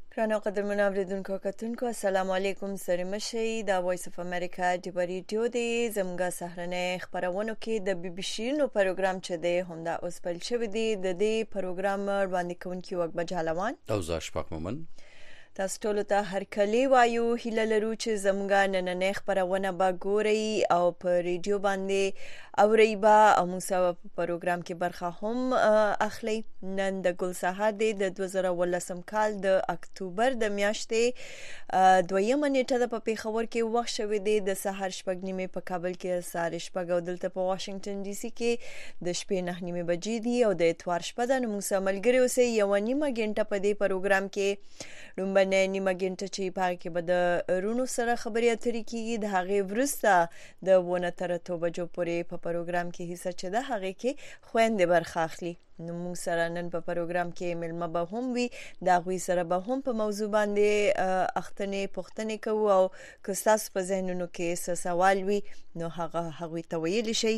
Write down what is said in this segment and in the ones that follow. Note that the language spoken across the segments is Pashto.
ګرانو قدرمنو اوریدونکو کتونکو السلام علیکم سره مشي دا وایس اف امریکا د ریډیو دی زموږه سهرنه خبرونو کې د بي بي سي نو پروګرام چې دی همدا اوس بل شوی دی د دې پروګرام باندې کوونکی وګ بجالوان او زاشفاق مومن تاسو ټول ته هر کلی وایو هیله لرو چې زموږه نننې خبرونه به ګوري او په ریډیو باندې اوري با او موږ په پروګرام کې برخه هم اخلي نن د ګل سهار دی د 2018 کال د اکتوبر د میاشتې دویمه نیټه د پیښور کې وخت شوی دی د سهار شپږ نیمه په کابل کې سهار شپږ او دلته په واشنگټن ډي سي کې د شپې 9 نیمه بجې دي او د اتوار شپه د موږ ملګری اوسې یو نیمه غنټه په دې پروګرام کې باندې نیمه غنټه چې پاره کې به د رونو سره خبرې اترې کیږي د هغه ورسته د ونه تر ته بجو پورې په پروګرام کې حصہ چې د هغه کې خويندې برخه اخلي نو موږ سره نن په پروګرام کې ملمه به هم وي دا غوي سره به هم په موضوع باندې اختنې پختنې کوو او که تاسو په ذهنونو کې څه سوال وي نو هغه ته ویل شي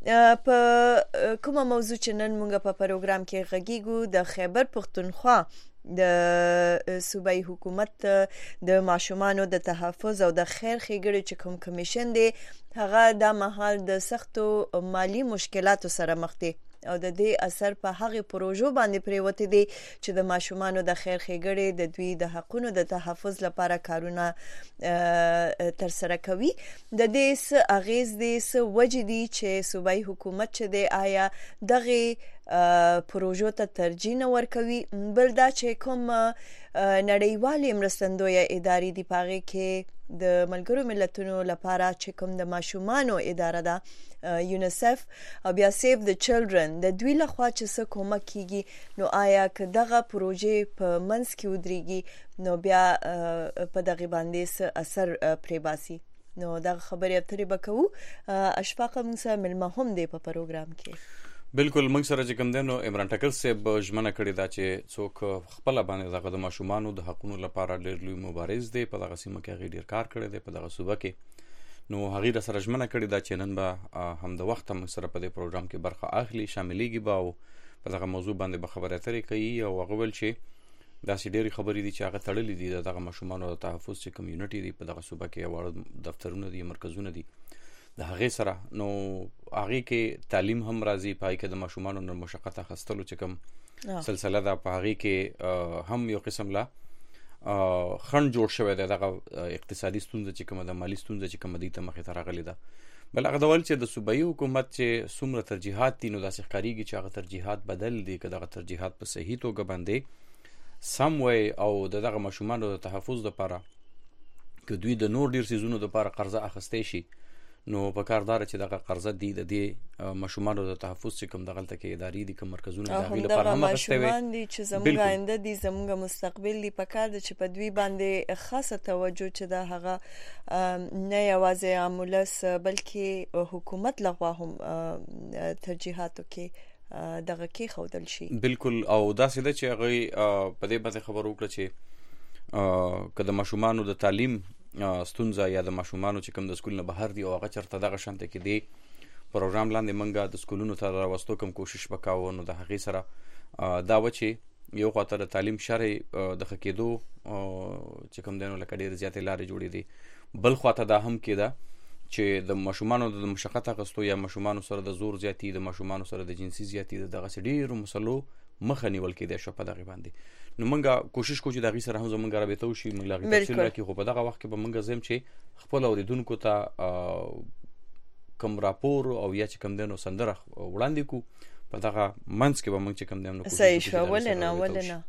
په کومه موضوع چې نن موږ په پروګرام کې غږیږو د خیبر پختونخوا د صوبایي حکومت د ماشومانو د تحفظ او د خیر ښېګړې چې کوم کمیشن دی هغه د مهال د سختو مالی مشکلاتو سره مخ دي او د دې اثر په هغه پروژو باندې پریوته دي چې د ماشومانو د خیر ښېګړې د دوی د حقونو د تحفظ لپاره کارونه تر سره کوي د دې اغیز دي وجې دي چې صوبایي حکومت چې دی آیا دغه پروژو ته ترجیح نه ورکوي بل دا چې کوم نړیوالې مرستندویه ادارې دی پاره کې د ملګرو ملتونو لپاره چې کوم د ماشومانو اداره ده یونیسف او بیا سیف د چلډرن د دوی لخوا چې څه کومک کیږي نو آیا که دغه پروژې په منځ کې ودرېږي نو بیا په دغه باندې څه اثر پرې باسي نو دغه خبرې اترې وکړو اشفاق موږ ملمه هم دی په پروګرام کې بالکل موږ سره چې کوم دنو عمران ټکر صاحب ژمنه کړې دا چې څوک خپل باندې دغه د ماشومانو د حقوقو لپاره ډېر لوی مبارز دی په دغه سیمه کې ډېر کار کړی دی په دغه صوبه کې نو هغه سره ژمنه کړې دا چې نن به هم د وخت موږ سره په دې پروګرام کې برخه اخلي شاملېږي به او په دغه موضوع باندې به خبرې اترې کوي او هغه ول چې دا سې ډېری خبرې دي چې هغه تړلې دي دغه ماشومانو د تحفظ چې کمیونټي دی په دغه صوبه کې وړ دفترونه دي مرکزونه دي د هغه سره نو هغه کې تعلیم هم راځي پای کې د ماشومانو نو مشقت اخستلو چې کوم سلسله ده په هغه کې هم یو قسم لا خند جوړ شوی دی دغه اقتصادي ستونزې چې کوم د مالی ستونزې چې کوم دي ته مخې ته راغلي ده بل هغه ډول چې د صوبایي حکومت چې څومره ترجیحات دي نو داسې ښکارېږي چې هغه ترجیحات بدل دي که دغه ترجیحات په صحیح توګه باندې سم وي او دغه ماشومانو د تحفظ لپاره که دوی د نور ډیر سیزونو لپاره قرضه اخیستی شي نو په کاردار چې دغه قرضه دی د دې ماشومانو د تحفظ چې کوم دغه تلته کې ادارې دي کوم مرکزونه د هغې لپاره هم اخیستی وي ماشومان دي چې زموږ آینده دي زموږ مستقبل دی په کار ده چې په دوی باندې خاصه توجه چې د هغه نه یوازې عامولس بلکې حکومت لغوا هم ترجیحاتو کې دغه کې خودل شي بالکل او دا سده چې هغه په دې باندې خبر وکړه چې که د ماشومانو د تعلیم ستونزه یا د ماشومانو چې کوم د سکول نه بهر دي او هغه چرته دغه شانته کې دی پروګرام لاندې منګه د سکولونو ته راوستو کوم کوشش وکاو نو د هغې سره دا و چې یو خاطر تعلیم شرع د خکېدو چې کوم دینو لکه ډېر زیاتې لارې جوړې دي بل خواته دا هم کېده چې د ماشومانو د مشقت اخیستو یا ماشومانو سره د زور زیاتی د ماشومانو سره د جنسي زیاتی دغه ډېرو مسلو مخه نیول کېدای شو په دغه باندې نو موږ کوشش کوو چې دغه سره هم زموږ رابطه وشي موږ لاغي تفصیل راکې خو په دغه وخت کې به موږ زم چې خپل اوریدونکو ته کوم راپور او یا چې کوم دنو سندره وړاندې کو په دغه منځ کې به موږ چې کوم دنو کوشش صحیح شو ولنه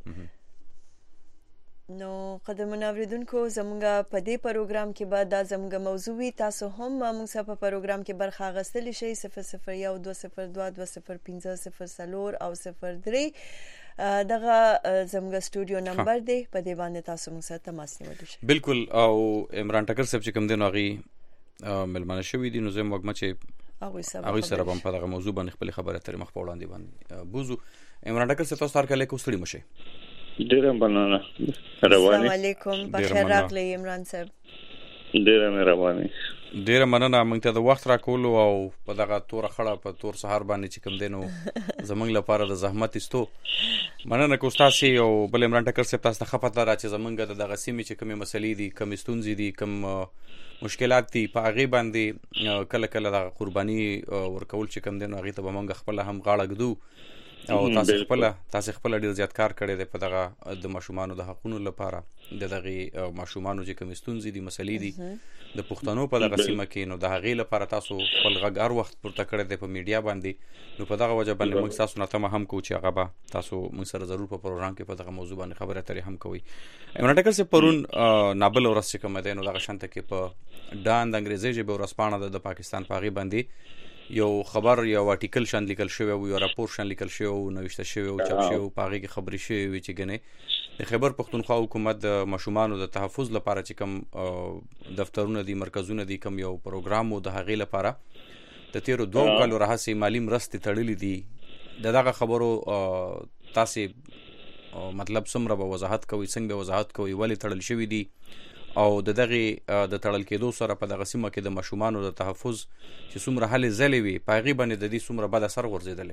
نو قدرمن اوریدونکو زموږ په دې پروګرام کې به دا زموږ موضوع وي تاسو هم موږ سره په پروګرام کې برخه اخیستلی شئ 001 202 205 0 او 03 دغه زموږ سټوډیو نمبر دی په دې باندې تاسو موږ سره تماس نیولی شئ بالکل او عمران ټکر صاحب چې کوم دین هغه ملمنه شوی دي نو زه موږ چې هغه سره هم په دغه موضوع باندې خپل خبره ترې مخ په وړاندې باندې بوزو عمران ټکر صاحب تاسو هر کله کوستړي مشه ډیره مننه رواني السلام علیکم بخیر راغلی عمران صاحب ډیره مهرباني ډیره مننه موږ ته د وخت راکولو او په دغه تور خړه په تور سهار باندې چې کوم دینو زمنګ لپاره د زحمت استو مننه کو تاسو او بل عمران ټکر صاحب تاسو ته خپه را چې زمنګ د دغه سیمې چې کومه مسلې دي کوم ستونزې دي کوم مشکلات دي په هغه باندې کله کله د قرباني ورکول چې کوم دینو هغه ته به موږ خپل هم غاړه ګدو او تاسو خپل ډیر زیات کار کړی دی په دغه د ماشومانو د حقوقو لپاره د دغه ماشومانو چې کوم ستونزې دي مسلې دي د پښتنو په دغه سیمه کې نو د هغه لپاره تاسو خپل غږ هر وخت پورته کړی دی په میډیا باندې نو په دغه وجه باندې موږ تاسو نه تمه هم کوو چې هغه به تاسو موږ سره ضرور په پروګرام کې په دغه موضوع باندې خبرې اترې هم کوي عمران ټکر صاحب پرون نابل ورځ چې کوم دی نو دغه شانته کې په ډان د انګریزي ژبه ورسپانه د پاکستان په غي باندې یو خبر یو آرټیکل شان لیکل شوی او یو راپور شان لیکل شوی او نوښته شوی او چاپ شوی په هغه کې خبرې شوی چې ګنې د خیبر پختونخوا حکومت د ماشومانو د تحفظ لپاره چې کوم دفترونه دي مرکزونه دي کوم یو پروګرام او د هغه لپاره د 13 کالو راهسي مالی مرستې تړلې دي دغه خبرو تاسو مطلب څومره به وضاحت کوي څنګه به وضاحت کوي ولې تړل شوی دي او د تړل کېدو سره په دغه سیمه کې د ماشومانو د تحفظ چې څومره هلې ځلې وي په هغې باندې د دې څومره بد اثر غورځېدلی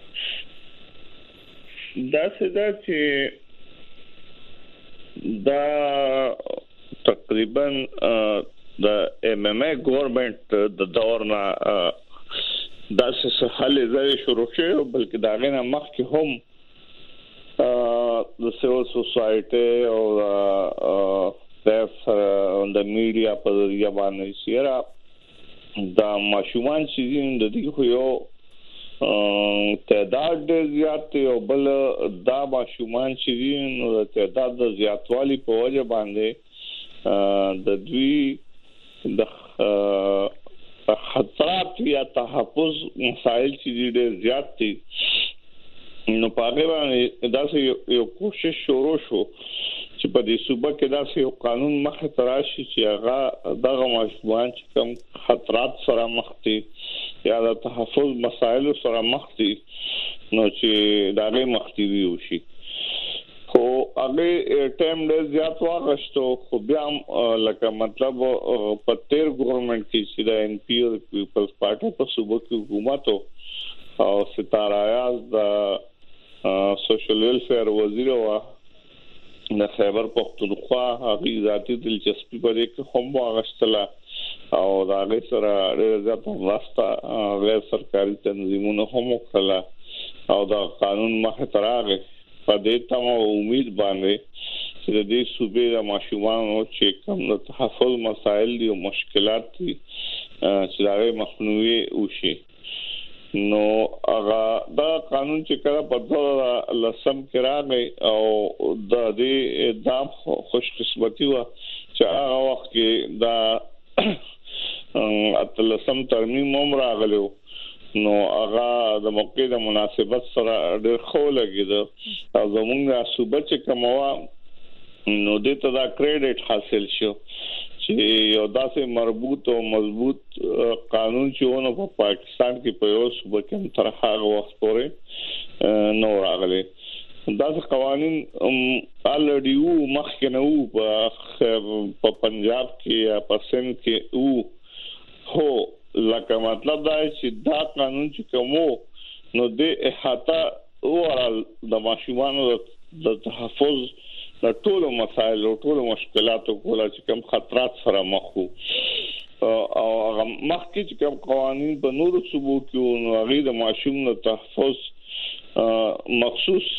داسې ده چې دا تقریبا د MMA ګورنمنت د دور نه داسې هلې ځلې شروع شوې بلکې د هغې نه مخکې هم د سیول سوسایټي او د میډیا په ذریعہ باندې سیرا دا ماشومان چې د دې خو یو تعداد ډېر زیات او بل دا ماشومان چې نو د تعداد د زیاتوالي په وجه باندې د دوی د خطرات یا تحفظ مسائل چې ډېر زیات دي نو په هغه باندې دا یو کوشش شروع شو چې په دې صوبه کې دا یو قانون مخه تراشي چې هغه دغه ماشومان چې کوم خطرات سره مخ دي یا د تحفظ مسایل سره مخ دي نو چې دغه مخنیوي وشي خو هغه ټایم ډېر زیات واغشتو خو بیا لکه مطلب په تیر ګورنمنت کې چې د ان پی او پیپلز پارټي په صوبه کې حکومت او ستاره یاز د سوشل ویلفیر وزیر او د خیبر پختونخوا هغه ذاتي دلچسپي په دې کې هم واغشتله او دا غي سره ډېر زیات واسطه غیر سرکاري تنظیمونو هم وکړه او دا قانون مخه تراغه په دې تمه امید باندې چې د دې صوبې د ماشومانو چې کوم د تحفظ مسایل دي او مشکلات دي چې دا مخنیوي وشي نو هغه دا قانون چې کړه په لسم کې راغی او د دې د خوش قسمتي و چې هغه وخت کې دا اتلسم ترمیم هم راغلو نو هغه د موقع د مناسبت سره ډېر خو لګیدو او زمونږه صوبه چې کومه نو دې ته دا کریډټ حاصل شو چې یو داسې مربوط او مضبوط قانون چې ونه په پاکستان کې په یو صوبه کې تر هغه وخت پورې نو راغلي داسې قوانين الریډي وو مخکې نه وو په پنجاب کې یا په سند کې وو هو لکه مطلب دا چې دا قانون چې کومو نو د احاطه اورال د ماشومانو د تحفظ د ټولو مسایل او ټولو مشکلاتو کوله چې کوم خطرات سره مخ وو او هغه مخکې چې کوم قوانين په نورو صوبو کې نو هغه د ماشوم د تحفظ مخصوص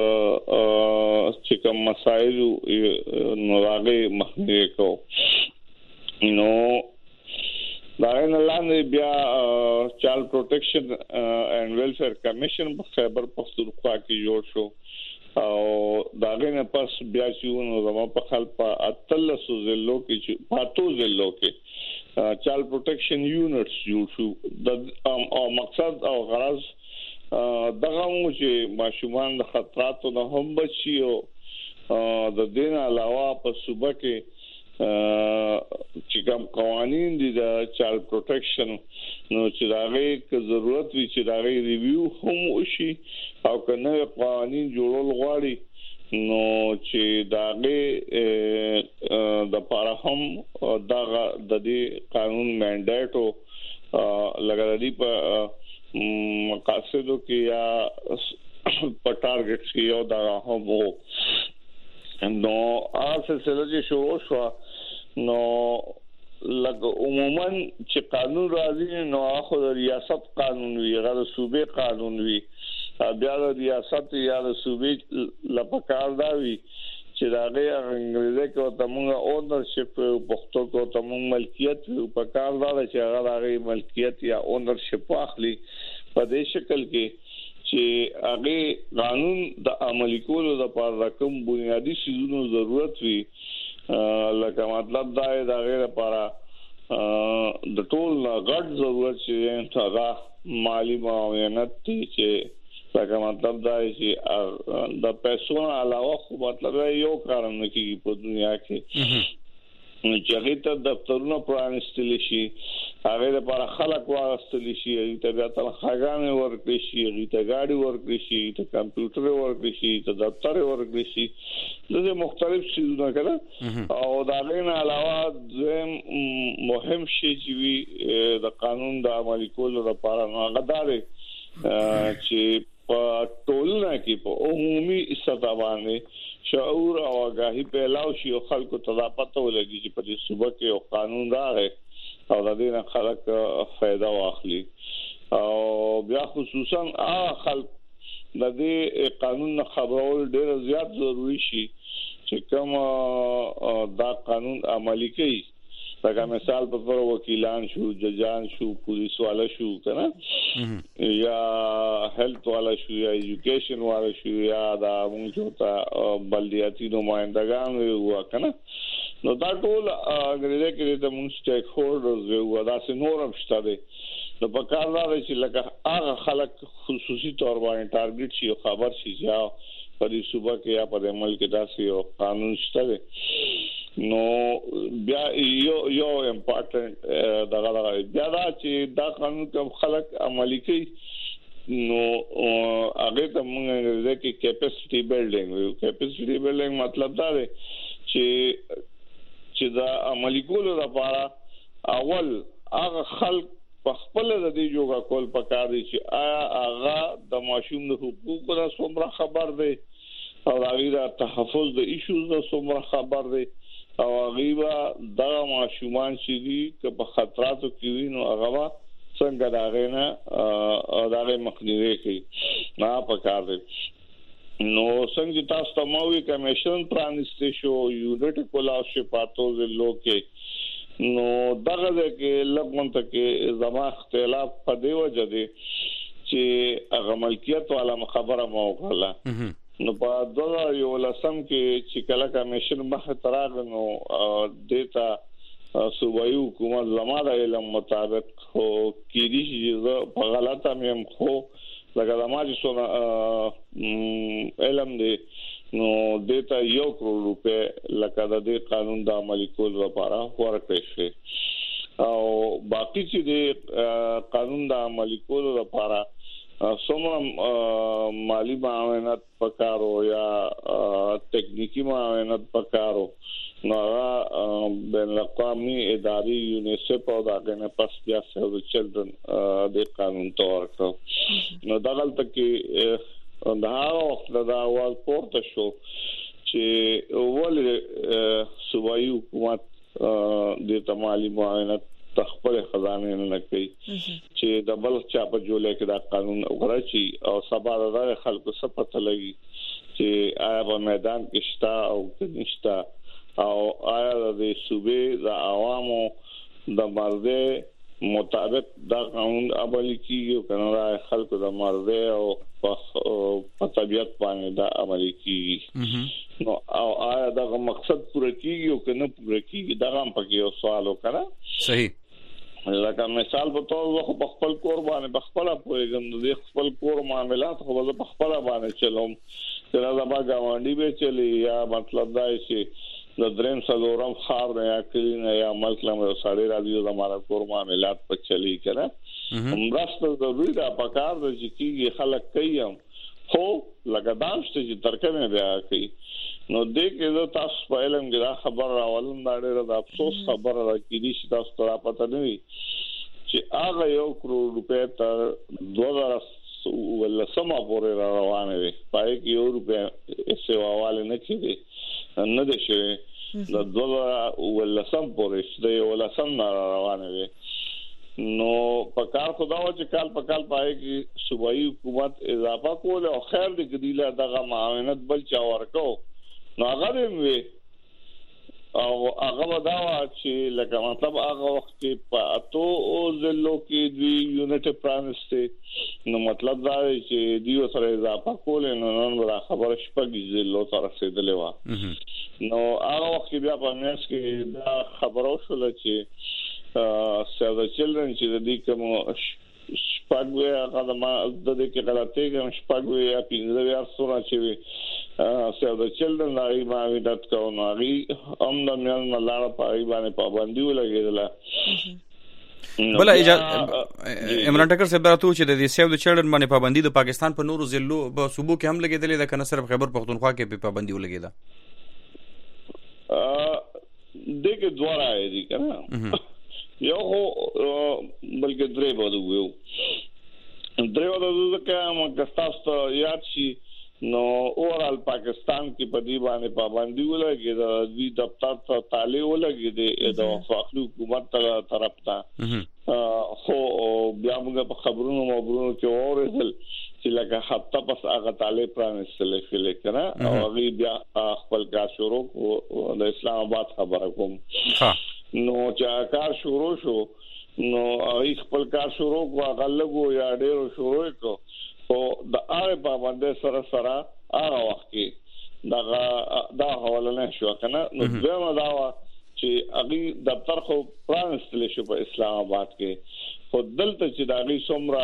چې کوم مسایل نو هغه مخنیوي کو نو دا نه لاندې بیا چایلډ پروټیکشن اینڈ ویلفیر کمیشن په خیبر پختونخوا کې جوړ شو او داغه نه پس بیا چې نو زمو په خپل په اتلسو ضلعو کې چې پاتو ضلعو کې چایلډ پروټیکشن یونټس جوړ شو او مقصد او غرض دغه مو چې ماشومان د خطراتو نه هم بچي او د دین علاوه په صوبه کې چې کوم قوانين دي د چایلډ پروټیکشن نو چې داغه که ضرورت وي چې داغه ریویو هم وشي او کنه قوانين جوړول غواړي نو چې داغه د پاره هم دغه د دې قانون منډیټ او لګړی په مقاصدو کې یا په ټارګټس کې یو دا هم وو نو اساس سلجه شو نو لکه عموما چې قانون راځي نو اخو د ریاست قانون وی غیر صوبې قانون وی بیا د ریاست یا د صوبې لپاره دا وی چې داغه انګریزي کې ته موږ اونرشپ پښتو کو ته موږ ملکیت په کار دا چې هغه ملکیت یا اونرشپ اخلي په دې شکل کې چې هغه قانون د عملي کولو لپاره کوم بنیادی شیزونو ضرورت وي لکه مطلب دا د غیر لپاره د ټول غټ ضرورت چې هغه مالی معاونت چې لکه مطلب دا چې د پیسو علاوه خو مطلب یو کار نه کیږي په دنیا کې چې هغه ته دفترونه پرانستل شي هغه لپاره خلک واغستل شي ته بیا تنخواګان ورکړي شي هغه ته گاډي ورکړي شي ته کمپیوټر ورکړي شي ته دفتر ورکړي شي دغه مختلف شیونه کړه او دا غین علاوه مهم شی چې د قانون د عملي کولو لپاره غداري چې په ټولنه کې په عمومي سطح باندې شعور او آگاهی پیلاو شي او خلکو ته دا پته ولګي چې په دې صوبه کې یو قانون راغی او د دې نه خلک فائدہ واخلي او بیا خصوصا خلک د دې قانون نه خبرول ډیر زیات ضروری شي چې کوم دا قانون عملي کوي لکه مثال په تور وکیلان شو ججان شو پولیس والا شو کنه یا هیلث والا شو یا ایجوکیشن والا شو یا دا موږ ته بلدیاتي نمائندگان وو کنه نو دا ټول انګریزي کې د موږ سټیک هولډرز وو دا سينورم شته دي نو په کار دا چې لکه هغه خلک خصوصي تور باندې ټارګټ شي او خبر شي چې په دې صوبه کې یا په ملک کې داسې یو قانون شته نو بیا یو امپورټنت دغه بیا دا چې دا قانون کوم خلک عملي کوي نو هغه ته موږ د کیپاسټي بیلډینګ مطلب دا دی چې دا عملي کولو لپاره اول هغه خلک په خپل د دې جوګه کول پکار دي چې آیا هغه د ماشوم د حقوقو د څومره خبر دی او هغه د تحفظ د ایشوز د څومره خبر دی او غیبا د ماشومان چې دي که په خطراتو کې وي نو هغه څنګه داغه نه داغه مخنیوي کوي نه پکار دي نو څنګه تاسو ته موي کمیشن پرانستې شو یونټ کولاشه پاتو لوکې نو دغه کې لګون ته کې زما اختلاف په دی وجه دي چې هغه ملکیت والا خبره مو وکړه نو په دغه یو لسم کې چې کله کمیشن مخ تراغنو دیتا صوبایي حکومت زموږ علم مطابق خو کېږي چې په غلطه مې خو لکه زموږ څونه علم دی نو دیتا 1 کروڑ روپے لکه د دې قانون د عملي کولو لپاره ورکړي شي او باقي چې د قانون د عملي کولو لپاره څومره مالی معاونت پکارو یا ټکنیکی معاونت پکارو نو بین الاقوامی اداري یونیسف او دغه نه پس بیا سیو د چلډرن د قانون تور کړ نو دغلت کې دا وخت دا اواز پورته شو چې ولې صوبایي حکومت د تمالي معاونت تخپل خزانه نه کوي چې د بل چا په جوړه کې دا قانون وګرځي او سبا د خلکو صفته لګي چې آیا په میدان کې شتا او نشتا او آیا د صوبې د عوامو د مرده مطابق دا قانون عملي کیږي کنه خلکو د مرده او په طبيعت باندې دا عملي کیږي نو او آیا دا مقصد پوره کیږي او کنه پوره کیږي دا هم پکې یو سوال وکړه صحیح لکه مثال په توګه خو خپل کور باندې بخپله پوهیږم د خپل کور معاملات خو په خپل باندې چلوم چې دا به گاونډي به چلی یا مطلب دا چې د دریم څلورم خار نه یا کلی نه یا ملک له سړی راځي د مارا کور معاملات په چلی کړه مرسته ضروري ده پکار د چې خلک کوي خو لکه داشته چې ترکمه بیا کوي نو دې کې زه تاسو په علم کې دا خبر راولم دا ډېر د افسوس خبره ده چې تاسو ته پته نه وي چې هغه 1 کروڑ روپے تر 2017 پورې روانه وي پای کې 1 روپے سیواواله نه کیږي نه دي شي د 2017 پورې د 2017 روانه وي نو پکار خدا و چې کال په کال پای کې صوبایي حکومت اضافه کول او خیر دې ګډیله دغه معاونت بل چا ورکو نو هغه وی او هغه وداوا چې لکه مطلب هغه وخت کې په اتو زلو کې دی یونټ پرانسته نو مطلب دا چې دیو سره اضافه کول نو نن را خبر شپږ زلو سره رسیدلې و نو هغه وخت بیا په میاس کې دا خبرو شول چې Save the Children چې د دې کوم شپږوي هغه د دې کې غلطي کوم شپږوي یا 15 سوره چې Save the Children هغه باندې دات کوم هغه هم د میان ملاره په باندې پابندي ولګیدله بل اجازه عمران ټکر صاحب راته چې د Save the Children باندې پابندي د پاکستان په نورو ضلعو په صوبو کې هم لګیدلې ده کنه صرف خیبر پختونخوا کې په پابندي ولګیده دغه دواره دي کنه یو بلکې درې بده وو چې مکستاست یاد شي نو اورال پاکستان کې په دی باندې پابندي ولګي د دې دفتر ته تعالی ولګي د وفاقي حکومت طرف ته خو بیا موږ په خبرونو کې اورېدل چې لکه هفته پس هغه تعالی پرانستل شي کنه او هغه بیا خپل کار شروع د اسلام آباد خبره کوم نو چې کار شروع شو نو خپل کار شروع غلغو یا ډیرو شروع کو او د هغه باندې سره هغه وخت کې دا حواله نه شو کنه نو زما دا چې هغه دفتر خو پرانستل شو په اسلام آباد کې خو دلته چې دا غي څومره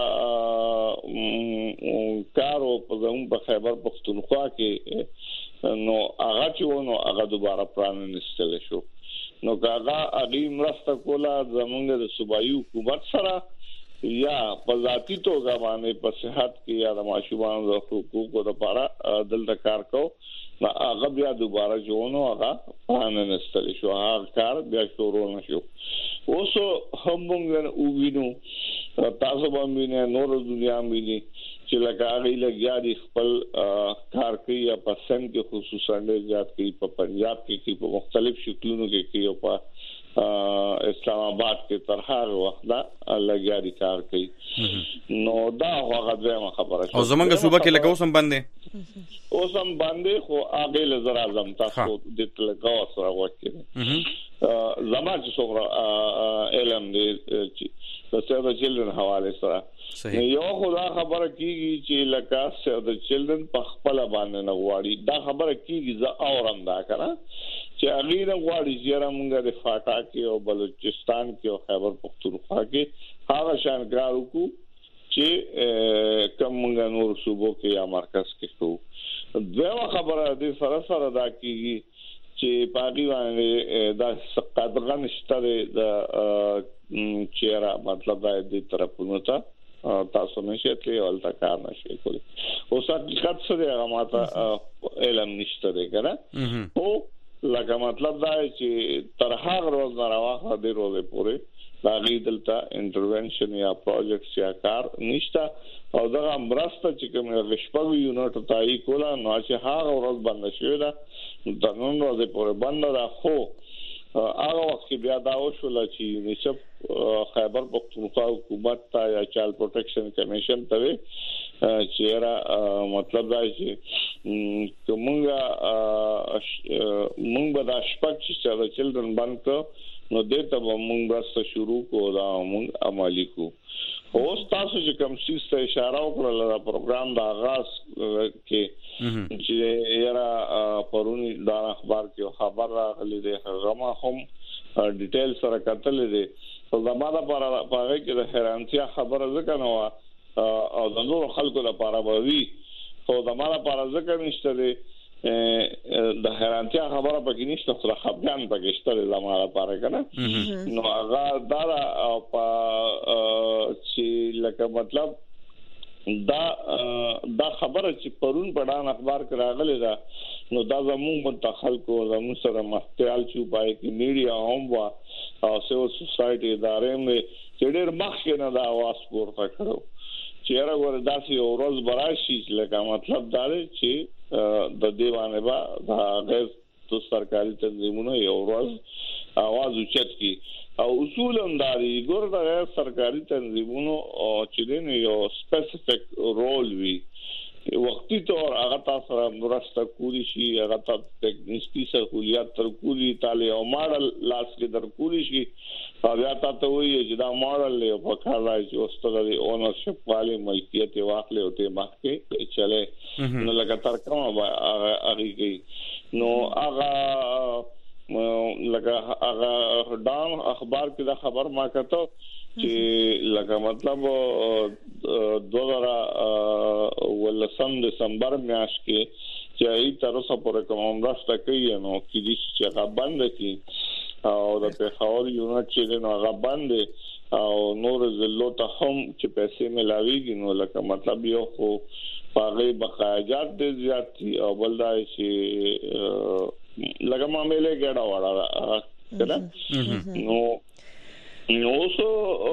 کارو په خیبر پختونخوا کې نو هغه چې ونه هغه دوباره پرانستل شو نو کاغه اغي مرسته کوله زمونږ د صوبایي حکومت سره یا په ذاتی توګه باندې په صحت کې یا د ماشومان د حقوقو لپاره دلته کار کو نو هغه بیا دوباره جوړونو هغه پرانستل شو هغه کار بیا شروع نشو اوس هم موږ وینو تاسو باندې نور دنیا باندې چې لکه هغه لګیا دي خپل کار کوي یا په سن کې خصوصا ډېر زیات کوي په پنجاب کې په مختلف شکلونو کې کوي او په اسلام آباد کې تر هغه وخت دا لګیا دي کار کوي نو دا هغه دغه خبره او زمونږ صوبه کې لکه اوسم باندې خو هغه لزر اعظم تاسو د تلګاو سره وکړي زما چې څومره علم دې چې Save the Children حواله سره یو خدا خبره کیږي چې لکه Save the Children په خپل باندې نه غواړي دا خبره کیږي زه اورم دا کنه چې هغه نه غواړي چې موږ د فاټا کې او بلوچستان کې او خیبر پختونخوا کې هغه شان کارو کو چې کومه نور صوبو کې یا مرکز کې شو دا خبره دې سره دا کیږي چې پاګی باندې دا قدرغه نشته د چیرې مطلب دا دې طرفونو ته تاسو نشئ تللی ولته کار نشئ کولی اوس حقیقت څه دی هغه ماته علم نشته دی کنه او لکه مطلب دا چې تر هغه روز نه راوخه دی روزه پورې دا دلته انټرونشن یا پروجیکټ یا کار نشته او دا مرسته چې کوم غشپو یونټ تای کولا نو چې هغه ورځ باندې شوی دا د نن ورځې پورې باندې را خو هغه وخت بیا دا وشول چې نشب خیبر پختونخوا حکومت ته یا چایلډ پروټیکشن کمیشن ته چې را مطلب دا چې موږ به دا شپږ چې د چلډرن باندې نو دته موږ راست شروع کو دا موږ عملی کو اوس تاسو چې کوم څه ته اشاره وکړل دا پروګرام دا آغاز کې چې یاره پرونی دا اخبار کې خبر راغلی دی غما هم ډیټیل سره کتل دي خو زموږ لپاره پاره کې د حیرانتیا خبره ځکه نو او د نور خلکو لپاره وی خو زموږ لپاره ځکه نشته دي د حیرانتیا خبره پکې نشته خو خپګان پکې شته زموږ لپاره کنه نو هغه دا چې لکه مطلب دا خبره چې پرون پړان اخبار کې راغلی دا نو دا زموږ منتخل کو زموږ سره محتیال چې پای کې میډیا هم وا او سیول سوسایټي ادارې مې چې ډېر مخکې نه دا आवाज پورته کړو چې هغه ورداسي اورز براشي لکه مطلب دا دی چې د دیوانه با دا غیر تو سرکاري تنظیمونو یو ورځ आवाज اوچت کی او اصول انداري ګور دا غیر سرکاري تنظیمونو چې دین یو سپیسیفیک رول وی وختي طور هغه تاسو مرسته کولی شي هغه تاسو ټیکنیکی سہولیات تر کولی تعالی او ماډل لاس کې در کولی شي بیا تاسو وایي چې دا ماډل له په کار راځي چې اوستل دی اونرشپ والی ملکیت واخلې او ته مخکې چلے نو لکه تر کومه هغه کې نو هغه لکه هغه ډان اخبار کې دا خبر ما کته چې لکه مطلب 2013 دسمبر میاشت کې چې ای تر اوسه پورې کوم راسته کوي نو کې دې چې هغه بند کی او د پیښور یونټ چې نو هغه بند او نور زلو ته هم چې پیسې ملاويږي نو لکه مطلب یو خو پاغي بقایات دې زیات دي او بلدای چې لکه معاملې ګډا وړا کړه نو اوسو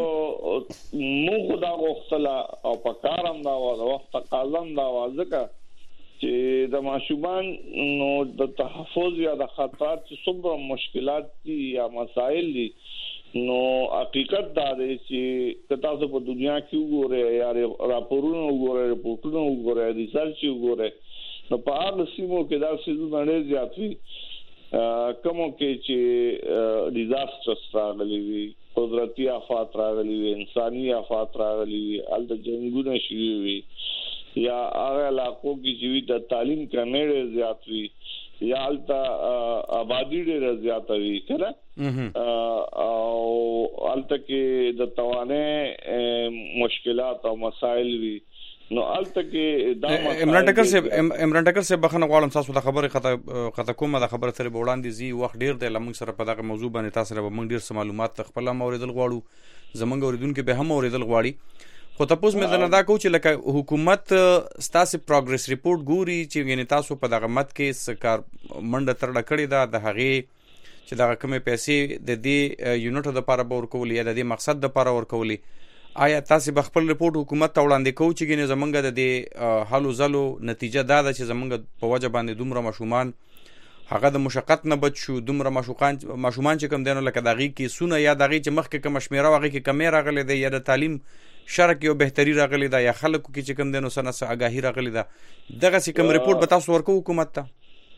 مو خدا غوښتلا او پکارم دا وخت قالم دا ځکه چې د ماشومان نو د تحفظ یا د خطرات چې څومره مشکلات دي یا مسائل دي نو حقیقت دا دی چې تاسو په دنیا کې وګورئ یا راپورونه وګورئ ریسرچ وګورئ نو په هغه سیمو کې دا څه نه زیات وي کومو کې چې ډیزاسترز راغلي وي قدرتي آفات راغلي وي انساني آفات راغلي وي الته جنگونه شوي وي یا هغه علاقو کې چې د تعلیم کمیډه زیات وي یا الته آبادی ډېر زیات وي کړه او الته کې د توانه مشکلات او مسائل وي نو الته کې دا عمران ټکر سے بخنه غواړم تاسو د خبره خطا کومه د خبره سره وړاندې زی وخت ډیر د لمن سره په دغه موضوع باندې تاسو سره موږ ډیر معلومات خپل اوریدل غواړو زمونږ اوریدونکو به هم اوریدل غواړي خو تاسو مې دا کو چې لکه حکومت ستاسو پروګرس ریپورت ګوري چې یعنی تاسو په دغه مت کې سکار منډه ترډه کړی دا د هغه چې دغه کومه پیسې د دې یونټ د لپاره ورکول یا د دې مقصد د لپاره ورکول آیا تاسو به خپل ریپورت حکومت ته وړاندې کوئ چې ګینه زمونږ د دې حالو زلو نتیجه دا ده چې زمونږ په وجه باندې دومره ماشومان هغه د مشقت نه بچ شو دومره ماشومان چې کم دینو لکه دغه کې سونه یا دغه چې مخکې کوم شمیره واغې کې کمې راغلي دی یا د تعلیم شرک یو بهتري راغلی دا یا خلکو کې چې کم دینو سنه آگاهی راغلی دا دغه چې کوم ریپورت به تاسو ورکو حکومت ته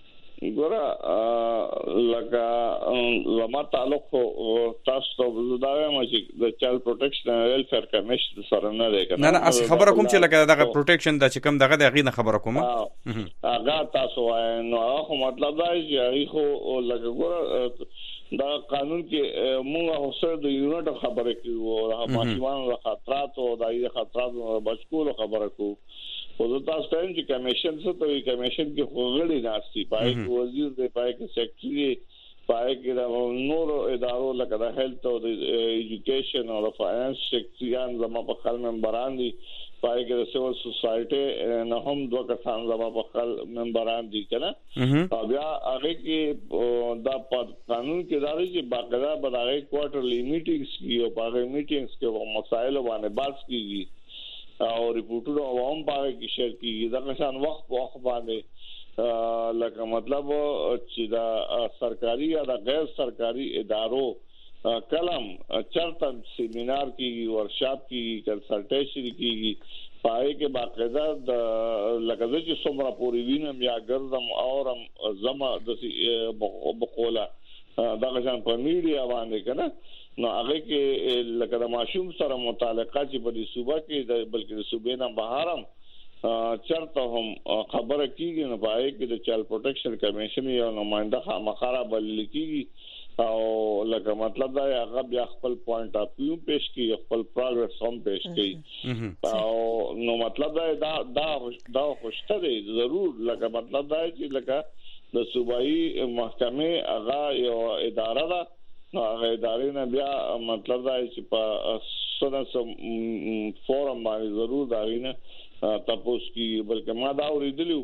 ګوره لکه لما تعلق تاسو دا وایم چې د چایلډ پروټیکشن او ویلفیر کمیشن سره نه دی کنه نه اس خبره کوم چې لکه دغه پروټیکشن د چې کوم دغه د غینه خبره کوم هغه تاسو وای نو هغه مطلب دا چې خو لکه ګوره دا قانون کې موږ اوسه د یونټ خبره کوو او ماشومان د خطرات او د خطرات بچو خبره کوو خو تاسو ته چې کمیشن څه ته کمیشن کې خوغړی ناشتي پای کې وزیر دی پای کې سیکریټری پای کې د نور ادارو لکه د هیلث او د ایجوکیشن او د فاینانس سیکټریان زموږ په خپل ممبران دي پای کې د سیول سوسایټي نه هم دوه کسان زموږ په خپل ممبران دي کنه او بیا هغه کې دا قانون کې دا چې باقاعده بداغه کوارټرلی میټینګز کې او باغه میټینګز کې مسایل باندې بحث کیږي او ریپورټونو عوام باندې کې شیر کیږي دا نشان وخت باندې لکه مطلب چې دا سرکاري یا د غیر سرکاري ادارو کلم چرته سیمینار کیږي ورکشاپ کیږي کنسلټیشن کیږي پای کې باقاعده د لکه چې څومره پوری وینم یا ګرځم اورم زما د بقوله دا نشان په میډیا باندې کنه نو هغه کې لکه د ماشوم سره متعلقه چې په دې صوبه کې بلکې د صوبې نه بهارم چرته هم خبره کیږي نو پای کې د چایلډ پروټیکشن کمیشن یو نمائنده مخاره بل کیږي او لکه مطلب دا هغه بیا خپل پوینټ اف ویو پیش کوي خپل پروګرس هم پیش کوي او نو مطلب دا خوشته دی ضرور لکه مطلب دا چې لکه د صوبایي محکمه هغه یو اداره ده هغه ادارې نه بیا مطلب دا چې په سونه فورم باندې ضرور دا وینه تاسو کی بلکې ما دا اوریدلو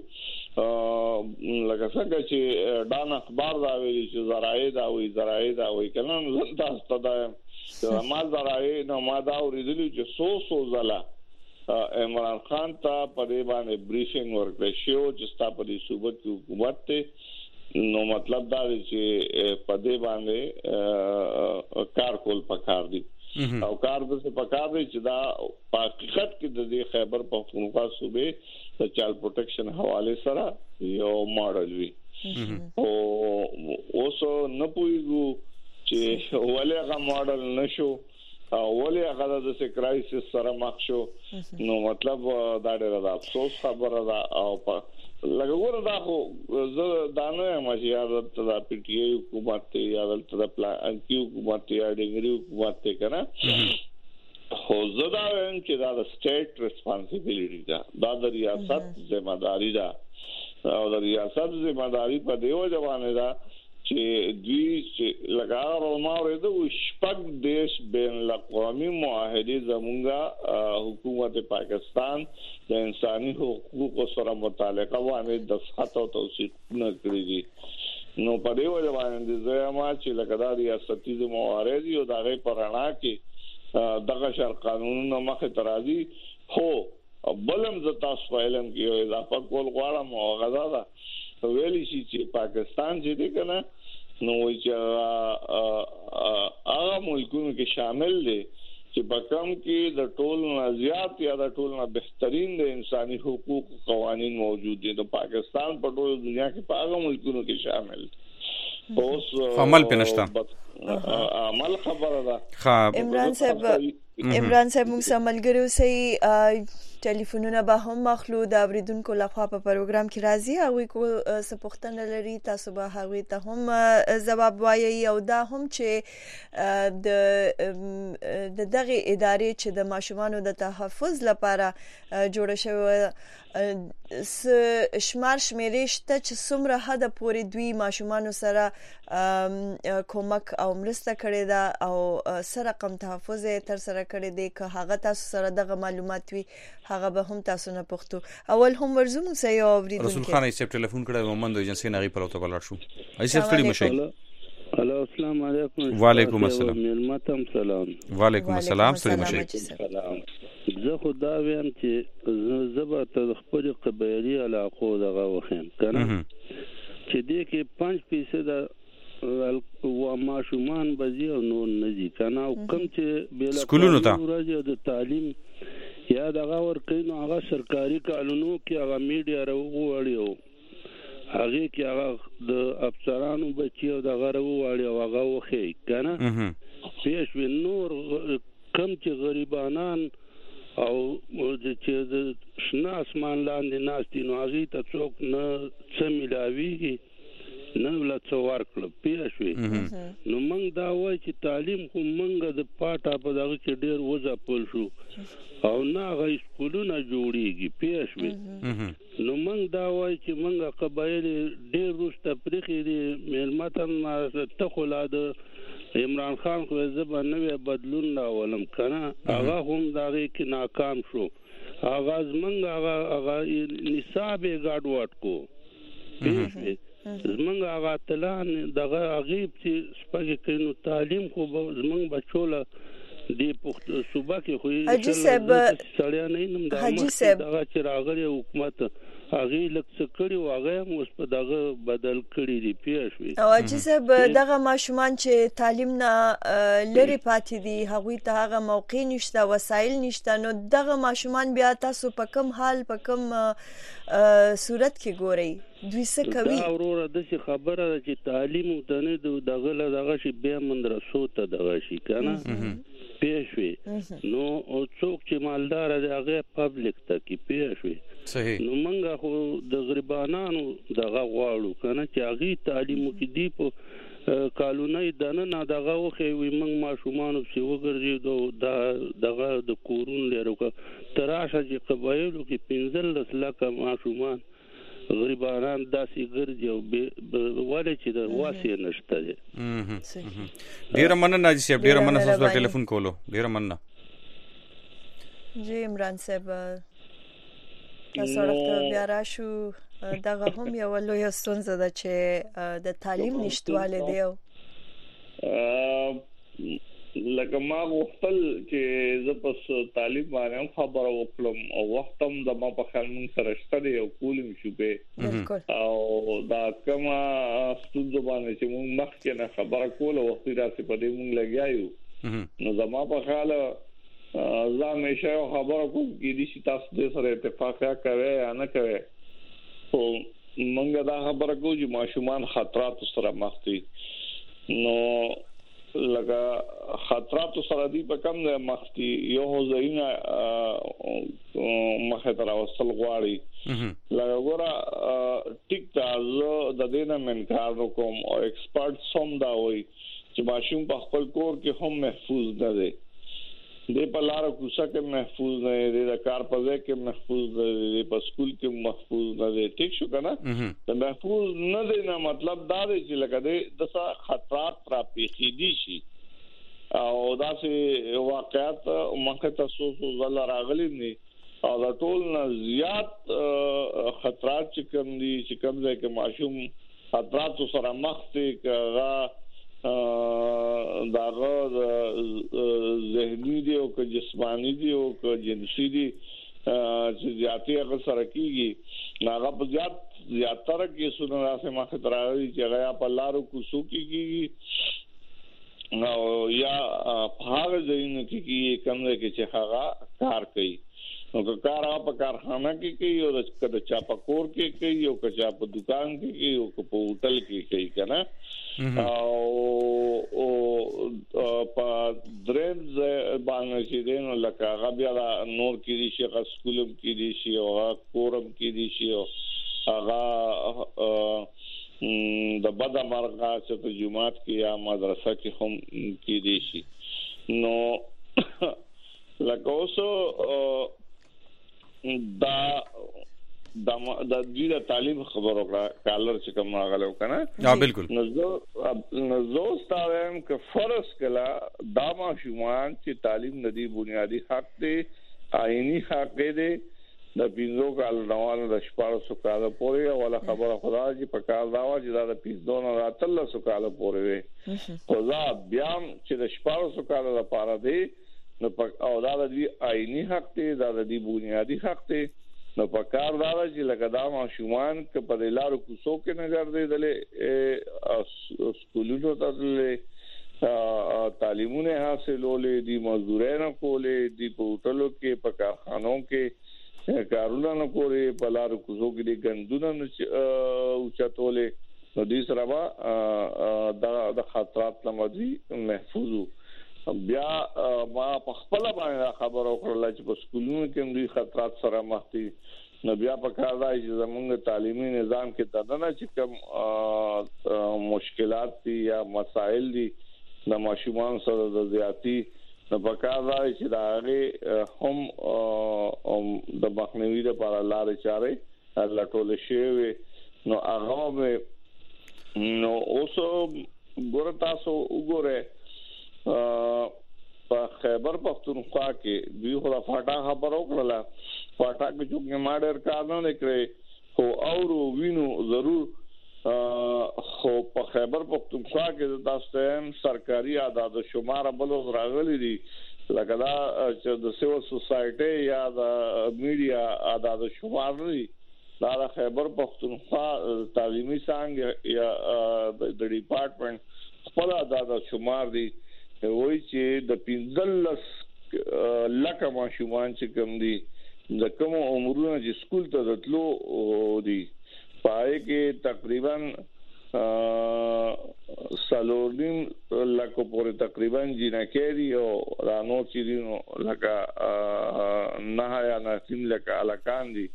لکه څنګه چې ډان اخبار دا ویلي چې زراعي دا وی کنه تاسو ته ما زراعي نو ما دا اوریدلو چې سو زلا عمران خان ته په دې باندې بریفینګ ورکړ شو چې ستا په دې صوبه کې حکومت ته نو مطلب دا دی چې په دې باندې کار کول پکار دي او کار د څه پکار دی چې دا په حقیقت کې د دې خیبر پختونخوا صوبې د چایلډ پروټیکشن حواله سره یو ماډل وي او اوسو نه پویګو چې ولې هغه ماډل نشو او ولې هغه د څه کرایسس سره مخ شو نو مطلب دا ډېر د افسوس خبره ده او لکه ګوره دا خو زه دا نه یم چې یادت د پی ټی آی حکومت ته یادت د پلان کی حکومت ته یا ډنګري حکومت ته کنه خو زه دا وایم چې دا د سټیټ ریسپانسیبিলিټي دا د ریاست ذمہ داری ده او د ریاست ذمہ داری په دیو ځوانه ده چې دوی چې لګاو ما ورته شپږ دیش بین الاقوامي معاهده زمونږه حکومت پاکستان د انساني حقوقو سره متعلقه باندې دستخط او توثیق نه کړی دي نو په دې وجه باندې زما چې لګدا ریاستي موارد یو دغه پرانا کې دغه شر قانونونو مخه ترازی هو بلم ز تاسو علم کې یو اضافه کول غواړم او غزا ده ویلی شي چې پاکستان چې دی کنه نو چې هغه ملکونو کې شامل دي چې په کوم کې د ټول نه زیات یا د ټول نه بهترین د انساني حقوق قوانين موجود دي د پاکستان په ټول دنیا کې په هغه ملکونو کې شامل دي اوس عمل پنشتا عمل خبره ده عمران صاحب موږ سملګرو سي ټلیفونونه به هم مخلو د اوریدونکو لخوا په پروګرام کې راځي او کو سپوښتنه لري تاسو به هغه ته هم جواب وایي او دا هم چې د دغه ادارې چې د ماشومانو د تحفظ لپاره جوړه شوی شمار شمیرشته چې څومره حد پورې دوی ماشومانو سره کومک او مرسته کړې ده او سره رقم تحفظ تر سره کړې دي که هغه تاسو سره دغه معلومات وي هغه به هم تاسو نه پښتو اول هم ورزوم سې او اوریدونکو رسول خان ایسب ټلیفون کړه مومند ایجنسی نغي پروتوکول شو ایسب ستړي مشه هلو السلام علیکم وعلیکم السلام ملمتم سلام وعلیکم السلام ستړي مشه زه خدا ویم چې زبر ته خپل قبایلی علاقو دغه وخم کنه چې دې کې 5% و ماشومان بزی او نور نزی کنه او کم چې بیل سکولونو ته ورځ د تعلیم یا دغه ورکینو هغه سرکاري قانونو کې هغه میډیا راوغوړیو هغه کې هغه د افسرانو بچي او دغه راوغوړیو هغه وخی کنه پیش و نور کم چې غریبانان او چې د شنه اسمان لاندې ناستي نو هغه ته څوک نه څه ملاويږي نه ولا څو ورکړ پیښوي نو موږ دا وایي چې تعلیم خو موږ د پاټه په دغه کې ډیر وځپل شو او نه غي سکولونه جوړيږي پیښوي نو موږ دا وایي چې موږ قبایل ډیر روسته پرخي دي ملمتن ته خلاد عمران خان خو زبنه بدلون راولم کنه هغه هم دغه کې ناکام شو اغاز موږ هغه نصاب ګاډ وټ کو پیښوي زمونږ هغه تلان دغه غیب چې سپږی کینو تعلیم خو زمونږ بچوله دی پخت صوبه کې خو حاجی صاحب سړیا نه نم دا حاجی صاحب دغه چې راغلی حکومت هغه لکه کړي واغه اوس په دغه بدل کړي دی پیښوي او حاجی صاحب دغه ماشومان چې تعلیم نه لري پاتې دي هغه ته هغه موقع نشته وسایل نشته نو دغه ماشومان بیا تاسو په کوم حال په کوم صورت کې ګورئ دوی څه کوي دا وروره د څه خبره ده چې تعلیم ته دغه شي بیا مدرسو ته دغه شي کنه پیښوي نو او څوک چې مالدار دی هغه پبلک ته کې پیښوي صحیح نو منګه خو د غریبانو دغه غواړو کنه چې هغه تعلیم کې دی په قانوني دنه نه دغه وخی وي موږ ماشومان په وګرځي دغه د کورون لرو تراشه چې قبایلو کې 15 لک ماشومان غریبانان داسې ګرځي او وله چې د واسه نشته دي ډیر مننه ناجی صاحب ډیر مننه تاسو ټلیفون کولو ډیر مننه جی عمران صاحب تاسو ورته بیا راشو دغه هم یو لوی ستونزه ده چې د تعلیم نشټواله دی لکه ما وختل چې زه پس طالب باندې خبره وکړم او وخت هم د ما په خیال مون سره شته دی او کولم شو به او دا کما ستونزه باندې چې مون مخکې نه خبره کوله وخت راځي په دې مون لګیایو نو زما په خیال زه همیشه خبره کوم کې دي چې تاسو دې سره اتفاق کوي یا نه کوي او مونږ دا خبره کوو چې ماشومان خطرات سره مخ دي نو لکه خطرات سره دی په کم نه مختی یو زینا مخه تر وصل غواړي لکه ګوره ټیک تاسو د دینه منکار کوم او ایکسپرټ سم دا وای چې ماشوم په خپل کور کې هم محفوظ نه دی د په لار کوڅه کې محفوظ نه دی د کار په ځای کې محفوظ نه دی په سکول کې محفوظ نه دی ټیک شو کنه د محفوظ نه دی نه مطلب دا دی چې لکه د خطرات را پیخیدي شي او دا سه واقعیت مخه تاسو زل راغلي نه او دا ټول نه زیات خطرات چې کوم دي چې کوم ځای کې ماشوم خطرات سره مخ دي کغه داغه ذهني دی او که جسمانی دی او که جنسي دی چې زیاتې هغه سره کیږي هغه په زیاتره کې سونه راځي مخه ترایي چې هغه په لارو کوڅو کېږي نو یا هغه ځینې کې کوم ځای کې چې هغه کار کوي نو که کار په کارخانه کې کوي او کله چا په کور کې کوي او که چا په دکان کې کوي او په هوټل کې کوي کنه او په درېز باندې چې دینو لکه هغه بیا نور کې دي شي سکولم کې دي شي او کورم کې دي شي او هغه د بد مرغه چې په جمعات کې یا مدرسه کې هم کې دي شي نو لکه اوسه دا د دې تعلیم خبرو کالر چې کوم راغلو کنه ها بالکل نو ستاویم ک فرض کلا دا ماشومان چې تعلیم ندی بنیادی حق دی آئینی حق دی د پینځو کال روانه د 1400 کال پورې ولا خبره خدا چې په کال دا چې دا د 15 راتل کال پورې وي خدا بیا چې د 1400 کال لپاره دی نو او دا د آئینی حق دی دا د بنیادی حق دی نو په کار دا چې لکه دا ماشومان ک په لارو کوڅو کې نه ګرځیدل سکولونو ته تعلیمونه حاصلولې دي مزدورانه کولې دي په هوټلو کې په کارخانو کې کارونه نه کولې په لارو کوڅو کې دي ګندونه او چتولې نو دې سره د خطرات لمدي محفوظ بیا ما په خپل باندې خبرو کړل چې په سکولونو کې دوی خطرات سره مخ دي نو بیا په کار دی چې زموږ تعلیمي نظام کې دنه چې کوم مشکلات دي یا مسائل دي د ماشومان سره د زیاتی نو په کار دی چې دا هم د مخنیوي لپاره لارې چارې لټول شي نو هغه نو اوسو ګور تاسو وګوره په خیبر پختونخوا کې دوی خو د فاټا خبرو کړله فاټا کې چې ماډر کار نه کړی خو اورو وینو ضرور خو په خیبر پختونخوا کې تاسو هم سرکاري اعداد شمار بل راغلي دي لکه دا چې د سیول سوسایټي یا د میډیا اعداد شمار لري دا د خیبر پختونخوا تعلیمي څنګه یا د ډپارټمنټ خپل اعداد شمار دي وای چې د 15 لکه ماشومان چې کوم دي د کوم عمرونو چې سکول ته دتلو دي پای کې تقریبا سالورین لکه پورې تقریبا جنکری او رانو چې دي لکه نه یا نه لکه الکان دي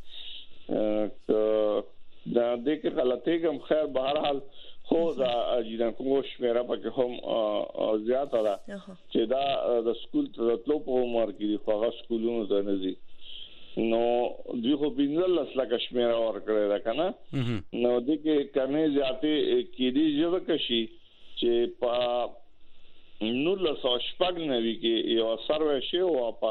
دا د کې غلطي کوم خیر بهر حال خو دا جنکو شمیره پکې هم زیاته ده چې دا د سکول ته تلو په عمر کې خو هغه سکولونو ته نه دي نو دوی خو 15 لکه شمیره ورکړی ده کنه نو د کې کمې زیاتې کې دي ژبه کشي چې په 1990 کې یو سروې شو په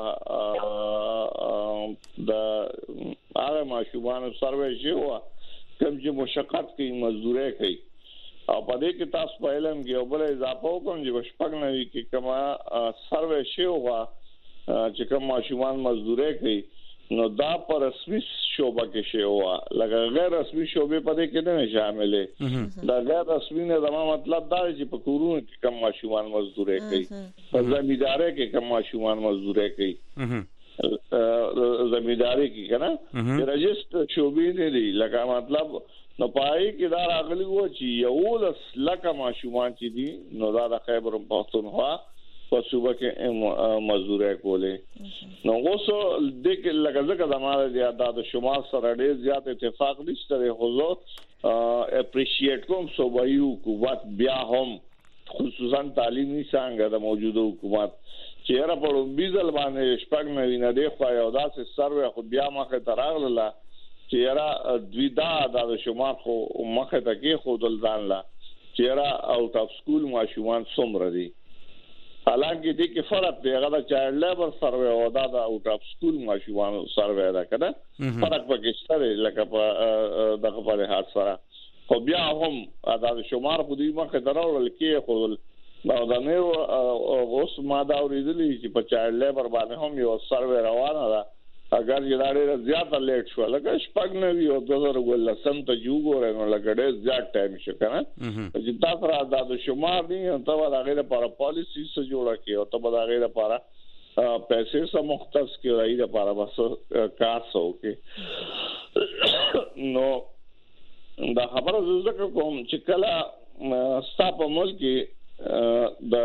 د هغه ماشومان سروې شو کوم چې مشقت کوي مزدوري کوي او په دې کې تاسو په علم کې یو بل اضافه وکړم چې 1990 کې کما سروې شو چې کوم ماشومان مزدوري کوي نو دا پر رسمي شوبه کې شی هوا لکه غیر رسمي شوبه په دې کې نه شاملې دا غیر رسمي نه زموږ مطلب دا چې په کورونو کې کم ماشومان مزدوري کوي په زمینداري کې کم ماشومان مزدوري کوي زمینداري کې کنه رجسټر شوبې نه دی لکه مطلب نو پای کې دا راغلی و چې یو لکه ماشومان چې دي نو دا د خیبر پختونخوا په صوبه کې مزدوري کولې نو اوس د لکه ځکه د مال د اعداد شمار سره ډېر زیات اتفاق نشته حضور اپریشیټ کوم صوبایي حکومت بیا هم خصوصا تعلیمي څنګه د موجوده حکومت چې را په بیزل باندې شپږ نه دی خو یو داسې سروې خو بیا مخه تراغله چې را دویدا د شمار خو مخه ته کې خو دلدان لا چې را اوټ اف سکول ماشومان څومره دي حالانکه دې کې فرق دی هغه د چایلډ لیبر سروې او دا د اوټ اف سکول ماشومان سروې دا کړه فرق پکې شته لکه په دغه په لحاظ سره خو بیا هم دا شمار خو دې مخه دراول کې خو دا نه اوس ما دا ورېدلې چې په چایلډ لیبر باندې هم یو سروې روانه ده اگر یې ډېر زیات لیټ شو لکه شپږ نه وی او 2013 ته جوړ نو لکه ډېر زیات ټایم شو کنه چې تاسو را د شمار دي ته دا غیر لپاره پالیسی څه جوړه کی او ته دا غیر لپاره پیسې سم مختص کی راځي لپاره بس کار سو کې نو دا خبره زړه کوم چې کله ستاپ ملک د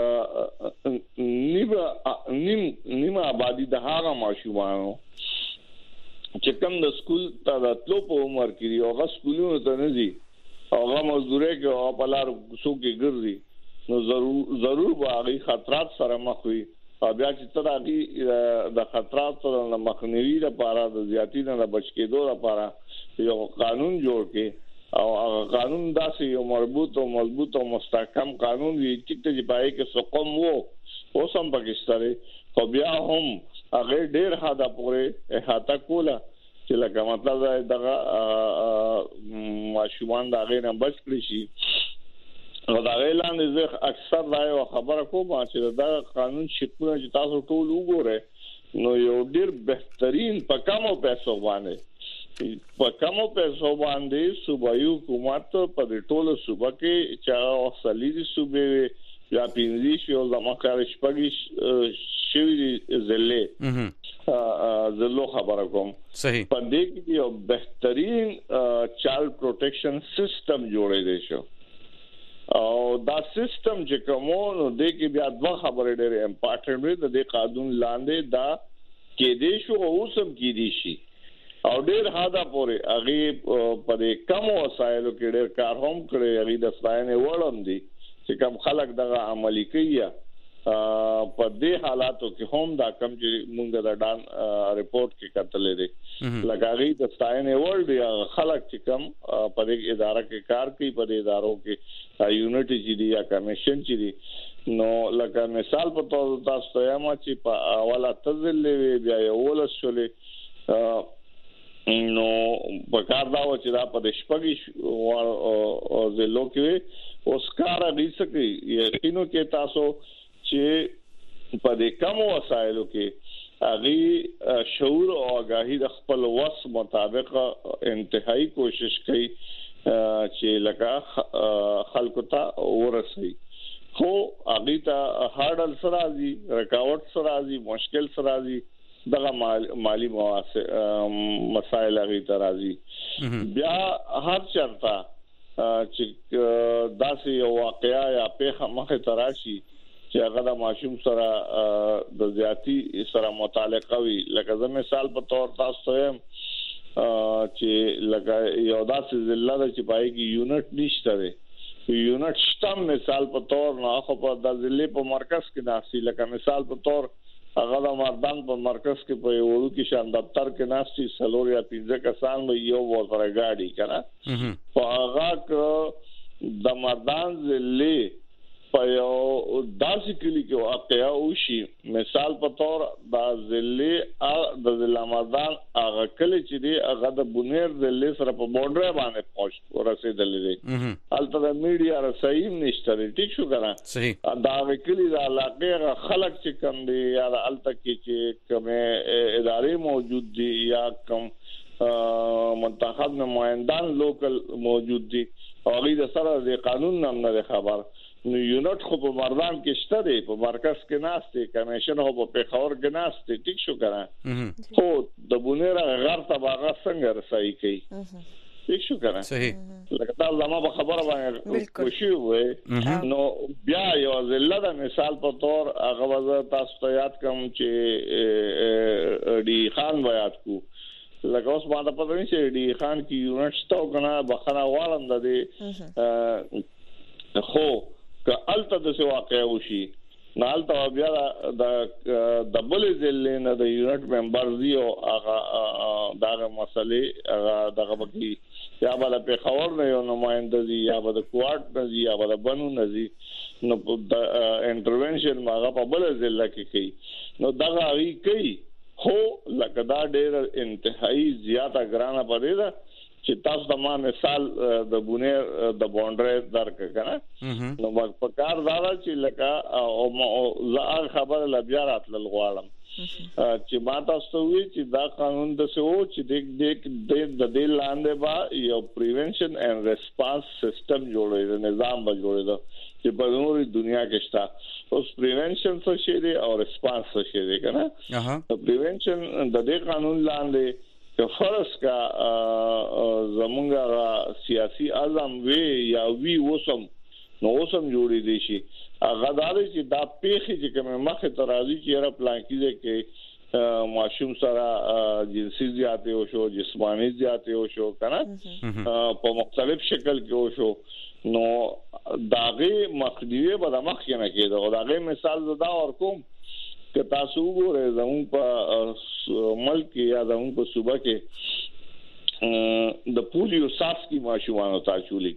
نیمه آبادی د هغه ماشومانو چې کوم د سکول ته د تلو په عمر کې او هغه سکولونو ته نه دي او هغه مزدوري کې او په لار سو کې ګرځي نو ضرور باغی خطرات سره مخ وي او بیا چې ترغي د خطرات سره مخنیوي لپاره د زیاتی نه بچ کېدو لپاره یو قانون جوړ کې او قانون داسې یو مربوط او مضبوط او مستحکم قانون وي چې پای کې سقم وو اوسم پاکستاني خو بیا هم هغه ډېر حدا پورې احاطه کوله چې لکه مطلب دغه ماشومان دا غیر نه بچ کړی شي نو دا اعلان زه اکثر دا یو خبره کوم چې دا قانون شکونه چې تاسو ټول وګورئ نو یو ډېر بهترین په کمو پیسو باندې صوبایي حکومت په ټولو صوبه کې چې اصلي صوبې یا پینځي شو زموږه شپږی شوی زله زلو خبره کوم صحیح په دې کې یو بهترین چایلډ پروټیکشن سیستم جوړې دی شو او دا سیستم چې کومو دې کې بیا دوه خبرې ډېرې امپورټنټ دي د قانون لاندې دا کې دې شو اوسم کې دي شي او ډېر حدا پورې هغه په کم وسایلو کې ډېر کار هم کړی هغه د ستاینې وړم دي چې کوم خلک دغه عملی کوي په دې حالاتو کې هم دا کم چې موږ د ډان ریپورت کې کتلې دي لګاغي د ستاینې ورډ خلک چې کم په دې اداره کې کار کوي په دې ادارو کې یونټ چې دی یا کمیشن چې دی نو لکه مثال په توګه تاسو ته ما چې په اوله تزلې بیا یو ولسولې نو په کار دا و چې دا په شپږی او زلو کې اوس کار غیسکه یقینو کې تاسو چې په دې کم وسایلو کې اغي شعور او آگاهی د خپل وس مطابق انتهایی کوشش کوي چې لکه خلکو ته ورسي خو اغي ته هارډل سره دي رکاوټ سره دي مشکل سره دي دغه مالی مسائل اغي ته راځي بیا هر چرته چې داسې یو واقعیا یا پیښه مخه تراشي چې هغه د ماشوم سره د زیاتی سره متعلق وي لکه زه مثال په تور تاسو ته چې لکه یو داسې ضلع د چې پای کې یونټ نشته دی یونټ شتم مثال په تور نه خو په د ضلع په مرکز کې ناسي لکه مثال په تور هغه د مردان په مرکز کې په یو کې شان دفتر کې ناسي سلور یا 15 کسان به یو ورته گاډي کنه په هغه د مردان ضلع په یو داسې کلی کې واقعا وشي مثال په تور د ضلع مردان هغه کلی چې دی هغه د بونیر ضلع سره په بورډر باندې پوښت ورسېدلې دي البته د میډیا رسایي نشته ټیک شو کنه صحیح دا کلی د علاقې خلک چې کم دي یا البته کې چې کوم ادارې موجود دي یا کوم منتخب نمائندان لوکل موجود دي او غي سره د قانون نه خبر نو یونټ خو په مردان کې شته دی په مرکز کې ناشته کمیشن خو په پیښور کې ناشته ټیک شو کنه خو د بونیر غر ته باغ څنګه رسایي کوي ټیک شو کنه صحیح لکه دا لمه په خبره باندې کوشي وې نو بیا یو ځله د مثال په تور هغه وځه تاسو ته یاد کوم چې ډي خان بیات کو لکه اوس باندې په دې چې ډي خان کی یونټ شته کنه بخره والم د دې خو که الته د څه واقع وشي نالته بیا د بل ځلې نه د یونټ ممبر دی او هغه دغه مسلې هغه دغه بکی یا بل په خبر نه یو نمائنده دی یا بل کوارټ نه دی یا بل بنو نه دی نو د انټرونشن هغه په بل ځل کې کوي نو دغه وی کوي خو لکه دا ډېر انتهایی زیاته ګرانه پدې ده چې تاسو د ما مثال د بونیر د بونډر درک کنه نو په کار دا چې لکه او زه خبر لبیا راتل غواړم چې ما تاسو وی چې دا قانون د سو چې د دې لاندې با یو پریونشن اینڈ ریسپانس سیستم جوړوي نظام به جوړوي چې په نوري دنیا کې شته اوس پریونشن څه شي دی او ریسپانس څه شي دی کنه پریونشن د دې قانون لاندې که فرض کا زمونږه سیاسي اعظم وی یا وی وسم نو وسم جوړی دي شي هغه داري چې دا پیخي چې کوم مخه ترازی چې را پلان کیږي کې معصوم سره جنسي زیاتې او شو جسمانی زیاتې او شو کنه په مختلف شکل کې او شو نو داغه مخدیوی به د مخ کې نه کېده او داغه مثال زدا اور کوم که تاسو وګورئ زموږ په ملک یا زموږ په صوبه کې د پولیو ساس کی ماشومان ته چولې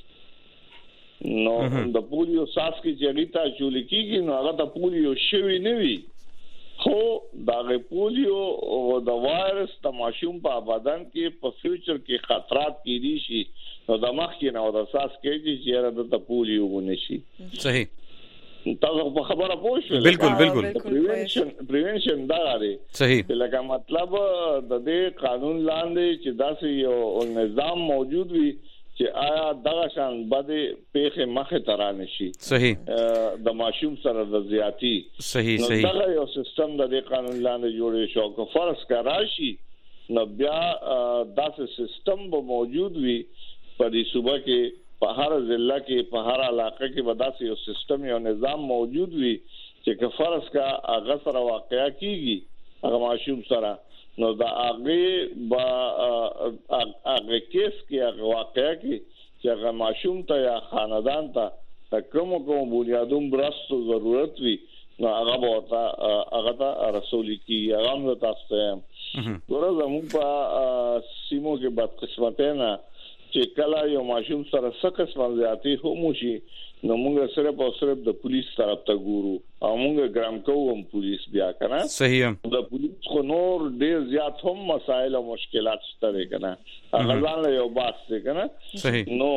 کیږي نو د پولیو ساس کی جریتا چولې کیږي نو هغه د پولیو شوی نه وي خو دا پولیو او د وایرس د ماشوم په بدن کې په فیوچر کې خطرات کیدي شي نو د مخ کې نو د ساس کې چې د پولیو ونشي صحیح تاسو په خبره پوښتنه بالکل پریونشن دا لري صحیح لکه مطلب د دې قانون لاندې چې داسې یو نظام موجود وي چې آیا دغه شان بده پیخه مخه ترانه شي صحیح د ماشوم سره د زیاتی صحیح دا یو سیستم د دې قانون لاندې جوړې شو که فرض کراشي نو بیا داسې سیستم به موجود وي په دې صوبه کې په هر ضلع کې په هر علاقه کې وداسې یو سیستم یو نظام موجود وي چې که فرض کا هغه سره واقعیا کیږي هغه معصوم سره نو دا هغه با هغه کیس کې هغه واقعیا کې چې هغه معصوم ته یا خاندان ته کوم بنیادوم برستو ضرورت وي نو هغه ته رسول کی هغه تاسو ته ورته موږ په سیمو کې بد قسمته نه چې کله یو ماشوم سره سکس باندې هم شي نو موږ صرف د پولیس طرف ته ګورو او موږ ګرام کوم پولیس بیا کنه صحیح د پولیس خو نور ډیر زیات هم مسائل او مشکلات شته کنه هغه ځان له یو باس ته کنه صحیح نو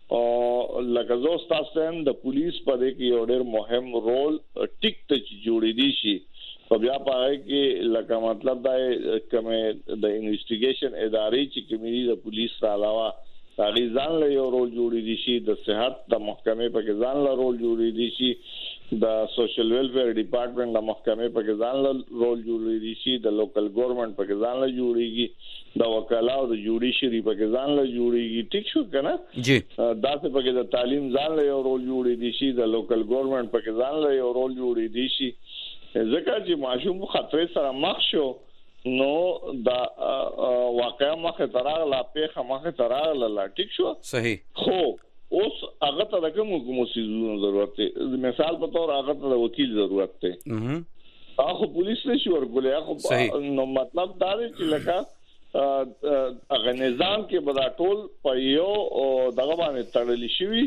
لکه زو تاسو د پولیس په دې کې یو ډیر مهم رول ټیک ته جوړې دي شي په بیا پاره کې لکه مطلب دا کومه د انویسټیګیشن ادارې چې کومې د پولیس علاوه تاغي ځان له یو رول جوړې دي شي د صحت د محکمې په کې ځان له رول جوړې دي شي د سوشل ویلفیر ډپارټمنټ د محکمې په کې ځان له رول جوړې دي شي د لوکل ګورنمنت په کې ځان له جوړيږي د وکاله او د جوډیشري په کې ځان له جوړيږي ټیک شو کنه جی دا څه په کې د تعلیم ځان له یو رول جوړې دي شي د لوکل ګورنمنت په کې ځان له یو رول جوړې دي شي ځکه چې ماشوم خطر سره مخ شو نو دا واقعا مخه تراغله پیخه مخه تراغله ټیک شو صحیح خو اوس هغه ته کوم سيزونو ضرورت دی مثال په تور هغه ته وکیل ضرورت دی هغه پولیس نشي ورګولې هغه نو مطلب دا دی چې لکه هغه نظام کې بدا ټول په یو دغه باندې تړل شي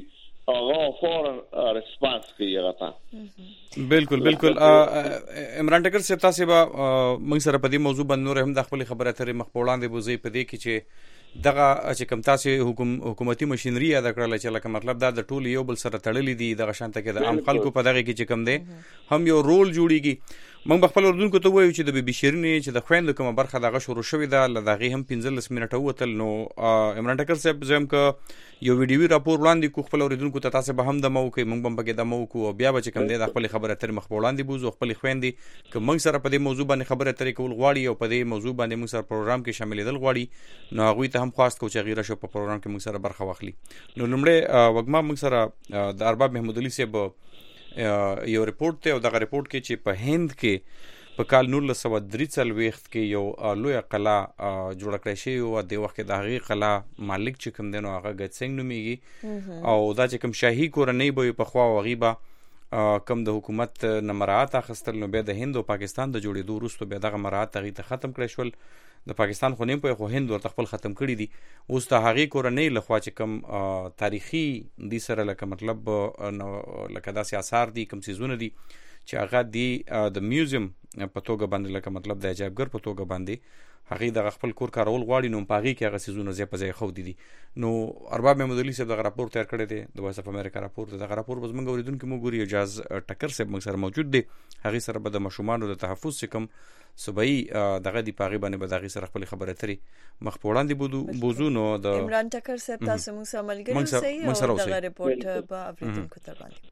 هغه فورن ریسپانس کوي هغه. بالکل عمران ټکر صاحب تاسو به موږ سره په دې موضوع باندې نور هم د خپل خبره اترې مخ په وړاندې بوزي په دې کې چې دغه چې کوم تاسو حکومتي ماشينري ادا کړل چې لکه مطلب دا د ټول یو بل سره تړلې دي دغه شانته کې د عام خلکو په دغه کې چې کوم دی هم یو رول جوړیږي. موږ خپل اردوونکو ته وایو چې د بي بي شيرين چې د خويندو کومه برخه دغه شروع شوې ده لدغه هم 15 منټه وتل. نو عمران ټکر صاحب زم ک یو ویډیو راپور وړاندې کو خپل اوریدونکو ته تاسو به هم د موقع موږ هم بګه د موقع بیا به چې کوم دی د خپل خبره تر مخ وړاندې بوزو خپل خويندې ک موږ سره په دې موضوع باندې خبره ترې کول غواړي او په دې موضوع باندې موږ سره پروګرام کې شاملېدل غواړي نو هغه ته هم خواست کو چې غیره شو په پروګرام کې موږ سره برخه واخلي. نو لمړی وګما موږ سره د ارباب محمود علي صاحب یو ریپورت ته او دغه ریپورت کې چې په هند کې په کال 1943 کې یو لوی قلعه جوړ کړی شوی او د وخت د هغې قلعه مالک چې کوم دی نو هغه ګت سنگ نومیږي او دا چې کوم شاهي کورنۍ به په خوا وغیبه کم د حکومت نه مراعات اخیستل نو بیا د هند او پاکستان د جوړېدو وروسته بیا دغه مراعات هغې ته ختم کړی شول. د پاکستان خو نیم په خو هند ورته خپل ختم کړي دي. اوس د هغې کورنۍ لخوا چې کوم تاریخي دي سره لکه مطلب لکه داسې آثار دي کوم څیزونه دي چې هغه دی د میوزیم په توګه باندې لکه مطلب د عجایبګر په توګه باندې هغه د خپل کور کارول غواړي نو په هغه کې هغه سيزونه ځای په ځای خو دي. نو ارباب محمود علي صاحب د راپور تیار کړی دی د وایس اف امریکا راپور د راپور بس موږ اوریدونکو موږ ګوري اجاز ټکر صاحب موږ سره موجود دی هغه سره به د مشومان د تحفظ څخه صوبایي دغه دی پاغي باندې به دغه سره خپل خبره تري مخ په وړاندې بوزو نو د عمران ټکر صاحب تاسو موږ سره ملګری اوسئ او دغه ریپورت په اوریدونکو ته باندې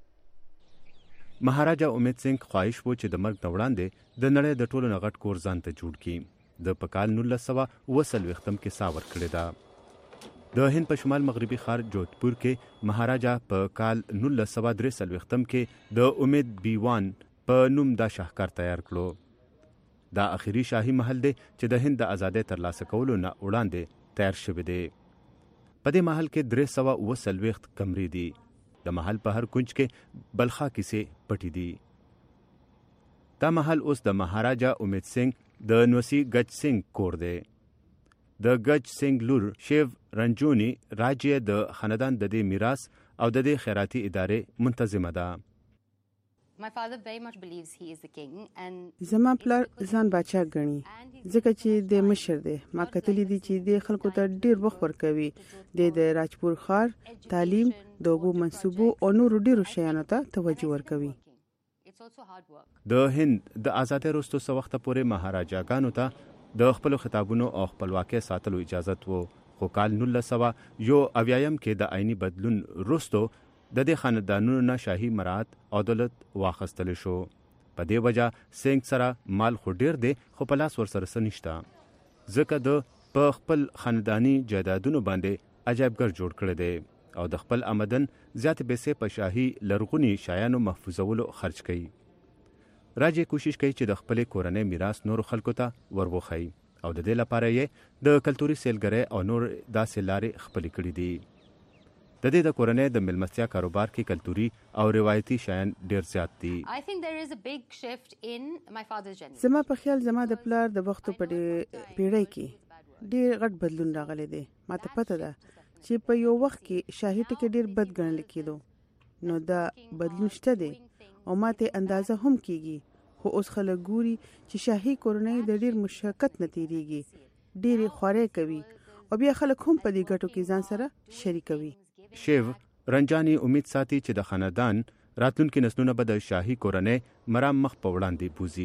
مهاراجا امید سنگ خواهش وو چې د مرګ وړاندې د نړۍ د ټولو نغټ کور ځان ته جوړ کړي. د پکال 1929 کې ساور کړی دا د هند په شمال مغربي ښار جودپور کې مهاراجا په کال 1943 کې د امید بیوان په نوم دا شاهکار تیار کړو. دا اخیری شاهي محل دی چې د هند د ازادۍ ترلاسه کولو نه وړاندې تیار شوی دی. په دې محل کې 329 کمرې دي. د محل په هر کنج کې بلخا کیسې پټې دي. دا محل اوس د مهاراجا امید سنگ د نوسی گج سنگ کور دی. د گج سنگ لور شیو رنجونی راجیه د خاندان د دې میراث او د دې خیراتي ادارې منتظمه ده. زما پلار ځان باچا ګڼي ځکه چې د مشر دی. ما کتلی دي چې د خلکو ته ډیر وخت ورکوي. د راجپور ښار تعلیم د اوبو منصوبو او نورو ډیرو شیانو ته توجه ورکوي. د هند د ازادۍ وروسته څه وخت پورې مهاراجاګانو ته د خپل خطابونو او خپلواکۍ ساتلو اجازه وو خو کال 1980 کې د آئینی بدلون وروسته د دې خاندانونو نه شاهي مراعات او دولت واخیستل شو. په دې وجه سنگ سره مال خو ډیر دی خو په لاس ورسره څه نشته ځکه د په خپل خاندانی جایدادونو باندې عجایبګر جوړ کړی دی او د خپل آمدن زیات پیسې په شاهي لرغوني شایانو محفوظولو خرج کوي. راجې کوشش کوي چې د خپل کورنۍ میراث نور خلکو ته ورغوخي او د دې لپاره یې د کلتوري سیلګرۍ او نور داسې لارې خپل کړې دي. د دې د کورنۍ د ملمستیا کاروبار کې کلتوري او روایتي شیان ډیر زیات دي. زما په خیال زما د پلار د وختو په پیړۍ کې ډیر غټ بدلون راغلی دی. ماته پته ده چې په یو وخت کې شاهي ټکی ډیر بد ګڼل کېدو نو دا بدلون شته دی او ماته اندازه هم کیږي خو اوس خلک ګوري چې شاهي کورنۍ د ډیر مشقت نه تیریږي ډیر خوري کوي او بیا خلک هم په دې ګټو کې ځان سره شریکوي. شیو رنجانی امید ساتي چې د خاندان راتلونکي نسلونه به د شاهي کورنۍ مرام مخ په وړاندې بوزي.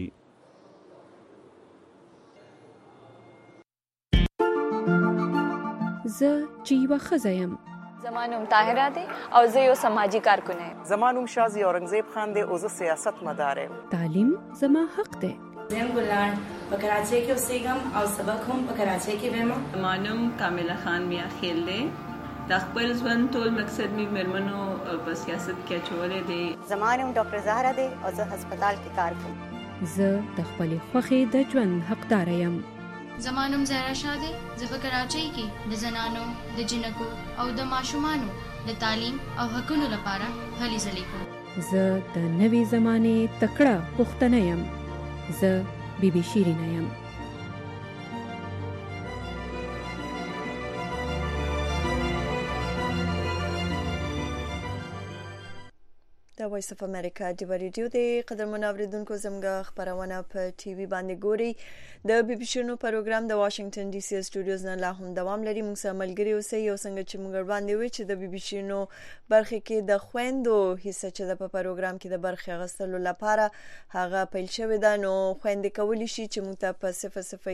زه چې یوه ښځه یم. زما نوم طاهره دی او زه یو سماجی کارکن یم. زما نوم شازي اورنګزیب خان دی او زه سیاست مدار یم. تعلیم زما حق دی. زم ګلان په کراچۍ کې اوسېږم او سبق هم په کراچۍ کې وایم. زما نوم کامله خان میا خیل دی. د خپل ژوند ټول مقصد می مرمنو په سیاست کې اچولې دی. زما نوم ډاکټر زهرا دی او زه هسپتال کې کار کوم. زه د خپل خوښې د ژوند حقدار یم. زما نوم زهرا شاه دی. زه په کراچۍ کې د زنانو د جنکو او د ماشومانو د تعلیم او حقوقو لپاره هلې ځلې کوم. زه د نوې زمانې تکړه پښتنه یم. زه بي بي شيرين یم. د وایس اف امریکا د ریډیو د قدرمن اوریدونکو زموږ خبرونه په ټي وي باندې ګوري. د بي بي سي نو پروګرام د واشنگټن ډي سي سټوډیوز نه لا هم دوام لري. موږ سره ملګري اوسئ او څنګه چې موږ باندې وی چې د بي بي سي نو برخه کې د خويندو حصہ چې د پروګرام کې د برخه غستلو لپاره هغه پیل شوې ده. نو خويندې کولی شي چې موږ ته په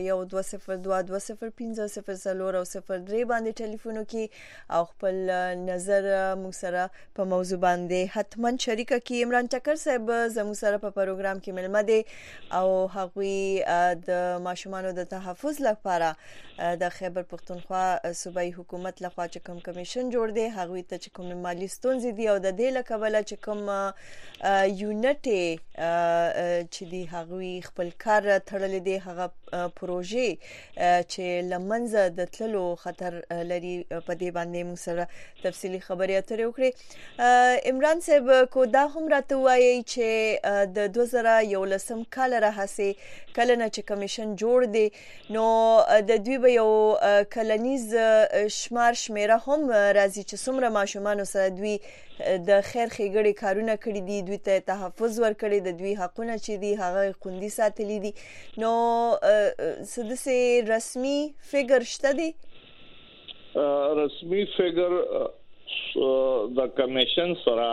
00122022050 او 03 باندې ټلیفون وکړي او خپل نظر موږ سره په موضوع باندې حتما شریکه کی. عمران ټکر صاحب زموږ سره په پروګرام کې ملمه دي او هغوی د ماشومانو د تحفظ لپاره د خیبر پختونخوا صوبایي حکومت لخوا چې کوم کمیشن جوړ دی هغوی ته چې کوم مالی ستونزې دي او د دې لکبله چې کوم یونټ چې دی هغوی خپل کار تړلې دي هغه پروژې چې لمنځه د تللو خطر لري په دې باندې موږ سره تفصیلی خبرې اترې وکړي. عمران صاحب کو دا هم راته وایي چې د 2011 کال راهسي کله نه چې کمیشن جوړ دی نو د دوی به یو کلنیز شمیره هم راځي چې څومره ماشومان سره دوی د خیر ښېګړې کارونه کړي دي دوی ته تحفظ ورکړي د دوی حقونه چې دي هغه خوندي ساتلي دي. نو سدسي رسمي فیګر شته دي؟ رسمي فیګر د کمیشن سره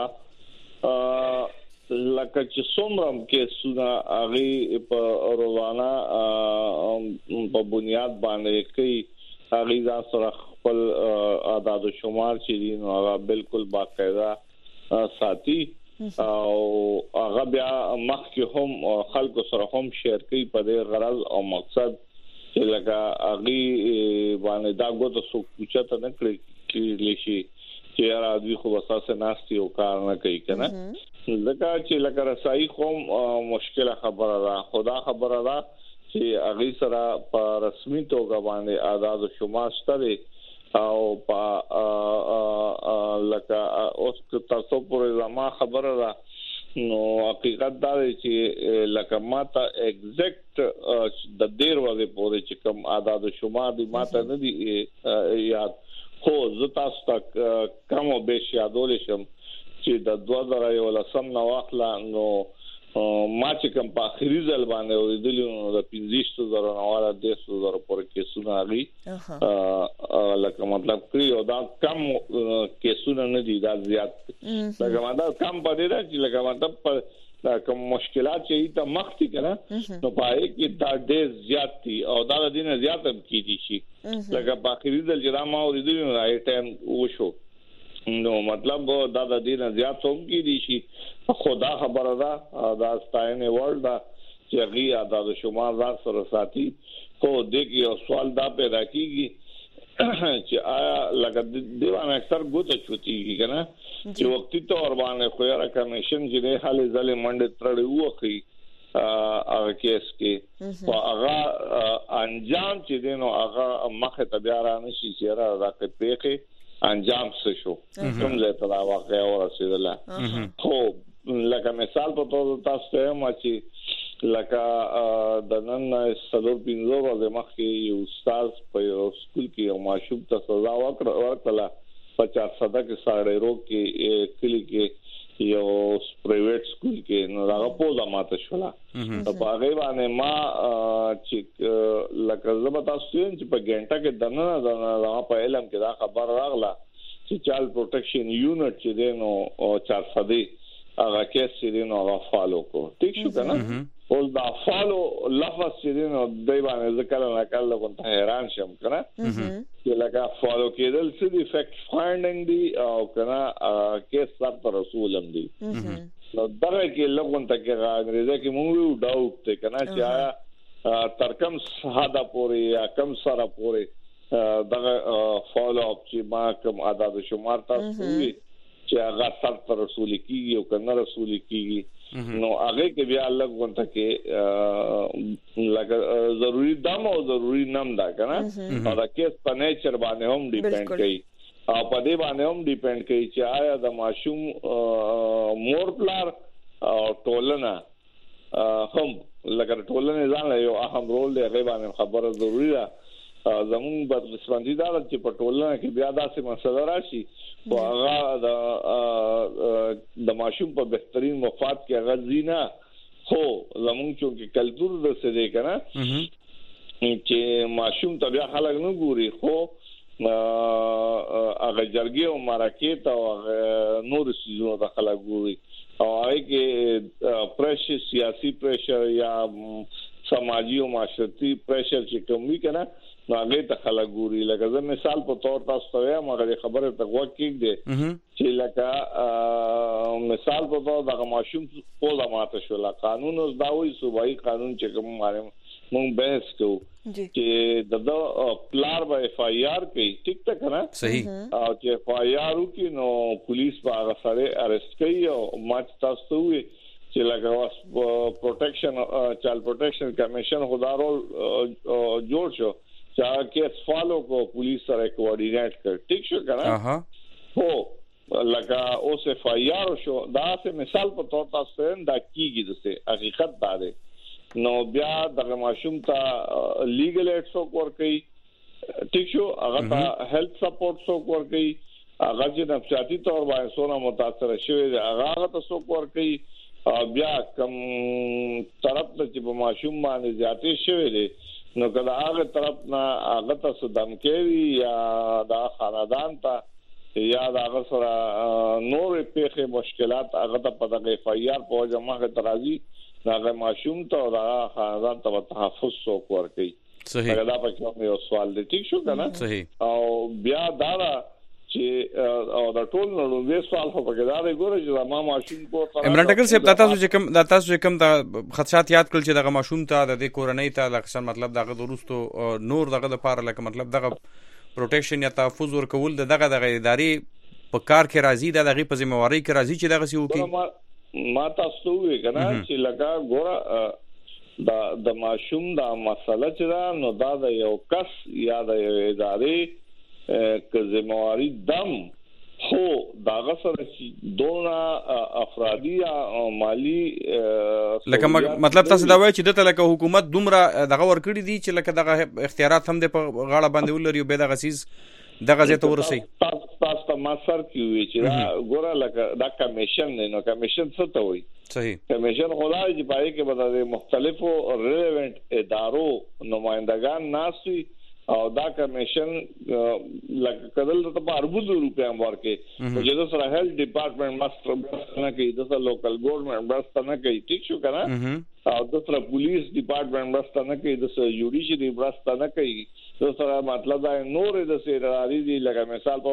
لکه چې څومره کې سونه هغه په روزانه په بنیاد باندې کوي هغه ځان سره خپل اعداد و شمار چې دي نو هغه بالکل باقاعده ساتي او هغه بیا مخکې هم خلکو سره هم شیر کوي په دې غرض او مقصد چې لکه هغه باندې دا غوته سو پوښتنه نه کړی لشي چې را دوی خو وساسه ناشتي او کار نه کوي کنه لکه چې لکه رسایي کوم مشکله خبره ده خدا خبره ده چې هغه سره په رسمي توګه باندې اعداد او شمار شته او په لکه اوس تاسو پورې زما خبره ده نو حقیقت دا دی چې لکه ماته ایگزیکټ د ډیر وځي پورې چې کوم اعداد او شمار دي ماته نه دي یاد خو زه تاسو ته کوم به یادول شم چې د 2011 نو واخلا نو ما چې کوم په اخري ځل باندې ورېدلی نو د 15,000 نواله 10,000 پورې کیسونه غي لکه مطلب کړی او دا کم کیسونه نه دي دا زیات لکه مطلب کم پدې دا چې لکه مطلب دا کوم مشکلات چې ته مختی کنه نو پای کې دا ډېر زیات دي او دا د دینه زیات هم کیږي شي لکه په اخري ځل چې دا ما ورېدلی نو راي ټایم وشو نو مطلب دا د دینه زیات هم کیږي شي خدا خبره ده دا ستاینه ورلد چې غي اعداد شمار ځان سره ساتي خو د یو سوال دا پیدا کیږي چې آیا لکه دیوان اکثر ګوته چوتیږي کنه چې وختي تور باندې خو یاره کمیشن چې نه حالې ځلې منډه ترړې وخی هغه کیس کې او هغه انجام چې دینو هغه مخه تبیارا نشي چې را راکې پیخه انجام څه شو کوم ځای ته دا واقعا ورسېدله خو لکه مثال په توګه تاسو ته ما چې لکه د نن سلور پینځو ورځې مخکې یو استاد په یو سکول کې یو ماشوم ته سزا ورکړه 50 کې ساړې روغ کې کلی کې یو پرایویټ سکول کې نو هغه پوزا ماته شولا په هغه باندې ما چې لکه زما تاسو چې په ګنټه کې دنه په علم کې دا خبر راغله چې چایلډ پروټیکشن یونټ چې دینو 400 هغه کیس چې نو هغه فالو کو ٹھیک شو کنه ول دا فالو لفظ چې نو دای باندې ذکر نه کړل کوم حیران شم کنه چې لکه فالو کېدل څه دی فیکټ فایندینګ دی او کنه کیس سره رسولم دی نو دغه کې لګون ته کې انګریزي کې مونږ ډاوټ ته کنه چې آیا ترکم ساده پوري یا کم سره پوري دغه فالو اپ چې ما کوم اعداد شمار تاسو وی چې هغه سره رسول کیږي او کنه رسول کیږي نو هغه کې بیا الګ ونته کې لکه ضروری دم او ضروری نم دا کنه او دا کیس په نیچر باندې هم ډیپند کوي او په دې باندې هم ډیپند کوي چې آیا د ماشوم مور پلار او ټولنه هم لکه ټولنه ځان له یو اهم رول دی هغه باندې خبره ضروری ده زمون بدقسمتي دا چې په ټولنه کې بیا داسې مسله راشي او هغه د ماشوم په بهترین مفاد کې هغه زینا خو زمون چې کلچر د څه دی کنه چې ماشوم ته بیا خلک نه ګوري خو هغه جرګې او مرکې ته نور سيزونه د خلک ګوري او هغه کې پریشر سیاسي پریشر یا سماجی او معاشرتي پریشر چې کوم وی کنه نو هغه ته خلک ګوري لکه زه مثال په تور تاسو ته وایم هغه خبره ته وکړم چې لکه مثال په تور د ماشوم په لماته شو لا قانون اوس دا وایي صوبایي قانون چې کوم ماره مونږ بحث کوو چې د پلار به اف آی آر کوي ټیک ته کنه صحیح او چې اف آی آر وکي نو پولیس به هغه سره اریسټ کوي او ماته تاسو وي چې لکه پروټیکشن چایلډ پروټیکشن کمیشن خدارو جوړ شو چې کیس فالو کو پولیس سره کوارډینیټ کړ ټیک شو کنه هو لکه اوس اف آی آر شو دا څه مثال په تور تاسو دا کیږي دسه حقیقت دا ده نو بیا د ماشوم ته لیګل ایډ سو ورکي ټیک شو هغه ته هیلث سپورټ سو ورکي هغه چې نفسیاتي تور باندې سونه متاثر شوی هغه ته سو ورکي بیا کم طرف ته چې په ماشوم باندې زیاتې شوی دي نو کله هغه طرف نه هغه ته صدم کوي یا دا خاندان ته یا دا هغه سره نور پیښه مشکلات هغه ته په دغه اف آی آر په جمع ترازی هغه ماشوم ته دا خاندان ته تحفظ سو ورکي صحیح دا په کوم یو سوال دی ټیک شو کنه صحیح او بیا دا چې او دا ټول نو وې سوال خو په کې دا ګوره چې ما ماشوم کو عمران ټکر صاحب تاسو چې کوم د خدشات یاد کړل چې دغه ماشوم ته د کورنۍ ته لکه مطلب دغه دروستو نور دغه لپاره لکه مطلب دغه پروټیکشن یا تحفظ ورکول دغه ادارې په کار کې راځي دغه په ذمہواری کې راځي چې دغه سی وکي ما تاسو وی کنه چې لکه ګوره د ماشوم دا مسله چې دا نو دا د یو کس یا د ادارې که ذمہواری دم خو دا غسر چې دونا افرادی یا مالی لکه مطلب تاسو دا وایي چې دته لکه حکومت دومره دغه ورکړي دي چې لکه دغه اختیارات هم د غاړه باندې ولري به دغه سیس دغه ځای ته ورسي تاسو ته ما سر کیوي چې دا ګوره لکه دا کمیشن نو کمیشن څه ته وایي صحیح کمیشن خدای چې پای کې بدل مختلفو ریلیونت ادارو نمائندگان ناسي او دا کمیشن لکه کدل ته په اربو روپیا ورکه چې د سره هیلث ډپارټمنټ ماستر نه کوي د سره لوکل ګورنمنت ماستر نه کوي ټیک شو کنه او د سره پولیس ډپارټمنټ ماستر نه کوي د سره جوډیشري ماستر نه کوي د سره مطلب دا نور د سره راځي دي لکه مثال په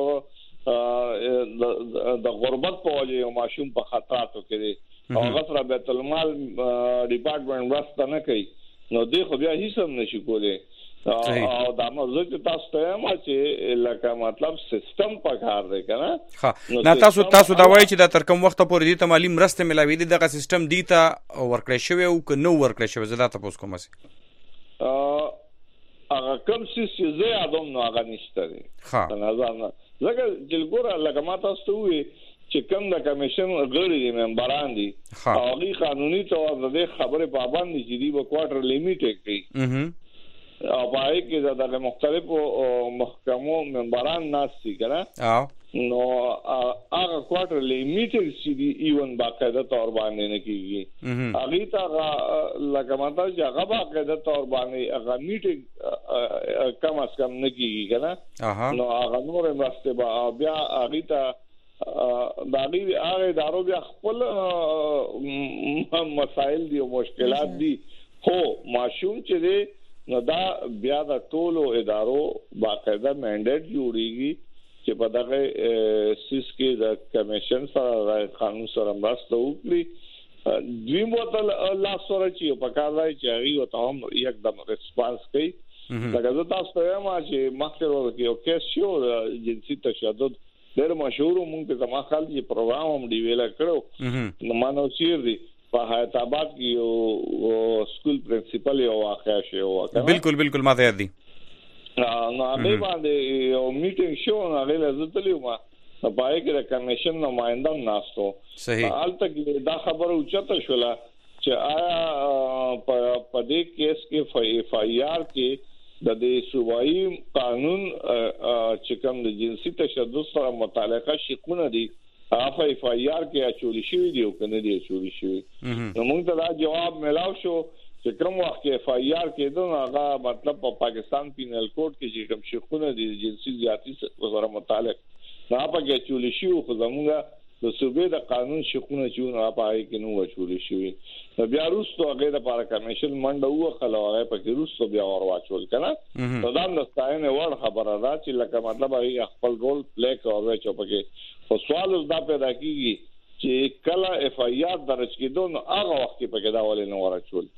د غربت په وجه یو ماشوم په خطراتو کې دي او غفر بیت المال ډپارټمنټ ماستر نه کوي نو دوی خو بیا هیڅ هم نشي کولای او دا موضوع چې تاسو ته ما چې لکه مطلب سیستم پکار دی کنه ها نه تاسو دا وایي چې دا تر کوم وخت پورې دې ته مالی مرسته ملاوي دي دغه سیستم دی ته ورکړی شوی او که نو ورکړی شوی زه دا تاسو کوم سي هغه کوم چې زه ادم نو هغه نشته دی ها نه زګر جلګور لکه ما تاسو وی چې کوم د کمیشن غړي دي ممبران دي هغه قانوني تور د خبره پابند دي چې دی په کوارټر لیمیټ کوي او پای کې د مختلفو محکمو ممبران ناشتي کنه نو هغه کوارټر لیمیټ چې دی ایون باقاعده تور باندې نه کیږي هغه تا لکه ماته چې هغه باقاعده تور باندې هغه میټینګ کم از کم نه کیږي کنه نو هغه نور مسته بیا هغه تا داغي هغه دارو بیا خپل مسائل دي او مشکلات دي خو ماشوم چې دی نو دا بیا د ټولو ادارو باقاعده منډیټ جوړیږي چې په دغه سیس کې د کمیشن سره قانون سره مرسته وکړي دوی موتل الله سره چې په کار راځي چې هغه ته هم یکدم ریسپانس کوي لکه زه تاسو ته وایم چې مخکې ورته یو کیس شو جنسي تشدد ډېر مشهور مونږ په زما خپل پروګرام هم دی ویل کړو نو مانو شیر دی په حیات آباد کې یو سکول پرنسپل یو واقع شو بالکل ما ته یاد دي نو هغه باندې یو میټینګ شو نو هغه لزتلیو ما په پای کې د کمیشن نمائنده ناستو صحیح حالت کې دا خبره اوچته شوله چې آیا په دې کیس کې اف آی آر کې د دې صوبایي قانون چې کوم د جنسي تشدد سره متعلقه شقونه دي اف ای آی آر کې اچول شوی دی او کنه دی اچول شوی نو موږ ته دا جواب ملاو شو چې کوم وخت کې اف ای آر کې دا هغه مطلب په پاکستان پینل کوډ کې چې کوم شقونه دي جنسي زیاتی سره متعلق نه پکې اچول شي او زموږ د صوبې د قانون شقونه چې نو پای کې نو اچول شي نو بیا وروسته هغه د پاره کمیشن منډه وکړه هغه پکې وروسته بیا ورواچول کنه نو دا د ستاینه ور خبره ده چې لکه مطلب هغه خپل رول پلی کوي چې پکې خو سوال دا پیدا کیږي چې کله اف ای آر درج کېدو نو هغه وخت په کې دا ولې نه ورچول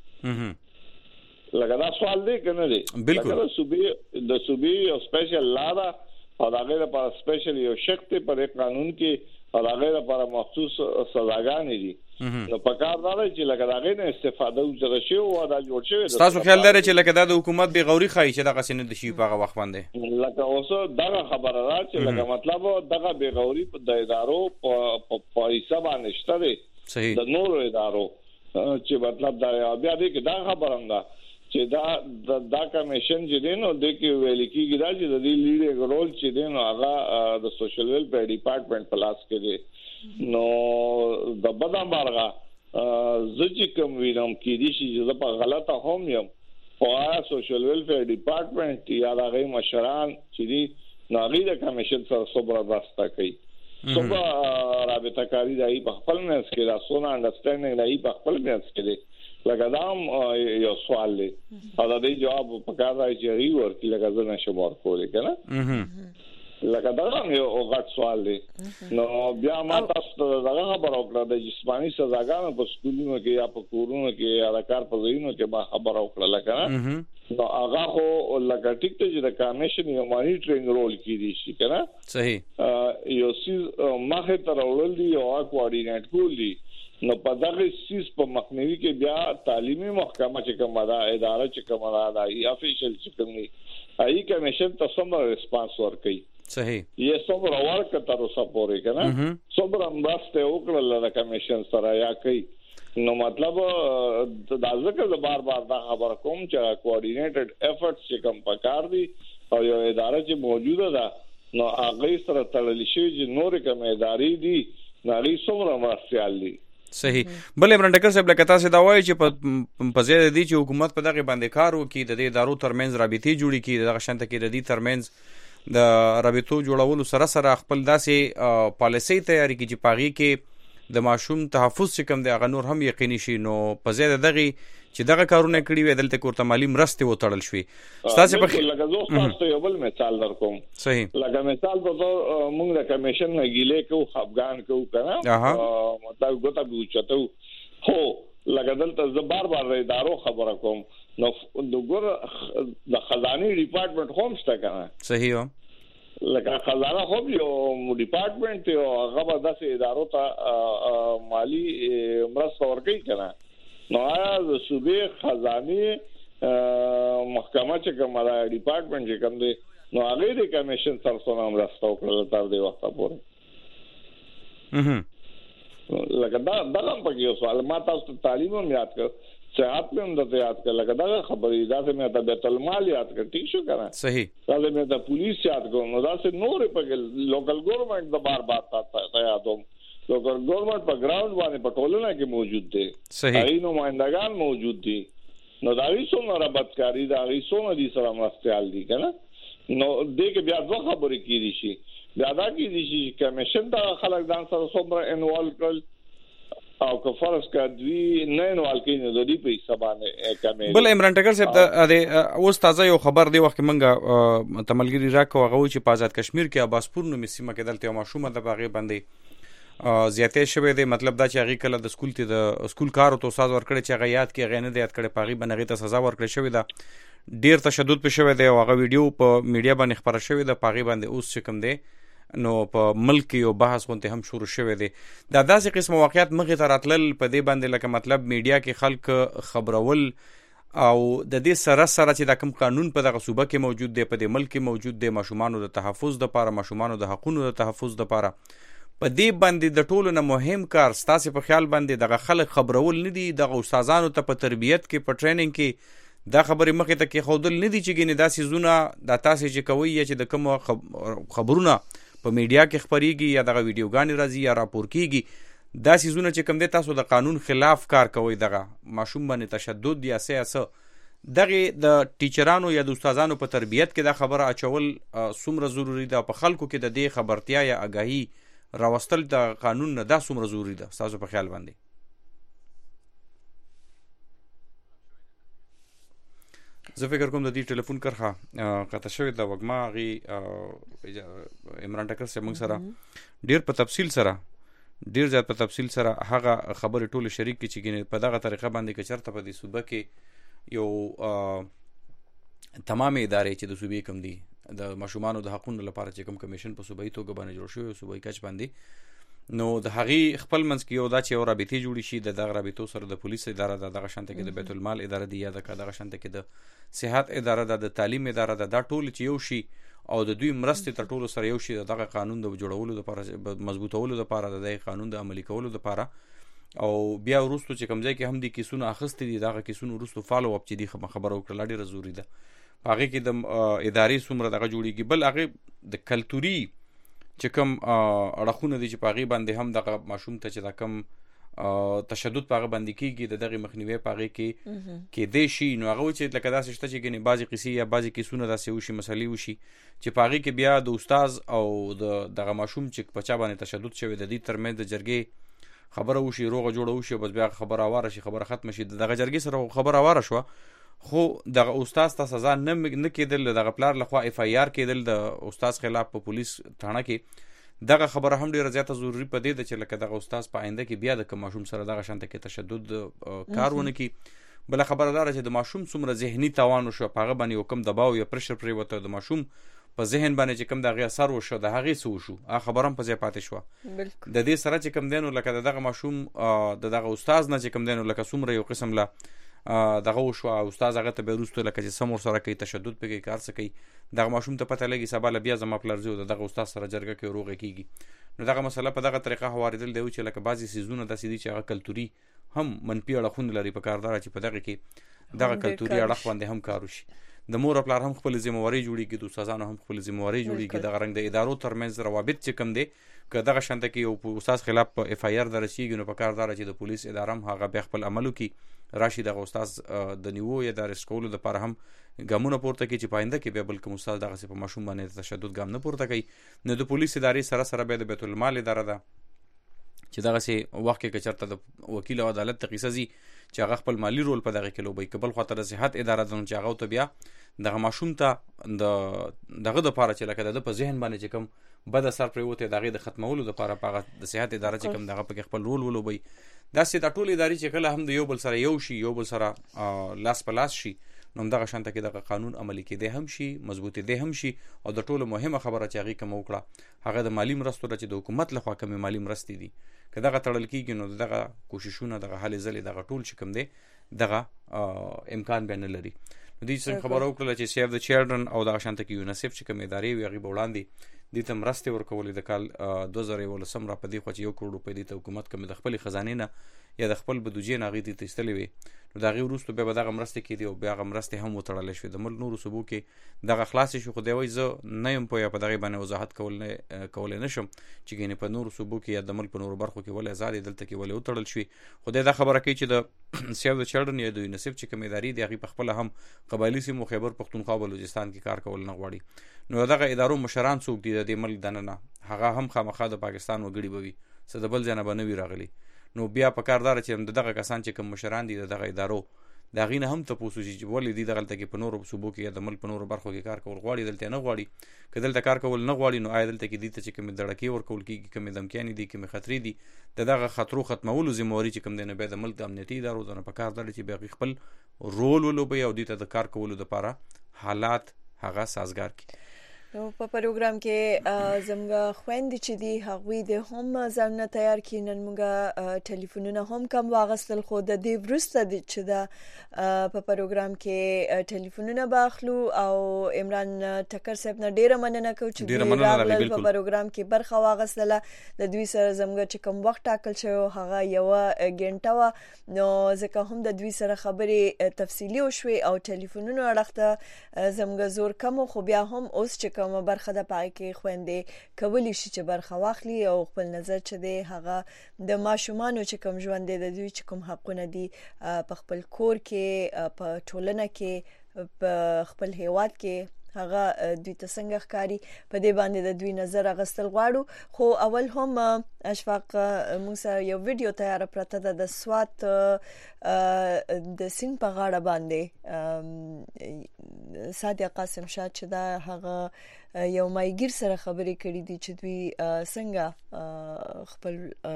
لکه دا سوال دی کنه دی بالکل د صوبې او سپیشل لا دا او هغه لپاره سپیشل یو شق په قانون کې او هغه لپاره مخصوص سزاګانې دي نو په کار دا چې لکه دا غي نه استفاده وکړي شي او دا جوړ شي تاسو خیال لرئ چې لکه دا د حکومت به غوري خای چې دغه سینې د شي په هغه وخت باندې لکه اوسه دا خبره را چې لکه مطلب دغه به غوري په ادارو په حساب نشته دي د نور ادارو چې مطلب دا بیا دې کې دا خبره ده چې دا کمیشن چې دینو د کې ویل کېږي دا چې د دې لیډ رول چې دینو هغه د سوشل ویلفیر ډپارټمنټ پلاس کې دی نو د بدن بارغه زجی کوم وینم کې دي چې په غلطه هم یم او سوشل ویلفیر ډپارټمنټ یا هغه مشران چې دي ناغي د کمیشن سره صبر راسته کوي صبح رابطه کاری دی په خپل منځ کې دا سونه انډرستانډینګ دی په خپل منځ کې دی لکه دا یو سوال دی او دا دی جواب پکار دی چې ری ورکی لکه زنه شمار کولې کنه لکه دا یو غټ سوال دی نو بیا ما تاسو ته دا خبر وکړه د جسمانی سزاګانو په سکولونو کې یا په کورونو کې یا د کار په ځایونو کې ما خبر وکړه لکه نو هغه خو لکه ټیک ته چې د کمیشن یو مانیټرینګ رول کیږي شي کنه صحیح یو سیز مخه تر ولل دی او کوارډینیټ کول دي نو په دغه سیس په مخنیوي کې بیا تعلیمي محکمه چې کومه دا اداره چې کومه دا ای افیشل چې کومه ای کمیشن ته سم ریسپانس ورکړي صحیح یې صبر ورکړه تر اوسه پورې کنه صبر امرسته وکړه د کمیشن سره یا کوي نو مطلب دا ځکه د بار دا خبر کوم چې کوارډینیټډ افورټس چې کوم پکار دي او یو اداره چې موجوده ده نو هغه سره تړل شي چې نور کوم ادارې دي ناري څومره مرستيال دي صحیح بل عمران ټکر صاحب لکه تاسو دا وایي چې په زیاده دي چې حکومت په دغه باندې کار وکړي د دې ادارو ترمنځ رابطې جوړې کړي دغه شانته کې د دې ترمنځ د رابطو جوړولو سره خپل داسې پالیسي تیاری کړي چې پاغي کې د ماشوم تحفظ چې کوم دی هغه نور هم یقیني شي نو په زیاده دغه چې دغه کارونه کړی وي دلته کوته مالی مرسته وټړل شوي تاسو په لکه زه تاسو یو بل مثال درکوم صحیح لکه مثال په موږ د کمیشن نه ګیلې کو افغان کو کنه مطلب ګوتا بوچته هو لکه دلته زه بار ادارو خبره کوم نو دغه د خزانه ډپارټمنټ هم شته کنه صحیح و لکه خزانه خو یو ډپارټمنټ یو هغه داسې ادارو ته مالی مرسته ورکوي کنه نو آیا د صوبې خزانه محکمه چې کومه دا ډپارټمنټ چې کوم دی نو هغه د کمیشن سره سره مرسته وکړه تر دې وخت پورې لکه دا په یو سوال ما تاسو تعلیم هم یاد کړ صحت هم د یاد کړ لکه دا خبرې دا څه مې ته بیت المال یاد کړ ټیک شو کنه صحیح دا مې د پولیس یاد کړ نو دا څه نور په لوکل ګورنمنت د بار یادوم لوکل ګورنمنت په ګراوند باندې په ټولنه کې موجود دي صحیح نمائندگان موجود دي نو دا هیڅ څومره رابطکاری دا هیڅ څومره دي سره مرستيال دي کنه نو دې کې بیا ځو خبرې کیدي شي بیا دا کیدي شي کمیشن دا خلک ځان سره څومره انوالو کړل او که فرض کړي نه انوالو کینې د دې په حساب باندې کمیشن بل عمران ټکر صاحب د اوس تازه یو خبر دی وخت منګه تملګری راکو هغه چې په آزاد کشمیر کې اباسپور نو مسیمه کې دلته ماشومه د باغې باندې زیاتې شوه دی مطلب دا چې هغه کله د سکول ته د سکول کار او استاد ورکړي چې هغه یاد کې غنه دی یاد کړي پاغي بنغي ته سزا ورکړي شوې ده ډیر تشدد په شوه دی او هغه ویډیو په میډیا باندې خبره شوې ده پاغي باندې اوس چې کوم دی نو په ملک یو بحث غونته هم شروع شوه دی دا داسې قسم واقعیت مخې ته راتلل په دې باندې لکه مطلب میډیا کې خلک خبرول او د دې سره چې د کوم قانون په دغه صوبه کې موجود دی په دې ملک کې موجود دی ماشومانو د تحفظ لپاره ماشومانو د حقوقو د تحفظ لپاره په دې باندې د ټولو نه مهم کار ستاسو په خیال باندې دغه خلک خبرول نه دي دغه استادانو ته په تربیت کې په ټریننګ کې دا خبرې مخې ته کې خودل نه دي چې ګینه دا سيزونه د تاسو چې کوي یا چې د کوم خبرونه په میډیا کې خبريږي یا دغه ویډیوګانې راځي یا راپور کیږي دا سيزونه چې کوم دي تاسو د قانون خلاف کار کوي دغه ماشوم باندې تشدد یا سیاست دغه د ټیچرانو یا د استادانو په تربیت کې دا خبره اچول څومره ضروری ده په خلکو کې د دې خبرتیا یا آگاهی راوستل د قانون نه دا څومره ضروری ده تاسو په خیال باندې؟ زه فکر کوم د دې ټلیفون کرخه قطع شوی د وګما غي عمران ټکر سره موږ سره ډیر په تفصیل سره ډیر زیات په تفصیل سره هغه خبرې ټول شریک کی چې په دغه طریقه باندې کې چرته په دې صوبه کې یو تمام ادارې چې د صوبې کم دي د ماشومانو د حقوقو لپاره چې کوم کمیشن په صوبایي توګه باندې جوړ شوی صوبایي کچ باندې نو د هغې خپل منځ کې یو دا چې یو رابطې جوړې شي د دغه رابطو سره د پولیس اداره ده دغه شانته کې د بیت المال اداره دی یا دغه شانته کې د صحت اداره ده د تعلیم اداره ده دا ټول چې یو شي او د دوی مرستې تر ټولو سره یو شي دغه قانون د جوړولو لپاره مضبوطولو لپاره د قانون د عملي کولو لپاره او بیا وروسته چې کوم ځای کې هم دي کیسونه اخیستي دي دغه کیسونه وروسته فالو اپ چې دي خبره وکړه ډېره ضروري ده هغه کې د ادارې څومره دغه جوړیږي بل هغه د کلتوري چې کوم اړخونه دي چې په هغې باندې هم دغه ماشوم ته چې دا کوم تشدد په هغه باندې کېږي د دغې مخنیوی په هغې کې کېدی شي نو هغه چې لکه داسې شته چې ګنې بعضې قصې یا بعضې کیسونه داسې وشي مسلې وشي چې په هغې کې بیا د استاز او د دغه ماشوم چې په چا باندې تشدد شوی د دې ترمنځ د جرګې خبره وشي روغه جوړه وشي بس بیا خبره اواره شي خبره ختم شي دغه جرګې سره خبره اواره شوه خو دغه استاد ته سزا نه کېدل دغه پلار لخوا اف آی آر کېدل د استاد خلاف په پولیس تھانه کې دغه خبره هم ډیره زیاته ضروری پدې ده چې لکه دغه استاد په آینده کې بیا د کوم ماشوم سره دغه شانته کې تشدد کارونه کی بل خبردار چې د ماشوم څومره ذهني تاوان شو په هغه باندې کوم دباو یا پرشر پرې وته د ماشوم په ذهن باندې چې کوم دغه اثر وشو د هغه سو شو هغه خبرم په ځای پاتې شو د دې سره چې کوم دینو لکه دغه ماشوم دغه استاد نه چې کوم دینو لکه څومره یو قسم لا دغه وشو استاد هغه ته بیرسته لکه چې سمور سره کوي تشدد پکې کار څه کوي دغه ماشوم ته پته لګي سبا بیا زما پلرزو دغه استاد سره جرګه کې روغه کیږي نو دغه مسله په دغه طریقه هواریدل دی چې لکه بعضی سيزونه د سيدي چې هغه کلتوري هم منفي اړخونه لري په کاردار چې په دغه کې دغه کلتوري اړخ باندې هم کار وشي د مور خپل هم خپل ذمہواری جوړیږي د استادانو هم خپل ذمہواری جوړیږي د غرنګ د ادارو ترمنځ روابط چې کم دي که دغه شانته کې یو استاد خلاف په اف آی آر درسیږي نو په کاردار چې د پولیس اداره هم هغه به خپل عملو کې راشي دغه استاد د نیوو یا د ریسکولو لپاره هم ګامونه پورته کوي چې پاینده کې به بل کوم استاد دغه په ماشوم باندې تشدد ګام نه پورته کوي نو د پولیس ادارې سره سره به د بیت المال اداره ده چې دغه سي وخت کې چرته د وکیل او عدالت تقیسه زی چې هغه خپل مالی رول په دغه کې لوبي کبل خاطر صحت اداره ده چې هغه ته بیا دغه ماشوم ته دغه د پاره چې لکه د په ذهن باندې چې کوم بد اثر پرې وته دغه د ختمولو لپاره په د صحت اداره چې کوم دغه په خپل رول ولوبي دا سي د ټول ادارې چې کله هم د یو بل سره یو شي یو بل سره لاس په لاس شي نو دغه شانته کې دغه قانون عملي کېدی هم شي مضبوطی دی هم شي او د ټولو مهمه خبره چې هغه کوم وکړه هغه د مالی مرستو چې د حکومت لخوا کوم مالی مرستې دي که دغه تړل کېږي نو دغه کوششونه دغه حل ځلې دغه ټول چې کوم دی دغه امکان به نه لري دې څنګه خبره وکړه چې سیف د چیلډرن او دغه شانته کې یونیسف چې کوم ادارې وي هغه وړاندې دې ته مرستې ورکولې د کال 2018 را پدې خو چې 1 کروڑ روپۍ د حکومت کوم د خپل خزانه نه یا د خپل بودجې نه غوډي ته استلې وي نو دا غي وروسته به دغه مرستې کې دی او بیا غو مرستې هم وتړل شوې د ملک نورو صوبو کې دغه خلاص شو خو دی وای زه نه يم په دغه باندې وضاحت کول نه شم چې ګینه په نورو صوبو کې یا د ملک په نورو برخو کې ولې آزاد دلته کې ولې وتړل شوې خو دا خبره کوي چې د سیف د چلډرن یا د یونیسف چې کوم ادارې دی هغه په خپل هم قبایلی سیمو خیبر پختونخوا بلوچستان کې کار کول نه غواړي نو دغه ادارو مشران څوک دي د ملک دننه هغه هم خامخا د پاکستان وګړي بوي څه د بل ځنه بنوي راغلي نو بیا په کاردار چې دغه کسان چې کوم مشران دي دغه ادارو دا غینه هم ته پوسو چې ولې دي دغه کې په نورو صوبو کې د ملک په نورو برخو کې کار کول غواړي دلته نه غواړي کله دلته کار کول نه غواړي نو آیا دلته کې دي ته چې کوم دړکی ورکول کیږي کوم دمکیانی دي کوم خطرې دي دغه خطرو ختمولو ذمہواری چې کوم دی نه به د ملک د امنیتي ادارو دنه په کاردار چې به خپل رول ولوبي او دي ته د کار کولو لپاره حالات هغه سازگار کی نو په پروګرام کې زموږ خويندې چې دي هغوی د هم ځان تیار کینن موږ ټلیفونونه هم کم واغستل خو د دې ورسته چې دا په پروګرام کې ټلیفونونه باخلو او عمران ټکر صاحب نه ډیره مننه کوم چې راغلل په پروګرام کې برخه واغستله د دوی سره زموږ چې کوم وخت ټاکل شوی هغه یو غنټه و نو ځکه هم د دوی سره خبرې تفصیلی وشوي او ټلیفونونه اړخته زموږ زور کم خو بیا هم اوس چې کومه برخه د پای کې خويندې کولی شي چې برخه واخلي او خپل نظر چې دی هغه د ماشومانو چې کوم ژوند دی د دوی چې کوم حقونه دي په خپل کور کې په ټولنه کې په خپل هیواد کې هغه دوی ته څنګه ښکاری په دې باندې د دوی نظر اغستل غواړو خو اول هم اشفاق موسی یو ویډیو تیار پرته ده د سوات د سین په غاړه باندې صادق قاسم شاه چې دا هغه یو مایګر سره خبرې کړې دي چې دوی څنګه خپل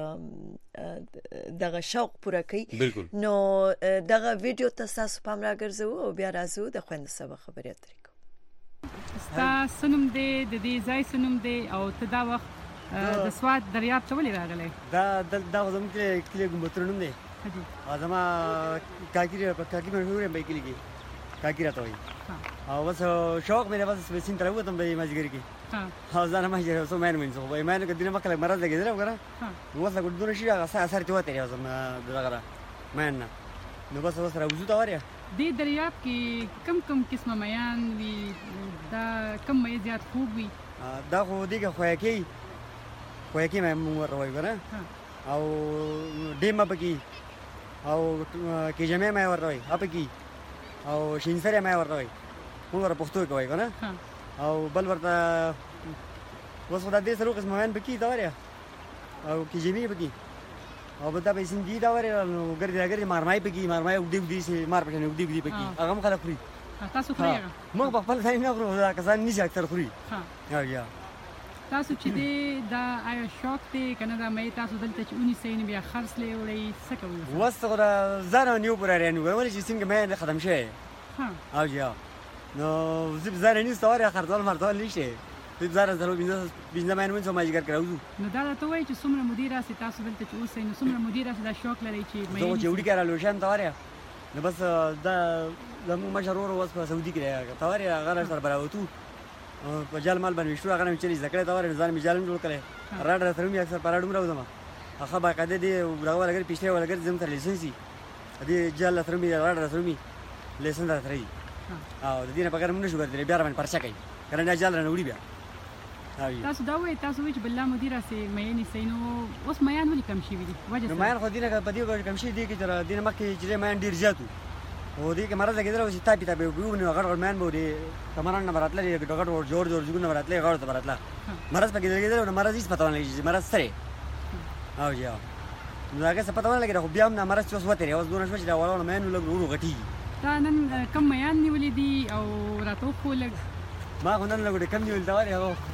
دغه شوق پوره کوي نو دغه ویډیو تاسو پام راګرځو او بیا راځو د خوند سبا خبرې اترې ستا سنم دی د دې ځای سنم دی او ته دا وخت د سوات دریاب ته ولې راغلی دا زموږ کلی ګمبتونه نوم دی زما کاکي مشهور یم کلي کې کاکي راته وایي او بس شوق مې بس سین ته راووتم د مازدیګر کې او ځان ما چې سو مېن منځ خو مېن کې دینه مکه مرز لګېدل وګوره نو وسه ګډونه شي هغه اثر ته وته راځم دغه مېن نو بس راوځو تا وره دې دریاب کې کم قسمه میان وي دا کم مې زیات خوب وي دا خو دغه خویاکي مې مور وای ګره او ډیمه پکې او کې جمع مې ورته اپکی او شینسره مې ورته وای موږ پښتو کوي کنه او بل ورته وسو د دې سره قسم مې پکې دا وره او کې جمع پکې او بدا به سندې دا وره ګرځي مارمای پکې مارمای وډي سي مار پکې وډي پکې هغه خلک خوري تاسو خوري موږ په خپل ځای نه خورو دا کسان نشي اکثر خوري یا تاسو چې دا آیا شوق دی کنه دا مې تاسو دلته چې اونې سین بیا خرڅ لې وړي څه کوي وسه دا زره نیو پراره نو ولې چې څنګه مې ختم شي او یا نو زب زره نه ستوره خرڅول مرتول نشي په زره بینځه مې نو ما جګر کړو نو دا ته وایي چې څومره مدیر راسي تاسو دلته چې اوسئ نو څومره مدیر راسي دا شوق لري چې مې زه چې وړي کړه شم تاوره نو بس دا زمو مشرور اوس په سعودي کې تاوره هغه سره براوتو په جال مال باندې شو هغه چې ذکر تاوره ځان می جالم جوړ کړي راډ سره مې اکثر پراډم راوځم هغه باقاعده دی راو لګر پیښه ولګر زم تر لیسنسي دې جال سره مې راډ سره مې لیسن درته او د دې نه بغیر موږ شو ګرځي بیا باندې پرچا کوي کنه جال نه وړي بیا تاسو دا وایي تاسو چې بل مدیر سي مې نه سينو اوس مېان ولې کم شي وي وجه نو مېان خو دې نه په دې کم شي دي چې تر دې نه مخکې چې مېان ډیر زیاتو او دې کې مرزه کېدل چې تابې وګورو غړ مېان بودي کمران نه براتله ډګړ ور جوړ جوړ براتله غړ ته براتله مرز پکې کېدل نو مرز هیڅ پته نه لګي مرز سره او یا نو هغه څه پته نه لګي خو بیا هم مرز اوس وته اوس دونه شو چې دا وړو مېان لګ ورو غټي دا نن کم مېان نیولې دي او راتو خو لګ ما غو نن لګ کم نیول دا وره هغه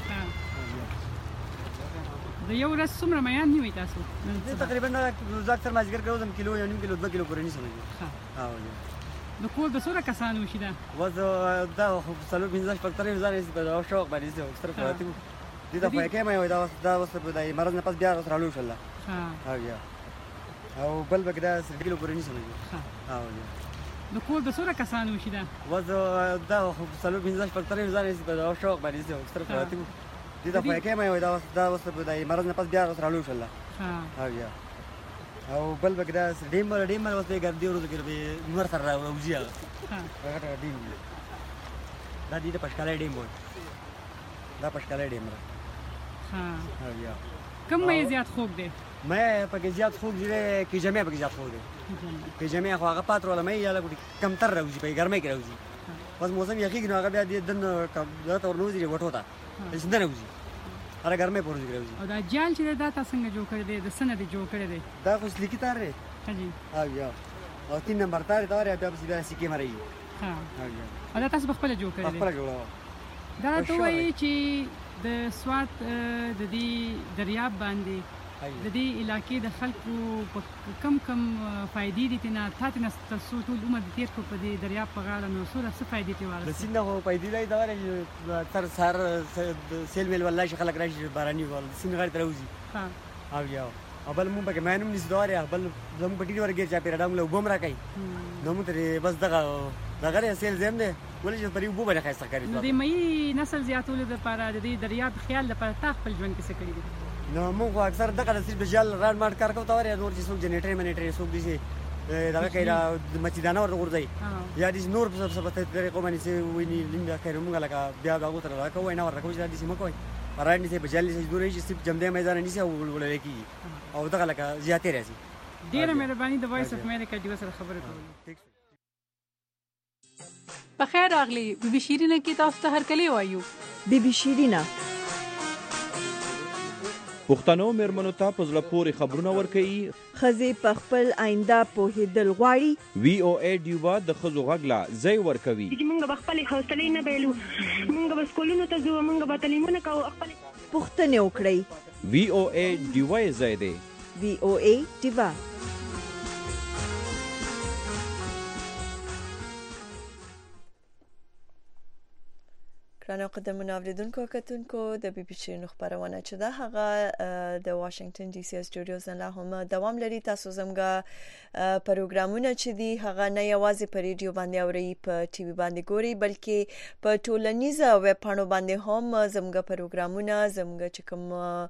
د یو ورځ څومره میان نیوي تاسو تقریبا زه اکثر مازیګر کوم کیلو یا نیم کیلو 2 کیلو پورې نیسم او نو کول به سره کسانو شي دا وځه دا خو سلو بنځه پکتري ځان یې په شوق باندې څه اکثر پاتې دي دا په کې مې دا وسه په دای مرز نه پس بیا سره لوي الله او یا او بل بګدا 3 کیلو پورې نیسم او یا نو کول به سره کسانو شي دا وځه دا خو سلو بنځه پکتري ځان یې په شوق باندې څه اکثر پاتې دي دا په کې مې دا وسه په دای مرز نه پس بیا سره لوي الله او یا او بل بګدا ډیم اوس به ګرځي ورو کې به نور سره راوځي هغه ډیم دا دې په پښکاله ډیم وای دا پښکاله ډیم را او یا کوم مې زیات خوب دی مې په کې زیات خوب دی کې جمع په کې زیات خوب دی کې جمع خو هغه پاتره ولا مې یاله کم تر راوځي په ګرمه کې راوځي بس موسم یخي نو هغه بیا دې دن دا تور نو دي وټو تا هیڅ نه راوځي هغه ګرمه پورې راوځي او دا جال چې دا تاسو څنګه جوړ کړی دی د سند جوړ کړی دی دا خو لیکي تار دی هجی او یا او 3 نمبر تار بیا بیا سکه مری ها او دا تاسو خپل جوړ کړی دی خپل جوړ دا ته وایي چې د سوات د دې دریاب باندې د دې علاقې د خلکو په کم فائدې دي تینا تاسو نه تاسو ټول عمر د تیر کو په دې دریاب په غاړه نو څه فائدې ته وارث د سیند هو فائدې لای دا تر سر سیل مل والله چې خلک راشي باراني ول سیند غړ تروزي ها او یو بل مونږ پکې مینم نس دواره بل زموږ پټی ورګه چا پیرا ډنګ له بوم راکای نو موږ ته بس دغه سیل زم ده ولې چې پرې وبو باندې خاصه کوي نو د مې نسل زیاتولو لپاره د دې دریاب خیال لپاره تا خپل ژوند کې څه کړی دي نو موږ اکثر دغه د بجال ران ماټ کار کوو تاوره نور چې څوک جنریټر څوک دي دا کایدا مچیدانه ور ورځي یا دې نور په څه په طریقو باندې چې ویني لنډه کړو موږ لکه بیا دا غوتره راکوي نه ورکوي چې دې سم کوي پرانی سے بجالی سے دورې چې سپ جمدې میدان نشي ولولې کی او دغه لکه زیاتې راځي ډیره مهرباني د وایس اف امریکا دیو سره خبرې کولې په خیر راغلی بي بي شیرینه کې تاسو ته هر کلی وایو بي بي شیرینه پښتنو مېرمنو ته په زړه پورې خبرونه ورکوي ښځې په خپل آینده پوهېدل غواړي وی او ای ډیوا د ښځو غږ لا ځای ورکوي موږ به خپلې حوصلې نه بایلو موږ به سکولونو ته ځو موږ به تعلیمونه کوو خپلې پوښتنې وکړئ وی او ای ډیوا یې ځای دی وی او ای ډیوا رانو قدمونه اوریدونکو کتونکو د بي بي سي خبرونه چې دا هغه د واشنگټن ډي سي سټوډیوز نه هم دوام لري تاسو زموږه پروګرامونه چې دي هغه نه یوازې په ریډیو باندې اوري په ټي وي باندې ګوري بلکې په ټولنیزه ویب پاڼو باندې هم زموږه پروګرامونه زموږه چې کوم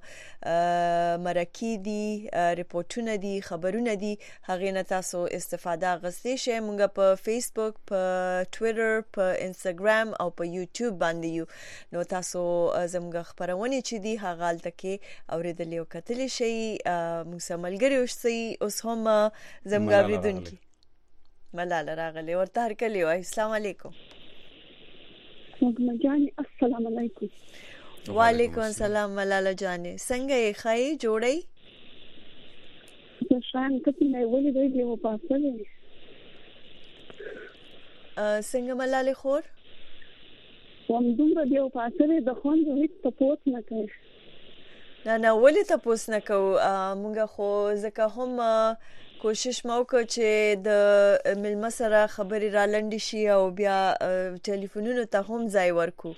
مرکې دي ریپورتونه دي خبرونه دي هغه نه تاسو استفاده غوښتئ شئ موږ په فیسبوک په ټوئیټر په انستګرام او په یوټیوب باندې نو تاسو زموږ خبرونه چې دي هغه تلکه اوریدل او کتل شي موږ سملګری اوسئ اوس هم زموږ اوریدونکو ملاله راغلی ورته هر کلی وای السلام علیکم مګم جان السلام علیکم وعلیکم السلام ملاله جانې څنګه یې خای جوړی شان کته نه ولې دی و پاسه څنګه ملاله خور وم دومره دی په اثر د خوند هیڅ تپوس نه کوي نه ولې تپوس نه کو موږ خو ځکه هم کوشش مو وکړ چې د ملما سره خبرې را لنډ شي او بیا ټلیفونونو ته هم ځای ورکو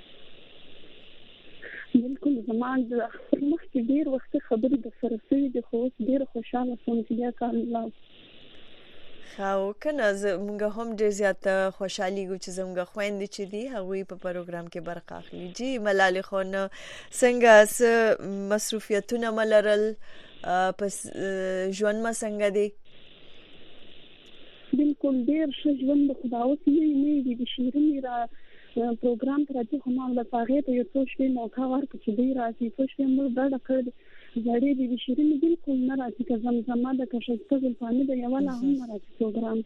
بالکل زمان د مخکې ډیر وخت خبرې د سره سوي د خو ډیر خوشاله شوم چې بیا کار لا خو کنه موږ هم ډیر زیات خوشحالي ګو چې زموږ خويندې چې دي هغه په پروګرام کې برخه اخلي جی ملاله خون څنګه مصروفیتونه ملرل پس ژوند ما څنګه دی بالکل ډیر ژوند د خداوس نه دی شیرینی را پروګرام پر چې هم د پاغه ته یو څه شی موقع ورکړي چې دی راځي څه شی موږ دا کړی زړې د شیرینی بالکل نه راځي که زمزمه د کشفته ځلپانه د یو لا هم راځي پروګرام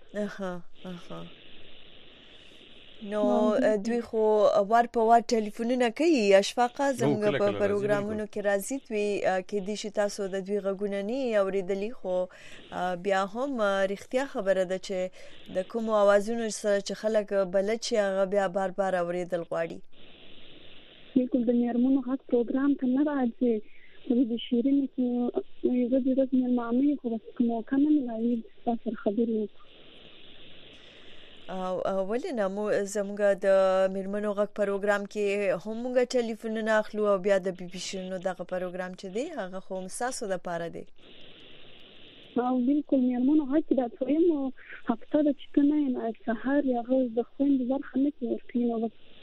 نو دوی خو ور په ور ټلیفونونه کوي اشفاقه زموږ په پروګرامونو کې راځي دوی کې د شي تاسو د دوی غږونه نه اوریدلی خو بیا هم رښتیا خبره ده چې د کوم اوازونو سره چې خلک بلد شي هغه بیا بار اوریدل غواړي بالکل د میرمنو حق پروګرام ته نه راځي د شیرینی کې یو د رسمي مامي خو کومه کنه ملایي تاسو خبرې ولې نه مو زموږ د میرمنو غږ پروګرام کې هم موږ ټلیفونونه اخلو او بیا د بي بي سي نو دغه پروګرام چې دی هغه خو مساسو د پاره دی او بالکل میرمنو غږ دا څویم هفته د چکنه نه سحر یا غوږ د خوند ورخه نه ورکینو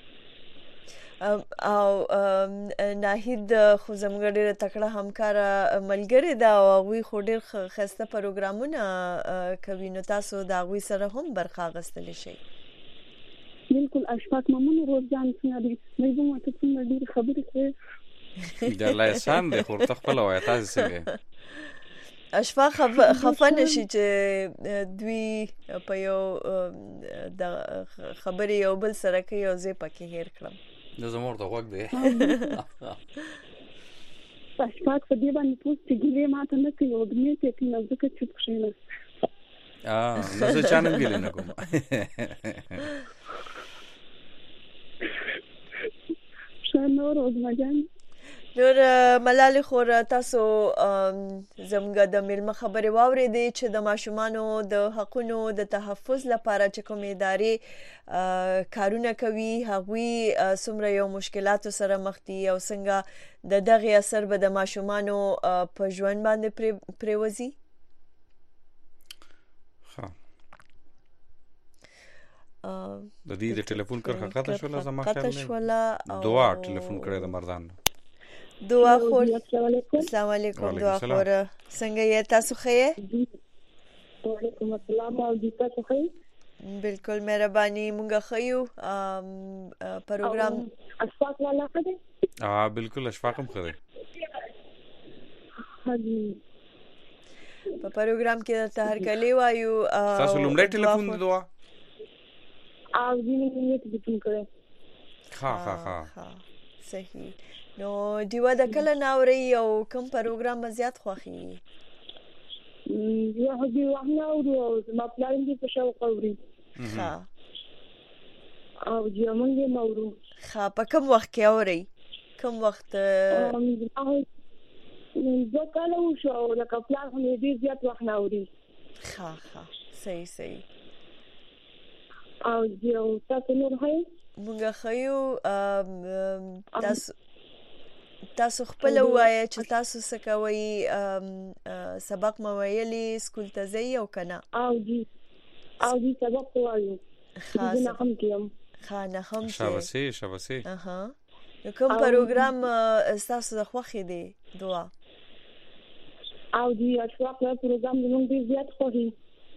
او ناهید خو زموږ ډیره تکړه همکار ملګری دا او غوي خو ډیر خسته پروګرامونه کوي نو تاسو دا غوي سره هم برخه غستل شي بالکل اشفاق مامون روزان څنګه دي مې به ماته څنګه ډیر خبرې کوي د الله احسان دې خو تخپل وای تاسو څنګه اشفاق خفن شي چې دوی په یو د خبرې یو بل سره کوي او زه پکې هیر کړم د زمور د وګ دی اشفاق په دې باندې پوښتنه کیږي ماته نه کوي او دې ته کې نه ځکه چې پښینه نو څه چانه ګل نه کوم شنو روز مجان نور ملال خور تاسو زموږ د ملما خبرې واورېدې چې د ماشومانو د حقونو د تحفظ لپاره چې کوم ادارې کارونه کوي هغوی څومره یو مشکلاتو سره مخ دي او څنګه د دغه اثر به د ماشومانو په ژوند باندې پریوزي. د دې د ټلیفون کرخه قطع شوله زما خیال نه دعا ټلیفون کړی د مردان دعا خور. السلام علیکم دعا خور څنګه یې تاسو ښه؟ وعلیکم السلام او دې تاسو ښه؟ بالکل مهرباني مونږ ښه یو. پروګرام اشفاق والا ښه دی؟ بالکل اشفاق هم ښه دی. په پروګرام کې درته هرکلی وایو. تاسو لومړی ټلیفون د دعا او دې نه ټلیفون کړی؟ ها صحیح. نو دیوا د کله ناوري او کوم پروګرام زیات خوخي؟ یو هدي وحنا او ما پلان دي په شاو قوري. ها او یو مونږه مورو. ها په کوم وخت کې اوري؟ کوم وخت؟ زه کله وشو لکه پلان هم دې زیات وحنا اوري. ها صحیح. او یو تاسو نور هاي مونږه خيو تاسو خپل وایي چې تاسو څه کوي سبق مو ویلي سکول ته ځئ او کنه؟ او دې سبق وایو. نه هم کیم. نه هم شاباسي. نو کوم پروګرام تاسو د خوښي دی دعا؟ او دې اشفاق پروګرام زموږ ډیر زیات خوښي.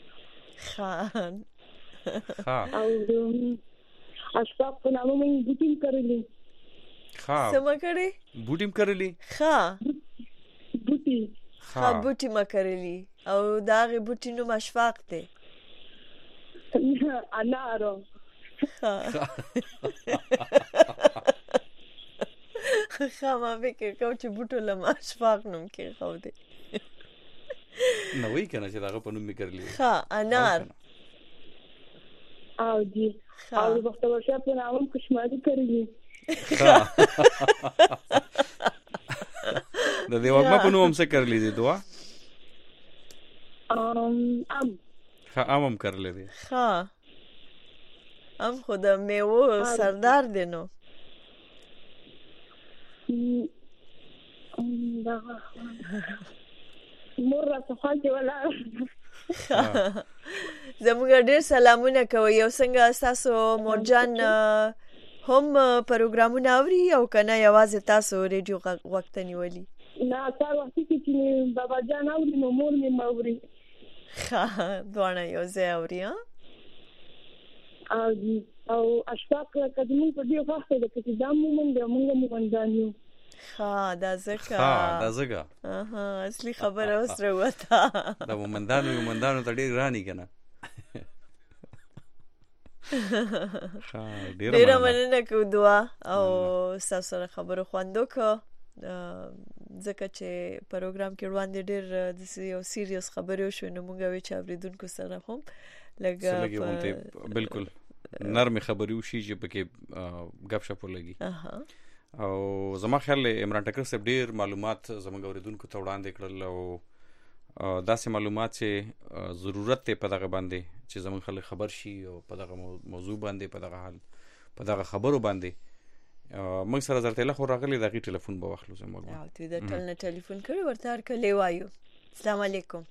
او اشفاق په نامه مې بوټیم کړلی. سما کړی؟ بوټیم کړلی. بوټي ما کړلی او داغه بوټي نو اشفاق دی. انارو. ما فکر کوم چې بوټو لم اشفاق نوم کې خو دی. نو وی کنه چې داغه په نوم می کړلی. انار. او دې او وخت ورشه په نامه کشمادي کړلی. د دې وګما په نوم څه کړلې دي دعا؟ ام کړلې دي. ام خود میوه سردار دی نو. مور صفال دی ولا. زموږ ډېر سلامونه کوي. یو څنګه تاسو مورجان هم پروګرامونه اوري او کنه یوازې تاسو ریډیو وخت نیولي؟ نه تاسو وخت کې چې بابا جان اوري نو مور مې موري. دوانه یو ځای اوري. او اشفاق قدمون په دې وخت کې چې دا موږ موندانیو. دا زګه اصلي خبره اوس راوته. دا مومندانو ته ډیر رانی کنه. ډیره مننه کوم دعا او تاسو سره خبرو خواندو کو ځکه چې پروګرام کې وړاندې ډیر د یو سیریس خبرو شو نو موږ وی چې اوریدونکو سره هم لګا بالکل نرمه خبري وشي چې پکې غب شپ لګي. او زما خیال عمران ټکر صاحب ډیر معلومات زموږ اوریدونکو ته وړاندې کړل او داسې معلومات چې ضرورت ته په دغه باندې چې زموږ خلک خبر شي او په دغه موضوع باندې په دغه حال په دغه خبرو باندې موږ سره درته له خو راغلی دغه ټلیفون به واخلو زموږ. او ته د ټلنه ټلیفون کړو ورته هرکلی وایو. السلام علیکم.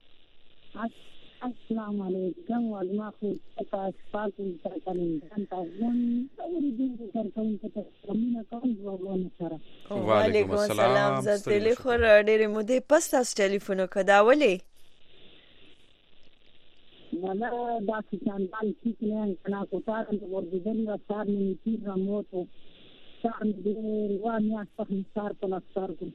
السلام علیکم ولما خو تاسو پاتې ترکلم تاسو اوریدونکو ترکلم ته کومه کوم سره. وعلیکم السلام. زه له خو ډېر مودې پس تاسو ټلیفون وکړاولې. ولا دا څنګه چې نه کنا کوټار د ورځې د وسار نه تیر موټو سار دې روانه په سار په لستار کو.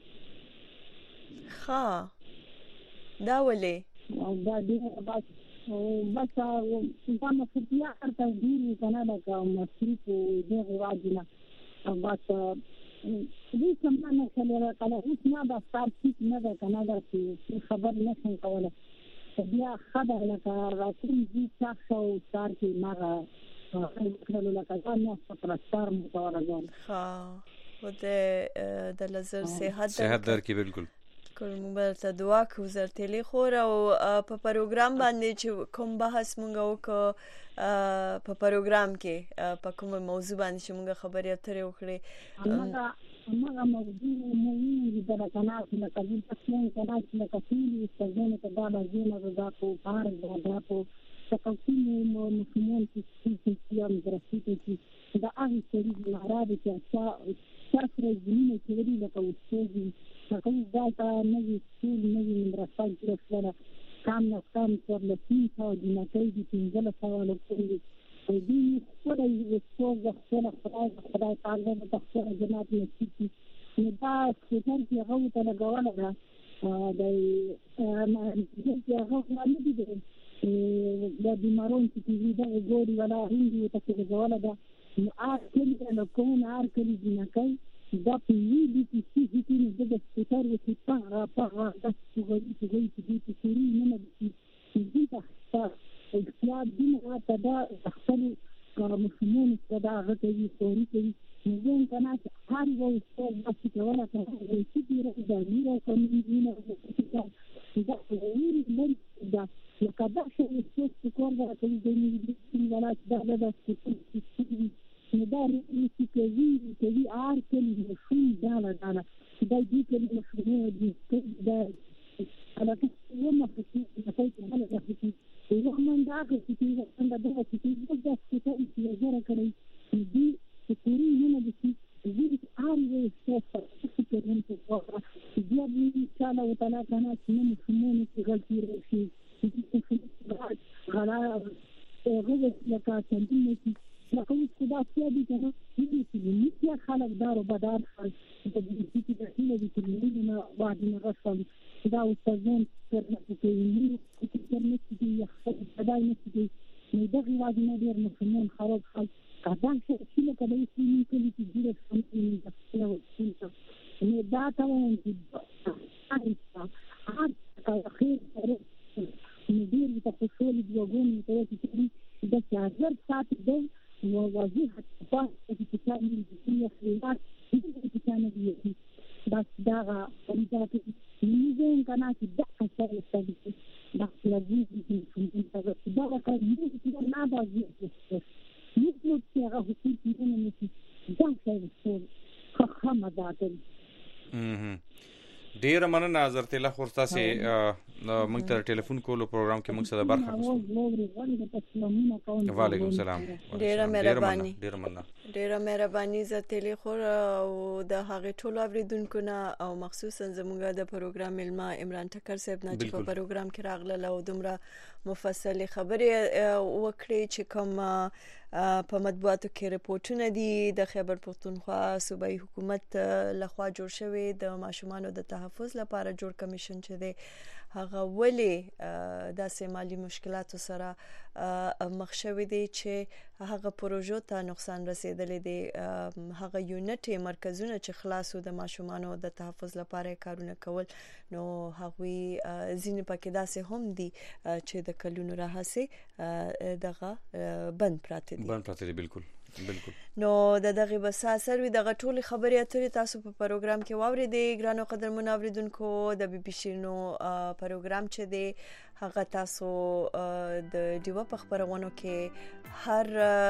دا ولې او دا دې بس دا مفهوم ارته دې کنه دا کوم مصرف دې غواړي او بس دې سمانه کله کله هیڅ نه دا سار چې نه دا کنه دا خبر نه څنګه کوله. بیا خبر لکه راکوم دې تاسو سار کې ماغه کړلو لکه ځان نه پر ستار متورګان. خود د لزر صحت درکې بالکل کوم ته دعا کوو زرتلی خور او په پروګرام باندې چې کوم بحث مونږ وکړو په پروګرام کې په کوم موضوع باندې چې مونږ خبرې اترې وکړې هغه موضوع مو د راکنات نه کوي چې څنګه نه کوي څنګه ته دا لازمه ده په پاره دا په تکویني مسلمان چې یو درسته چې دا هغه چې عربي چې تاسو زمینه کې لري لکه اوسېږي هغه دا نه وي چې نه وي درسته کېږي کام پر لسین او د نتایج څنګه سوال کوي او دې خپل یو څو خدای تعالی د خپل جنات نصیب نه دا چې هغه ته لګول ده د هغه نه دي د بیمارون چې دا ګوري ولا هندي ته څه جوړه ده نو کله نو کوم کلی نه کوي دا په دې کې چې د سپیکر وسی په د څنګه چې سوري نه دي چې اختیار دین راته دا خپل مسلمان صدا غوي سوري کوي نو کنه چې هر یو څه چې کوله چې دې راځي دا کومې دا ویری دا لکه دا شی چې کور دا کوي د دې ولا دا نو دا ریسي کوي کلی شو دا دې کلی مشروع دي دا انا كنت يوم في نتائج الحلقة في ومن داخل في عند ده في بدأ في وزارة كلي دي تقولي هنا بس زي عارضة السفر فكر من الوضع جابني كلا وثلاثة ناس من يسموني في غلطي رشيد في غلا غزة لك تنتمي لكن كذا سيادي كنا يجي في خلق دار وبدار خلق تبي تيجي تحيل بتلميذنا بعدين رسل كذا وستزون كرنا كتير كتير نسيتي كذا نسيتي ندخل بعدين ندير مسلمون خلاص خلق كذا شيء كذا يصير كل تجير في الدخل والسلطة نداتا ونجد عارف خير ندير بتفصيل بيجون ثلاثة بس عذر ساعة ده ووظيفة الطاقة التي تعني في خلال التي بس داغا ولذلك يمكن كانت الدقة الثالثة بس لازم يكون داغا كان يمكن ما بعدين يمكن تيجا في كل داغا الصور خامة ذاتي ډیر مننه حضرت الله خورتا سي موږ ته ټلیفون کولو پروګرام کې موږ سره برخه واخیسته وعلیکم السلام ډیر مهرباني عزت الله خور او د هغه ټولو اوریدونکو نه او مخصوصا زموږ د پروګرام علما عمران ټکر صاحب نه چې په پروګرام کې راغله او دومره مفصل خبرې وکړي چې کوم په مطبوعاتو کې رپورټونه دي د خیبر پختونخوا صوبایي حکومت لخوا جوړ شوی د ماشومانو د تحفظ لپاره جوړ کمیشن چې دی هغه ولې داسې مالی مشکلاتو سره مخ شوی دی چې هغه پروژو ته نقصان رسیدلی دی هغه یونټ مرکزونه چې خلاصو د ماشومانو د تحفظ لپاره کارونه کول نو هغوی ځینې پکې داسې هم دي چې د کلونو راهسې دغه بند پراته دي بالکل نو دغه بس اثر وي دغه ټول خبري اترې تاسو په پروګرام کې واوریدئ ګرانو قدرمن اوریدونکو د بي بي شیرینو پروګرام چې دی هغه تاسو د دیو په خبرونو کې هر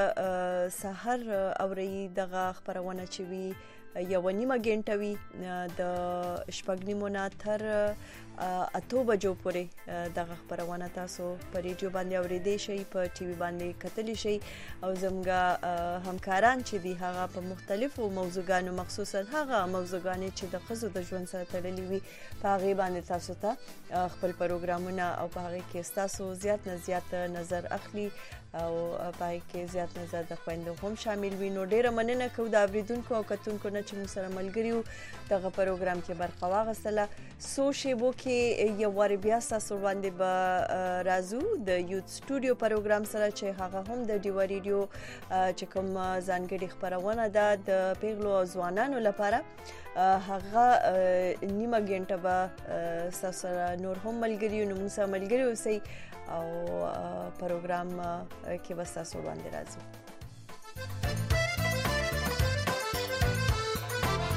سحر اوري دغه خبرونه چې وي یو نیمه غنټه وي د شپږنیمونه تر 8 بجو پورې دغه خبرونه تاسو په ریډیو باندې اوریدئ شي په ټي وي باندې کتلی شي او زموږ همکاران چې دي هغه په مختلفو موضوعاتو مخصوصا هغه موضوعات چې د خزو د ژوند سره تړلي وي په هغه باندې تاسو ته خپل پروګرامونه او په هغه کې تاسو زیات نه زیات نظر اخلي او پای کې زیات نظر د خويندو هم شامل وي نو ډیره مننه کوم د اوریدونکو او کتونکو نه چې موږ سره ملګریو دغه پروګرام کې برخه واغستله سو شیبو کې یو ور بیا تاسو باندې به رازو د یوت سټوډیو پروګرام سره چې هغه هم د ډیو ریډیو چې کوم ځانګړي خبرونه ده د پیغلو ځوانانو لپاره هغه نیمه غنټه به تاسو نور هم ملګریو نو موږ سره ملګری اوسئ او پروګرام کې وساسو باندې راځو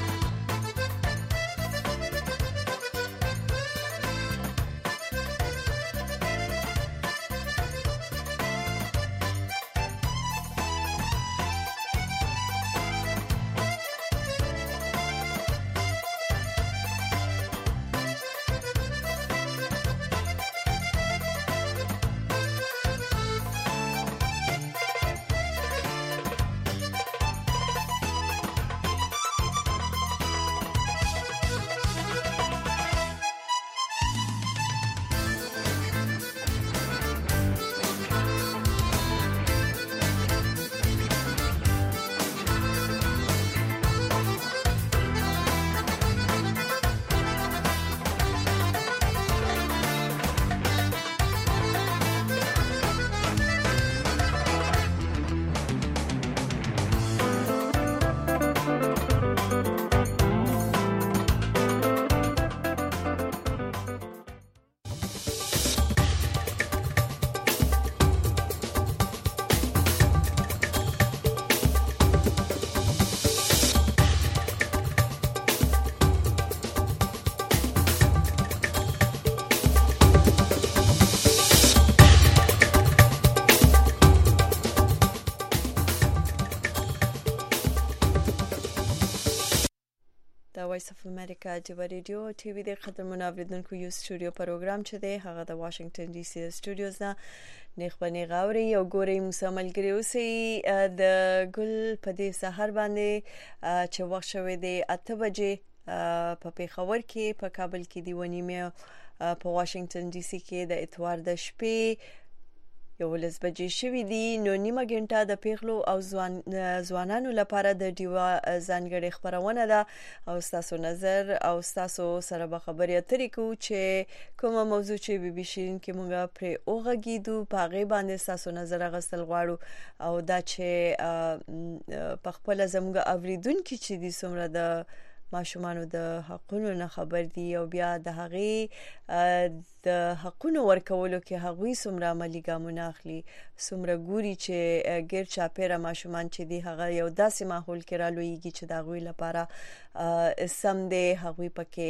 وایس اف امریکا چې ریډیو ټي وي د قدرمنو اوریدونکو یو سټوډیو پروګرام چې دی هغه د واشنگټن ډي سي سټوډیوز نه نخبني غاوري او ګوري موسی ملګری اوسې د ګل په دې سحر باندې چې وخت شوه دی 8 بجې په پیښور کې په کابل کې دی ونیمه په واشنگټن ډي سي کې د اتوار د شپې 11 بجې شوې دي نو نیمه غنټه د پیغلو او ځوانانو لپاره د ډیوا ځانګړي خبرونه ده او تاسو نظر او تاسو سره به خبرې اترې کو چې کومه موضوع چې بي بي شيرین کې موږ پر اوغږیدو په غي باندې تاسو نظر غسل غواړو او دا چې په خپل زموږ اوریدونکو چې دي څومره د ماشومان د حقونو نه خبر دي او بیا د هغه د حقونو ورکولو کې هغوی څومره عملي ګامونه اخلي څومره ګوري چې غیر چاپیره ماشومان چې دي هغه یو داسې ماحول کې رالويږي چې دا غوي لپاره سم دي هغوی پکې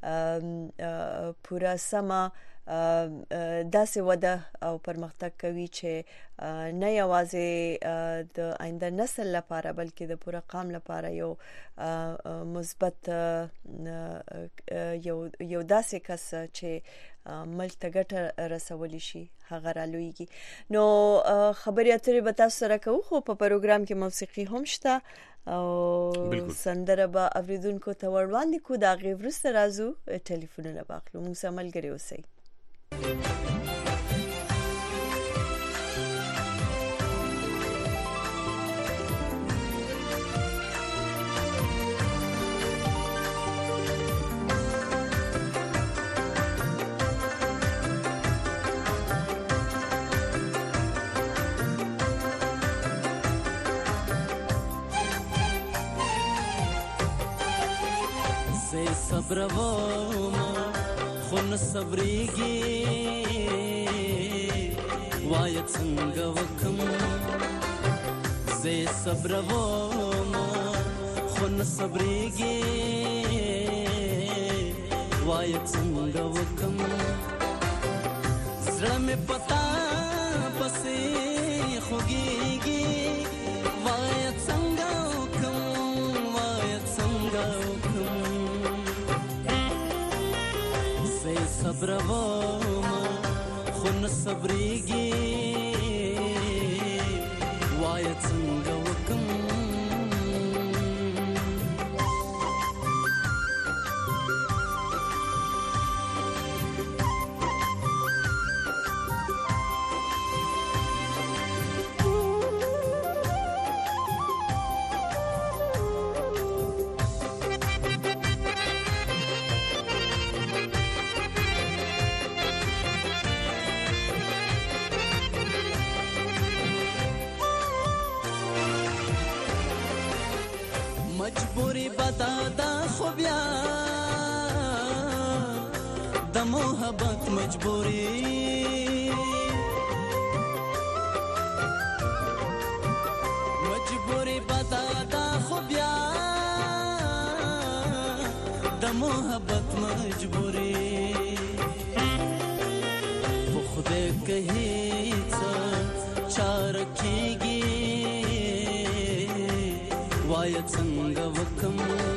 پورا سما داسې وده او پرمختګ کوي چې نه یوازې د آینده نسل لپاره بلکې د پوره قوم لپاره یو مثبت یو داسې کس چې ملک ته ګټه رسولي شي هغه رالويږي نو خبرې اترې به تاسو سره کوو خو په پروګرام کې موسیقي هم شته او سندره به اوریدونکو ته وړاندې کو دا غي ورسره راځو ټلیفونونه باخلو موږ ملګری اوسئ صبر وما خون صبريږي وایت څنګه وکم زه صبر وما خون صبريږي وایت څنګه وکم زړه مې پتا پسې خوږيږي وایت څنګه وکم وایت څنګه وکم صبر وما خون صبريږي وایت څنګه وکم مجبوری بدادا خو بیا د محبت مجبوری مجبوری بدادا خو بیا د محبت مجبوری خدای کہی څه چار کیږي وایت څنګه وکم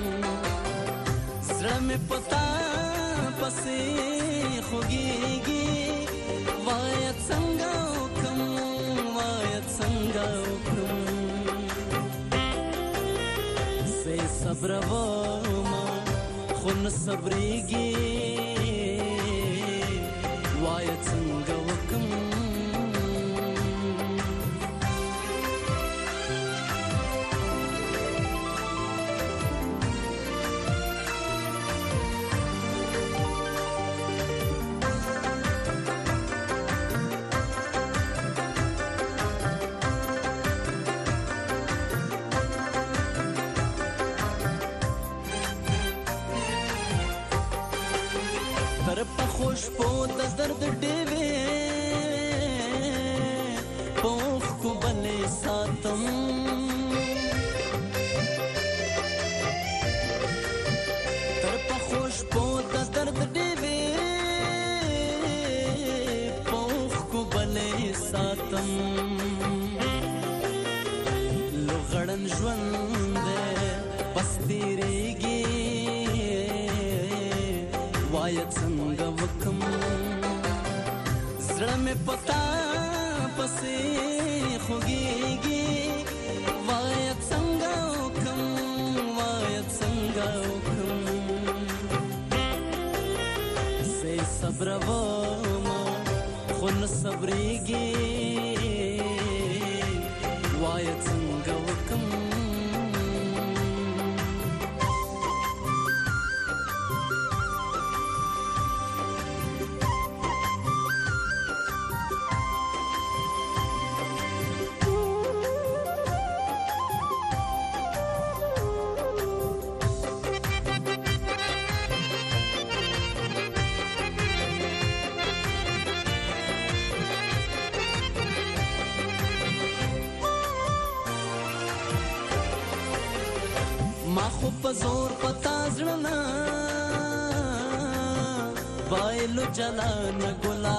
زړه مې پتا پسې خوږيږي وایت څنګه وکم وایت څنګه وکم زه صبر وما خون صبريږي وایت څنګه وکم خوش په د درد ډېوې پوخ کو بلې ساتم تر په خوش په د درد ډېوې پوخ کو بلې ساتم لوغړن ژوند پستېږي وای څنګه وکم زړه مې پتا پسې خوږيږي وای څنګه وکم سه صبر وما خون صبريږي وای څنګه وکم ما خو په زور پتا زړه وایلو جلان ګلا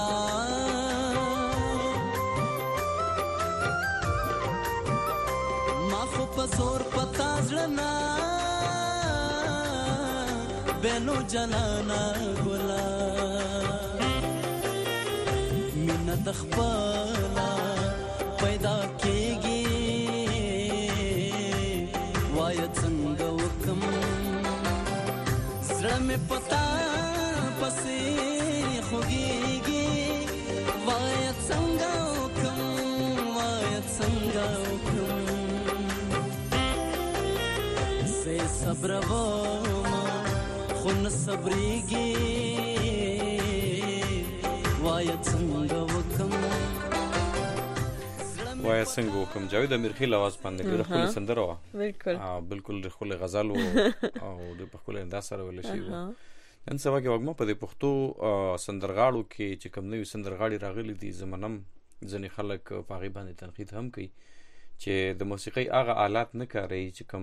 ما خو په زور پتا زړه وایلو جلان ګلا مين د خپل پیدا کېږي وای څنګه وکم زړه مې پتا پسې خوږيږي وای څنګه وکم سه صبر وما خون صبريږي وای څنګه وکم وای څنګه وکم جاوید امیرخیل आवाज باندې ډېر خپل سندره و بالکل خپل غزل او د خپل انداز سره ول شي نن سبا کې وګما په دې پښتو سندرغاړو کې چې کوم نوې سندرغاړي راغلي دي زمونم ځنې خلک په غي باندې تنقید هم کوي چې د موسیقۍ هغه آلات نه کاري چې کوم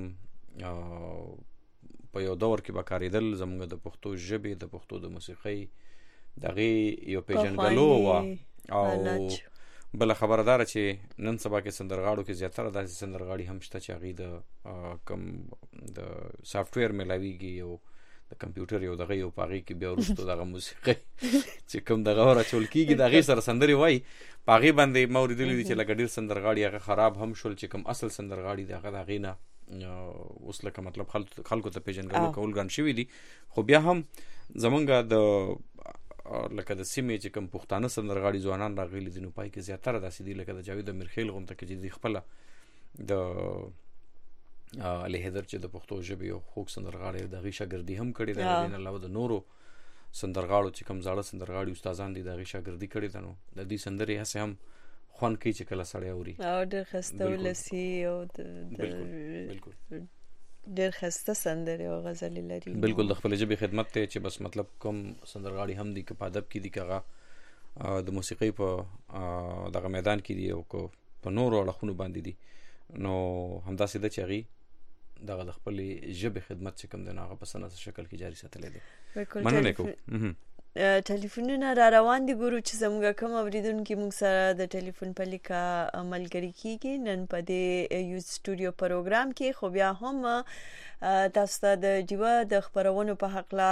په یو دور کې به کاریدل زموږ د پښتو ژبې د پښتو د موسیقۍ دغه یو پیژنګلو او بل خبردار چې نن سبا کې سندرغاړو کې زیاتره داسې سندرغاړي هم شته چې هغه د کم د سافټویر ملاويږي او د کمپیوټر یو دغه یو پاغي کې بیا ورستو دغه موسیقي چې کوم دغه راچول کیږي دغه سره سندري وای پاغي باندې موریدلې چې لکه ډیر سندرغاړي هغه خراب هم شول چې کوم اصل سندرغاړي دغه نه اوس لکه مطلب خلکو ته پیژنګلو کول ګران شوی دي خو بیا هم زمونږ د لکه د سیمې چې کوم پښتانه سندرغاړي ځوانان راغلي دي نو پای کې زیاتره داسې دي لکه د جاوید امیرخیل غونډه کې چې خپل د علي حیدر چې د پښتو ژبې یو خوږ سندرغاړي د غي شاګردي هم کړې ده نه علاوه د نورو سندرغاړو چې کوم زاړه سندرغاړي استادان دي د غي شاګردي کړې ده نو د دې سندرې هڅه هم خوان کوي چې کله سړی اوري او ډېر خسته ولسی او بالکل ډېر خسته سندره او غزل لري بالکل د خپل ژبې خدمت ته چې بس مطلب کوم سندرغاړي هم دي که په ادب کې دي کغه د موسیقۍ په دغه میدان کې دي او په نورو اړخونو باندې دي نو همداسې د چغي دغه د خپل ژبې خدمت چې کوم د ناغه په سنت شکل کې جاری ساتل دي مننه کوم ټلیفونونه را روان دي ګورو چې زموږ کوم اوریدونکو موږ سره د ټلیفون په لیکه عملګری کیږي نن په دې یو سټوډیو پروګرام کې خو بیا هم تاسو ته د جیوا د خبرونو په حق لا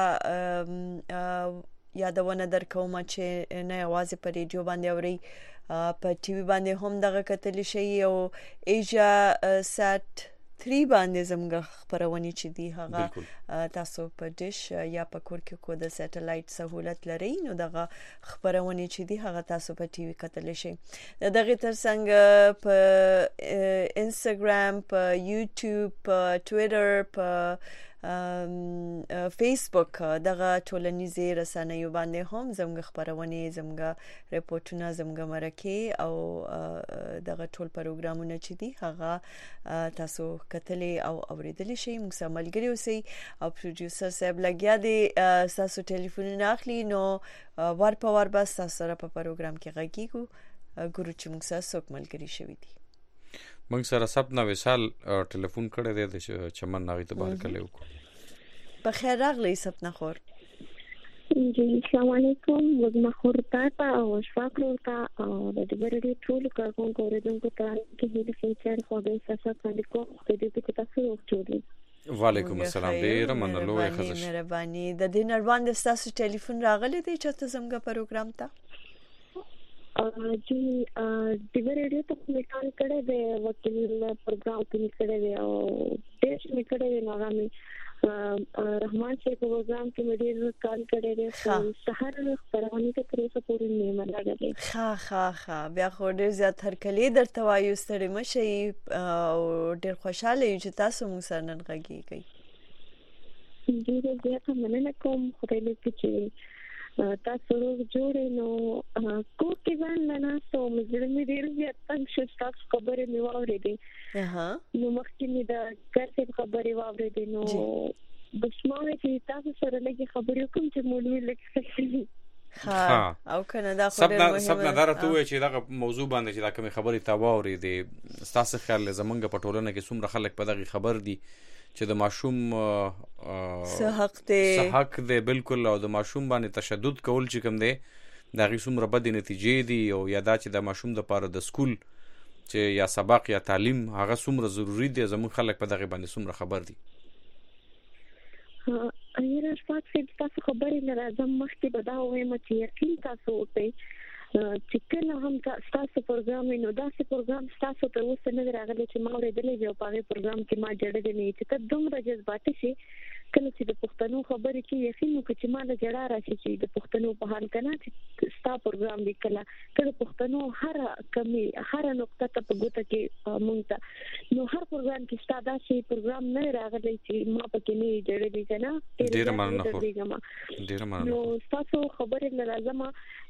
یادونه درکوم چې نه आवाज په ریډیو باندې اوري په ټي وي باندې هم دغه کتل شي او ایجا سات 3 باندې زموږ خبرونه چې دی هغه تاسو په ډیش یا په کور کې کو د سټلایټ سہولت لري نو دغه خبرونه چې دی هغه تاسو په ټي وي کتل شي دغه ترڅنګ په انستګرام په یوټیوب په ټوئیټر په فیسبوک دغه ټولنیزې رسنیو باندې هم زموږ خبرونه زموږ ریپورتونه زموږ مرکه او دغه ټول پروګرامونه چې دي هغه تاسو کتلې او اوریدلې شي موږ سره ملګری اوسئ او پروډوسر صاحب لګیا دی تاسو ټلیفون نه اخلي نو ور په ور بس تاسو سره په پروګرام کې غږیږو ګورو چې موږ سره څوک ملګری شوی دی موږ سره سپنا وصال ټلیفون کړی دی د چمن ناغي ته بار کړو بخیر راغلی سپنا خور جی السلام علیکم وګما خورتا او شفاقو تا او د دې ټول کارکونکو اوریدونکو ته کې د فیچر خو د اساس باندې کوم د دې په تاسو وښودل وعلیکم السلام. ډیر مننه خزش. مهرباني. د دې نړوان د تاسو ټلیفون راغلی دی چې تاسو زموږ پروګرام ته जी टीवी रेडियो तो मैं कॉल करे दे वकील प्रोग्राम के करे दे और देश में करे दे नागामी रहमान से प्रोग्राम के मीडिया कॉल करे दे शहर परवानी के तरफ से पूरी नहीं मना गए ها بیا خو ډیر زیات هرکلی درته وایو ستړي مشي او ډیر خوشاله یو چې تاسو موږ سره نن غږیږئ. ډیر زیات مننه کوم خدای دې چې تاسو جوړې نو کوم کې ځان نه سو مزل مې ډیر زیات څنګه تاسو خبرې مې واورېدې نو مخکې مې دا کارته خبرې واورېدې نو بسمانه چې تاسو سره لګي خبرې کوم چې مولوی لکه او کنه دا خو ډیر مهمه سب نظر ته وای چې دا موضوع باندې چې دا کوم خبرې تا واورېدې تاسو خیال زمونږ په ټولنه کې څومره خلک په دغه خبر دي چې د ماشوم صحت حق دی بالکل او د ماشوم باندې تشدد کول چې کوم دی دا غي څومره بد نتیجې دي او یا دا چې د ماشوم د پاره د سکول چې یا سبق یا تعلیم هغه څومره ضروری دی زموږ خلک په دغه باندې څومره خبر دي. ایره شپږ تاسو خبرې نه راځم مخکې به دا وایم چې یقین تاسو وکړئ چې کله هم تاسو پروګرام نو داسې پروګرام تاسو ته اوس نه راغلی چې ما اورېدلې یو په پروګرام کې ما جوړې نه چې ته دومره جذباتي شي کله چې د پښتنو خبرې کې یقین وکړي چې ما له جړه راشي چې د پښتنو په حال کنه چې ستا پروګرام دی کله پښتنو هر کمی هر نقطه ته په ګوته کې مونږ نو هر پروګرام کې ستا داسې پروګرام نه راغلی چې ما پکې نه جوړې کنه ډیر مننه نو تاسو خبرې نه راځم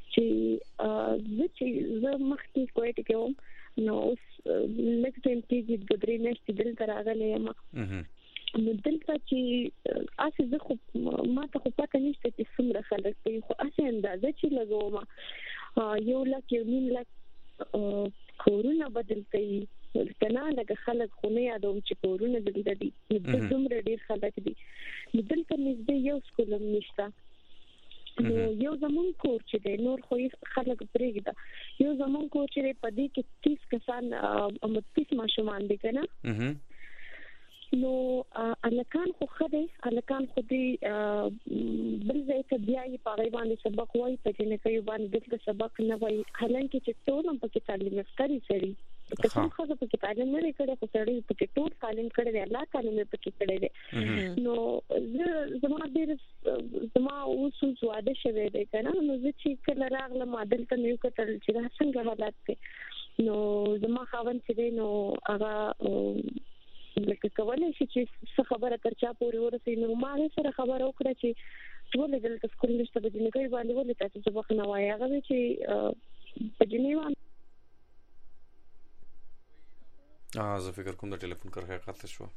چې زه مخکې کوټ کې وم نو اوس لکه ټیم کې د درې میاشتې دلته راغلی یم نو دلته چې اسې زه خو ما ته خو پته نشته چې څومره خلک دي خو اسې اندازه چې لګوم 1,00,000 کورونه بدل کوي کنه لکه خلک خو نه یادوم چې کورونه دلته دي نو دومره ډېر خلک دي نو دلته نږدې یو سکول هم نشته نو یو زمون کور چې دی نور خو خلک پرېږده یو زمون کور چې دی په دې کې 30 کسان 30 ماشومان دي کنه نو الکان خو خدای الکان خو دی بل ځای ته بیا یې په باندې سبق وایي په دې نه کوي باندې د سبق نه وایي حالانکه چې ټول هم پکې تعلیم یافتري سړي کوم خاصه پکې تعلیم نه کړي خو سړي پکې ټول تعلیم کړي دی الله تعالی مې پکې کړي دی نو زما اوس واده شوی دی کنه نو زه چې کله راغلم عادل ته یو کتل چې څنګه حالات دي نو زما خاوند چې دی نو هغه لکه کولای شي چې څه خبره تر چا پورې ورسي نو ما سره خبره وکړه چې ټول دلته سکول نشته د جنګي باندې ولې تاسو څه وخت نه وایي هغه چې په جنیوا زه فکر کوم د ټلیفون کرخه قطع شو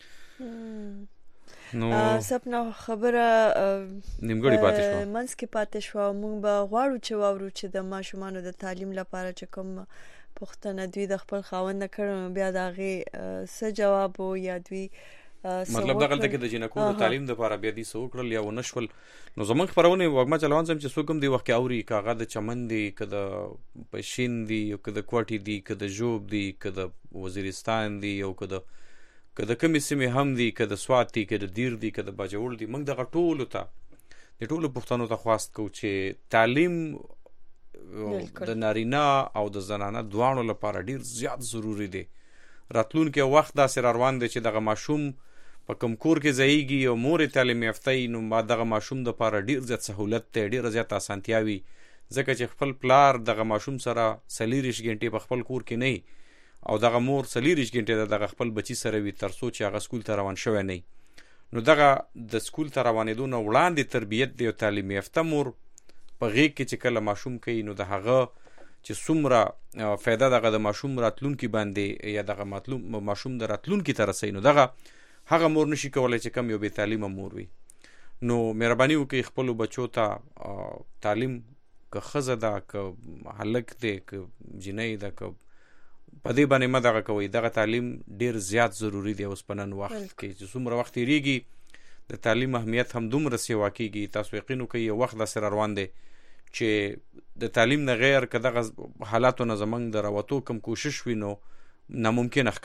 نو سپنا خبره نیمګړی پاتې شو منځ کې پاتې شو موږ به غواړو چې واورو چې د ماشومان د تعلیم لپاره چې کوم پښتنه دوی د خپل خاوند نه کړو بیا داغه څه جواب او یا دوی مطلب دغه کې د جنکو د تعلیم لپاره بیا دي سو کړل یا ونشول نو زمونږ خبرونه وګما چلوان سم چې څوک دی وخت اوري کاغه د چمن دی کده پښین دی او کده کوټی دی کده جوب دی کده وزیرستان دی او کده کمی سیمه هم دی کده سوات دی کده دیر دی کده باجوړ دی موږ دغه ټول ته د ټولو پښتنو ته خواست کو چې تعلیم د نارینه او د زنانه دواړو لپاره ډیر زیات ضروری دی راتلون کې وخت دا سر روان دی چې دغه ماشوم په کوم کور کې ځایږي او مور تعلیم یافته نو ما دغه ماشوم د لپاره ډیر زیات سہولت ته ډیر زیات اسانتیاوي ځکه چې خپل پلار دغه ماشوم سره 40 غنټې په خپل کور کې نه او دغه مور 40 غنټې دغه خپل بچی سره وي تر څو چې هغه سکول ته روان شوی نه نو دغه د سکول ته روانېدو نه وړاندې تربیت دی او تعلیم یافته مور په غیږ کې چې کله ماشوم کوي نو د هغه چې څومره فایده دغه د ماشوم راتلونکي باندې یا دغه ماشوم د راتلونکي ته رسي نو دغه هغه مور نشي کولای چې کم یو به تعلیمه مور وي نو مهرباني وکړئ خپل بچو ته تعلیم که خزه ده که هلک دی که جنۍ ده که په دې باندې مدغه کوي دغه تعلیم ډیر زیات ضروری دی اوس په نن وخت کې چې څومره وخت یریږي د تعلیم اهمیت هم دومره سیوا کیږي تاسو یقین وکړئ یو وخت د سره روان دی چې د تعلیم نه غیر که دغه حالاتو نه زمنګ د راوتو کم کوشش وینو ناممکن ښکاری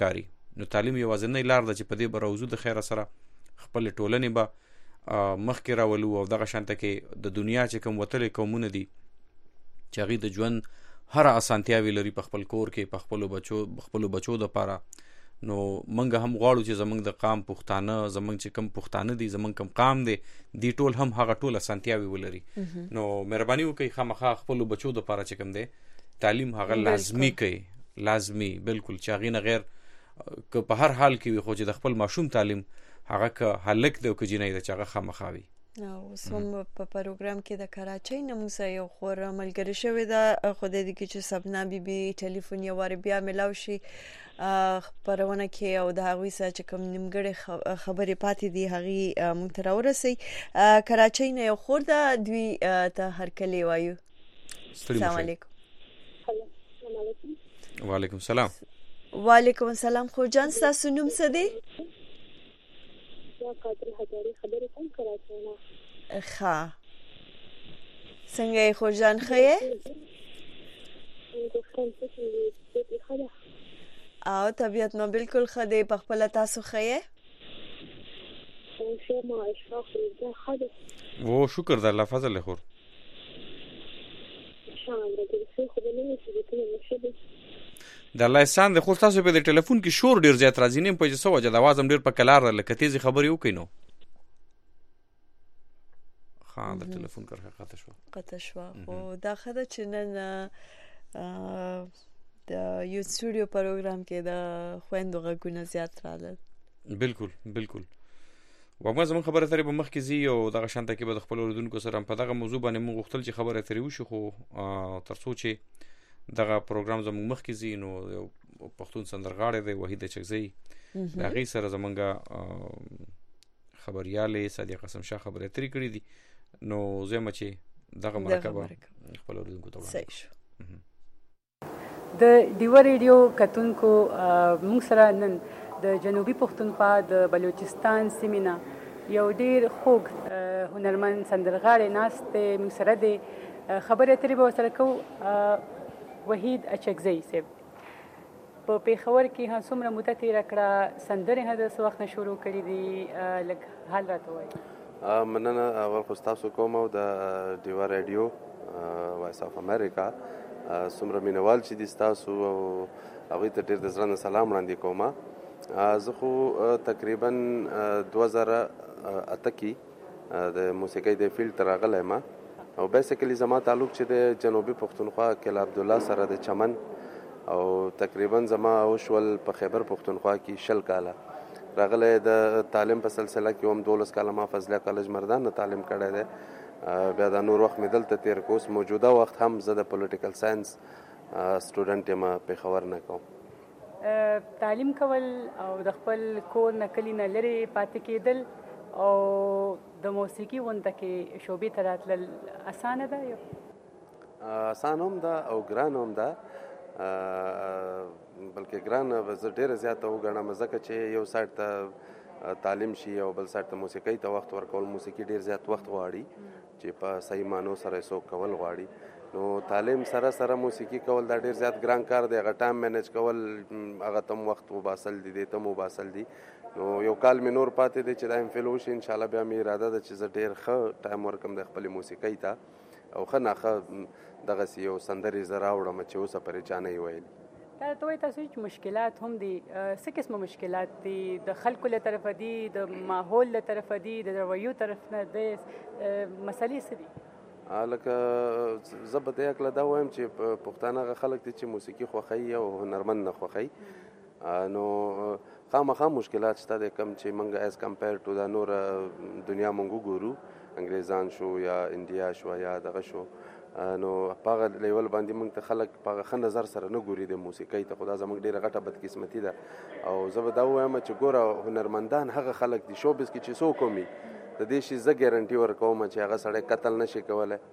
نو تعلیم یوازینۍ لار ده چې په دې به راوځو د خیره سره خپلې ټولنې به مخکې راولو او دغه شانته کې د دنیا چې کوم وتلې قومونه دي چې هغوی د ژوند هره اسانتیاوې لري په خپل کور کې په خپلو بچو دپاره، نو موږ هم غواړو چې زموږ د قام پښتانه، زموږ چې کوم پښتانه دي، زموږ کوم قام دی، دی ټول هم هغه ټول اسانتیاوې ولري. نو مهرباني وکړئ خامخا خپلو بچو دپاره چې کوم دی تعلیم هغه لازمي کړئ، لازمي بالکل، چې هغې نه غیر که په هر حال کې وي خو چې د خپل ماشوم تعلیم هغه که هلک دی او که جینۍ ده چې هغه خامخا وي. اوس هم په پروګرام کې د کراچۍ نه موږ یو خور ملګرې شوې ده، خدای دې کې چې سبنا بیبي ټلیفون یو وار بیا ملاو شي خپرونه کې او د هغوی سره چې کوم نیمګړې خبرې پاتې دي هغې موږ ته راورسوي. کراچۍ نه یو خور ده، دوی ته هرکلی وایو. السلام علیکم. وعلیکم السلام. وعلیکم السلام. خور جان ستاسو نوم څه دی؟ ښه، څنګه یې خور جان، ښه یې؟ او طبیعت مو بالکل ښه دی، په خپله تاسو ښه یې؟ او شکر د الله فضل دی. خور د الله احسان دی. خو تاسو په دې ټلیفون کې شور ډیر زیات راځي، نیم په څه وجه د आवाज هم ډیر په کلار لکه تیزی خبرې وکړي نو خان د ټلیفون کرخه قطع شو. او دا خدای چې نن د یو سټوډیو پروګرام کې د خويندو غږونه زیات راغلل. بالکل بالکل. وګورم زموږ خبره اترې په مخ کې زی او دغه شانته کې به د خپل اوردونکو سره په دغه موضوع باندې موږ غوښتل چې خبره اترې وشي، خو ترڅو چې دغه پروګرام زموږ مخ کې زی نو پښتون سندرغاړی دی وحید چکزی د هغې سره زموږ خبریالې سادیه قسم شاه خبرې اترې کړي دي، نو زه چې دغه مرکبه خپل اوردونکو ته وړاندې شو. د ډیوه ریډیو کتونکو موږ سره نن د جنوبي پښتونخوا د بلوچستان سیمې نه یو ډیر خوږ هنرمند سندرغاړی ناست دی موږ سره دی، خبرې اترې به ورسره کوو. وحید اچکزی صاحب په پېښور کې څومره موده تېره کړه، سندرې د څه وخت نه شروع کړي دي، لږ حال راته ووایي. مننه اول خو ستاسو کوم او د ډیوه ریډیو وایس اف امریکا څومره مینوال چې دي ستاسو او هغوی ته ډېر د زړه نه سلام وړاندې کوم. زه خو تقریبا 2008 کې د موسیقۍ د فیلډ ته راغلی یم او بیسیکلی زما تعلق چې د جنوبي پښتونخوا کلا عبدالله سره د چمن او تقریبا زما وشول په خیبر پښتونخوا کې 20 کاله راغلی. د تعلیم په سلسله کې هم 12 کاله ما فضلیه کالج مردان نه تعلیم کړی دی، بیا د نور وخت مې دلته تېر کړ. اوس موجوده وخت هم زه د پولیټیکل ساینس سټوډنټ یم پېښور نه کوم. تعلیم کول او د خپل کور نه کلي نه لرې پاتې کېدل او د موسیقي غونډه کې شعبې ته راتلل اسانه ده؟ اسان هم ده او ګران هم ده، بلکې ګران زه ډېره زیاته وګڼم ځکه چې یو سایډ ته تعلیم شي او بل سایډ ته موسیقۍ ته وخت ورکول. موسیقي ډېر زیات وخت غواړي چې په صحیح معنو سره یې څوک کول غواړي، نو تعلیم سره سره موسیقي کول دا ډېر زیات ګران کار دی. هغه ټایم مینیج کول هغه ته وخت وباسل دي، دې ته وباسل دي. نو یو کال مې نور پاتې دی چې دا ایم فل وشي، انشاءالله بیا مې اراده ده چې زه ډېر ښه ټایم ورکړم د خپلې موسیقۍ ته او ښه ناښه دغسې یو سندرې زه راوړم چې اوسه پرې چا نه یې ویلي. دا ته وایي تاسو چې مشکلات هم دي، څه قسمه مشکلات دي؟ د خلکو له طرفه دي، د ماحول له طرفه دي، د رویو طرف نه دي، مسلې څه دي؟ لکه زه به دې هکله دا وایم چې پښتانه هغه خلک دي چې موسیقي خوښوي او هنرمند نه خوښوي، نو خامخا مشکلات شته دی کم چې موږ ایز کمپیر ټو دا نور دنیا موږ وګورو، انګریزان شو یا انډیا شو یا دغه شو، نو په هغه لیول باندې موږ ته خلک په هغه ښه نظر سره نه ګوري د موسیقۍ ته. خو دا زموږ ډېره غټه بدقسمتي ده او زه به دا ووایم چې ګوره هنرمندان هغه خلک دي شوبز کې چې څوک ومي د دې شي زه ګارنټي ورکوم چې هغه سړی قتل نشي کولی،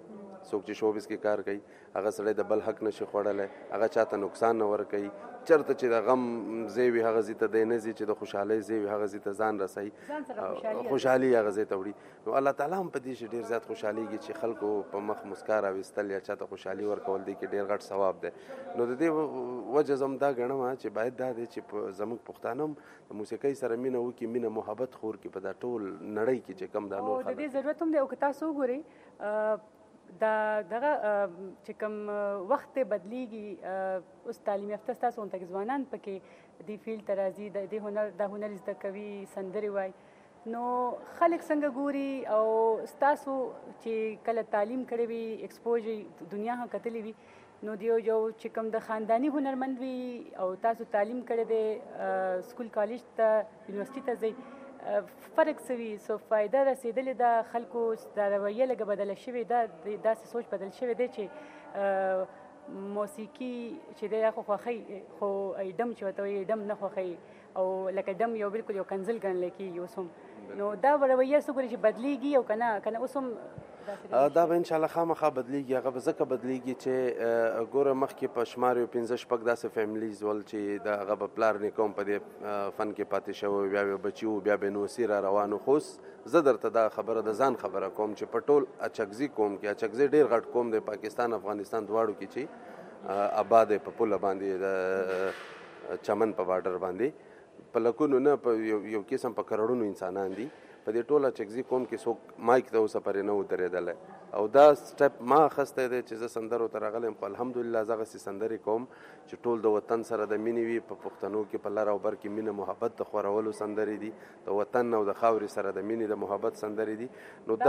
څوک چې شوبیز کې کار کوي هغه سړی د بل حق نشي خوړلی هغه چاته نقصان نه ورکوي چېرته چې د غم ځای وي هغه ځای ته دی نه ځي چې د خوشحالۍ ځای وي هغه ځای ته ځان رسوي خوشحالي هغه ځای ته وړي نو الله تعالی هم په دې شي ډېر زیات خوشحالېږي چې خلکو په مخ مسکا راویستل یا چاته خوشحالي ورکول دی کې ډېر غټ ثواب دی نو د دې وجه زه هم دا ګڼم چې باید دا دی چې زموږ پښتانه هم د موسیقۍ سره مینه وکړي مینه محبت خور کړي په دا ټول نړۍ کې چې کم دا نور خلک د دې ضرورت هم دی او که تاسو وګورئ دا دغه چې کوم وخت بدلیږي اوس تعلیم یافته ستاسو غونته ځوانان پکې دې فیلډ ته راځي د هنر زده کوي سندرې وایي نو خلک څنګه ګوري او ستاسو چې کله تعلیم کړی وي ایکسپوژر دنیا هم کتلی وي نو دیو یو چې کوم د خاندانی هنرمند وي او تاسو تعلیم کړی دی سکول کالج ته یونیورسيټي ته ځئ فرق څه وي سو فایده رسېدلې ده خلکو دا رویه لږه بدله شوې ده داسې سوچ بدل شوی دی چې موسیقي چې دی خو خوښوي خو ډم چې ورته وایي ډم نه خوښوي او لکه ډم یو بالکل یو کنزل ګڼلی کېږي اوس هم نو دا رویه څه ګوري چې بدلیږي او که نه اوس هم دا به انشاءالله خامخا بدلیږي هغه به ځکه بدلیږي چې ګوره مخکې په شمار یو 15-16 داسې فیملیز ول چې د هغه به پلار نیکه هم په دې فن کې پاتې شوی بیا به بچي وو بیا به نوسي را روانو خو زه درته دا خبره د ځان خبره کوم چې په ټول اچکزي قوم کې اچکزي ډېر غټ قوم دی پاکستان افغانستان دواړو کې چې آباد په پوله باندې د چمن په بارډر باندې په لکونو نه په یو قسم په کروڑونو انسانان دي په دې ټوله چکزي قوم کې څوک مایک ته اوسه پرې نه ودرېدلی او دا سټپ ما اخیستی دی چې زه سندرو ته راغلی یم خو الحمدلله دغسې سندرې کوم چې ټول د وطن سره د مینې وي په پښتنو کې په لر او بر کې مینه محبت د خورولو سندرې دي د وطن او د خاورې سره د مینې د محبت سندرې دي نو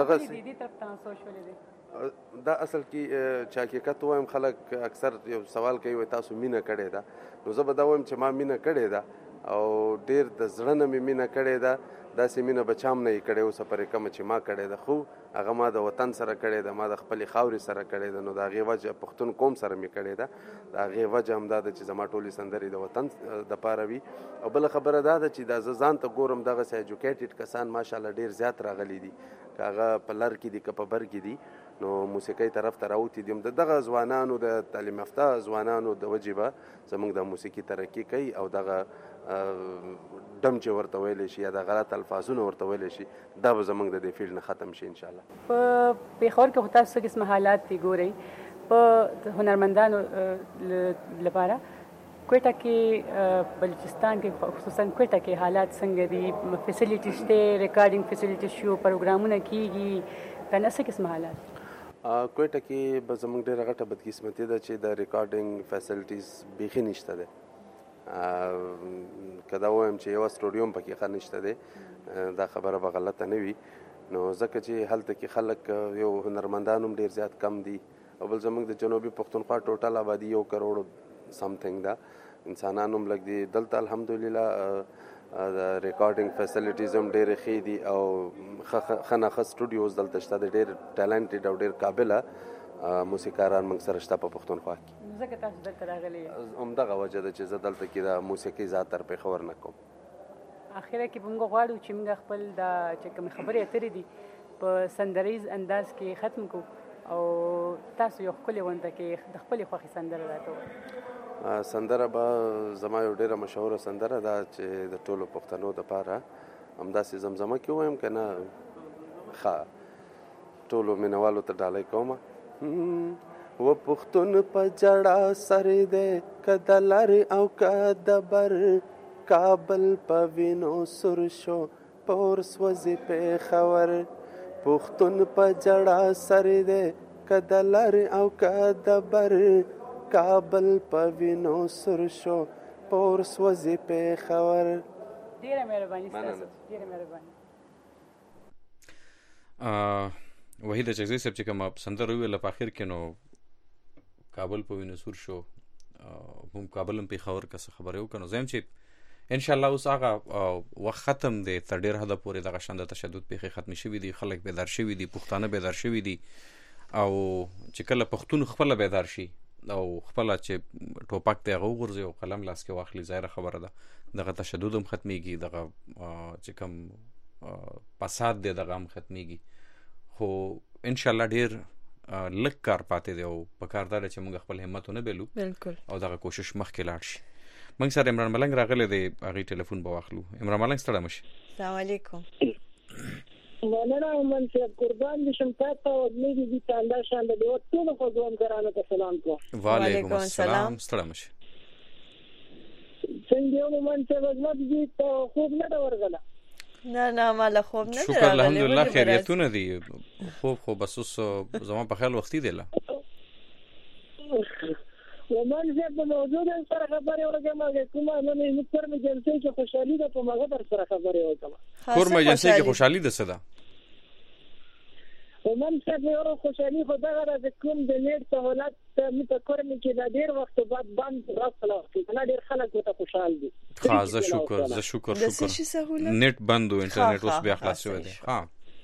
دغسې دا اصل کې چې حقیقت ووایم خلک اکثر یو سوال کوي وایي تاسو مینه کړې ده نو زه به دا وایم چې ما مینه کړې ده او ډېر د زړه نه مې مینه کړې ده داسې مینه به چا هم نه یې کړې اوسه پرې کومه چې ما کړې ده خو هغه ما د وطن سره کړې ده ما د خپلې خاورې سره کړې ده نو د هغې وجه پښتون قوم سره مې کړې ده د هغې وجه همدا ده چې زما ټولې سندرې د وطن دپاره وي او بله خبره دا ده چې دا زه ځان ته ګورم دغسې ایجوکیټډ کسان ماشاءالله ډېر زیات راغلي دي که هغه په لر کې دي که په بر کې دي نو موسیقۍ طرف ته راوتي دي د دغه ځوانانو د تعلیم یافته ځوانانو د وجې به زموږ د موسیقي ترقي کوي او دغه ډم چې ورته ویلی شي یا د غلط الفاظونه ورته ویلی شي دا به زموږ د دې فیلډ نه ختم شي انشاءالله په پېښور کې خو تاسو څه قسمه حالات دي ګورئ په هنرمندانو لپاره کوټه کې بلوچستان کې خصوصا کوټه کې حالات څنګه دي فیسیلیټي شته ریکارډینګ فیسیلیټي شو پروګرامونه کیږي کنه څه قسمه حالات کوټه کې به زموږ ډېره غټه بدقسمتي ده چې د ریکارډینګ فیسیلیټیز بیخي نشته ده که دا ووایم چې یوه سټوډیو هم پکې ښه نشته دی دا خبره به غلطه نه وي نو ځکه چې هلته کې خلک یو هنرمندان هم ډېر زیات کم دي او بل زموږ د جنوبي پښتونخوا ټوټل آبادي 1 کروڑ سمثینګ ده انسانان هم لږ دي دلته الحمدلله د ریکارډینګ فیسیلیټیز هم ډېرې ښې دي او ښه نه ښه سټوډیوز دلته شته د ډېر ټیلنټډ او ډېر قابله موسیقاران موږ سره شته په پښتونخوا کې ځکه تاسو دلته راغلي همدغه وجه ده چې زه دلته کې د موسیقۍ ذات تر پېښور نه کوم اخره کې به موږ غواړو چې موږ خپل دا چې کومې خبرې اترې دي په سندریز انداز کې ختم کړو او تاسو یو ښکلې غونډه کې د خپلې خوښې سندره راته ووایئ سندره به زما یو ډېره مشهوره سندره ده چې د ټولو پښتنو دپاره همداسې زمزمه کې ووایم که نه ښه ټولو مینهوالو ته ډالۍ کومه و پښتون په جړه سر دی که د لر او که د بر کابل په وینو سور شو پور سوځي پېښور پښتون په جړه سر دی که د لر او که د بر کابل په وینو سور شو پور سوځي پېښور ډېره مهرباني ستاسو ډېره مهرباني وحید چکزی صاحب چې کومه سندره وویله په اخر کې نو کابل په وینو سور شو هم کابل هم پېښور که څه خبرې وکړو نو زه یم چې انشاءالله اوس هغه وخت ختم دی تر ډېر حده پورې دغه شان د تشدد پېښې ختمې شوي دي خلک بیدار شوي دي پښتانه بیدار شوي دي او چې کله پښتون خپله بیدار شي او خپله چې ټوپک دی هغه وغورځوي او قلم لاس کې واخلي ظاهره خبره ده دغه تشدد هم ختمېږي دغه چې کوم فساد دی دغه هم ختمېږي خو انشاءالله ډېر لک کار پاتې دی او په کار دا چې موږ خپل همت نه بیلو بالکل او دغه کوشش مخکې لاړ شي. موږ سره عمران ملنګ راغلی دی، هغه ټلیفون به واخلو. عمران ملنګ ستړی مشي. السلام علیکم. مولانا من صاحب قربان دي شم تاسو او دې دي تعالی شان د ټول خو ګوم ګرانه ته سلام کوم. وعلیکم السلام. ستړی مشي. څنګه یو من صاحب زما دې ته خوب نه دا ورغله. نه مال خوب نه شکر الحمدلله خیریتونه دي. خوب خو بس اوس زما په خیال وختي دی لا. ومن زه په موضوع سره خبرې ورکوم کومه نه پر مې جنسي کې خوشحالي ده په ماغه در سره خبرې وکم. کور مې جنسي کې خوشحالي ده صدا. ومن څه یو خوشحالي خو دغه د کوم د نیټ سہولت مې په کور مې کې د ډیر وخت بعد باندې راځله نه ډیر خلک ته خوشحال دي. خاصه شکر نیټ بند او انټرنیټ اوس بیا خلاص شوی دی. ها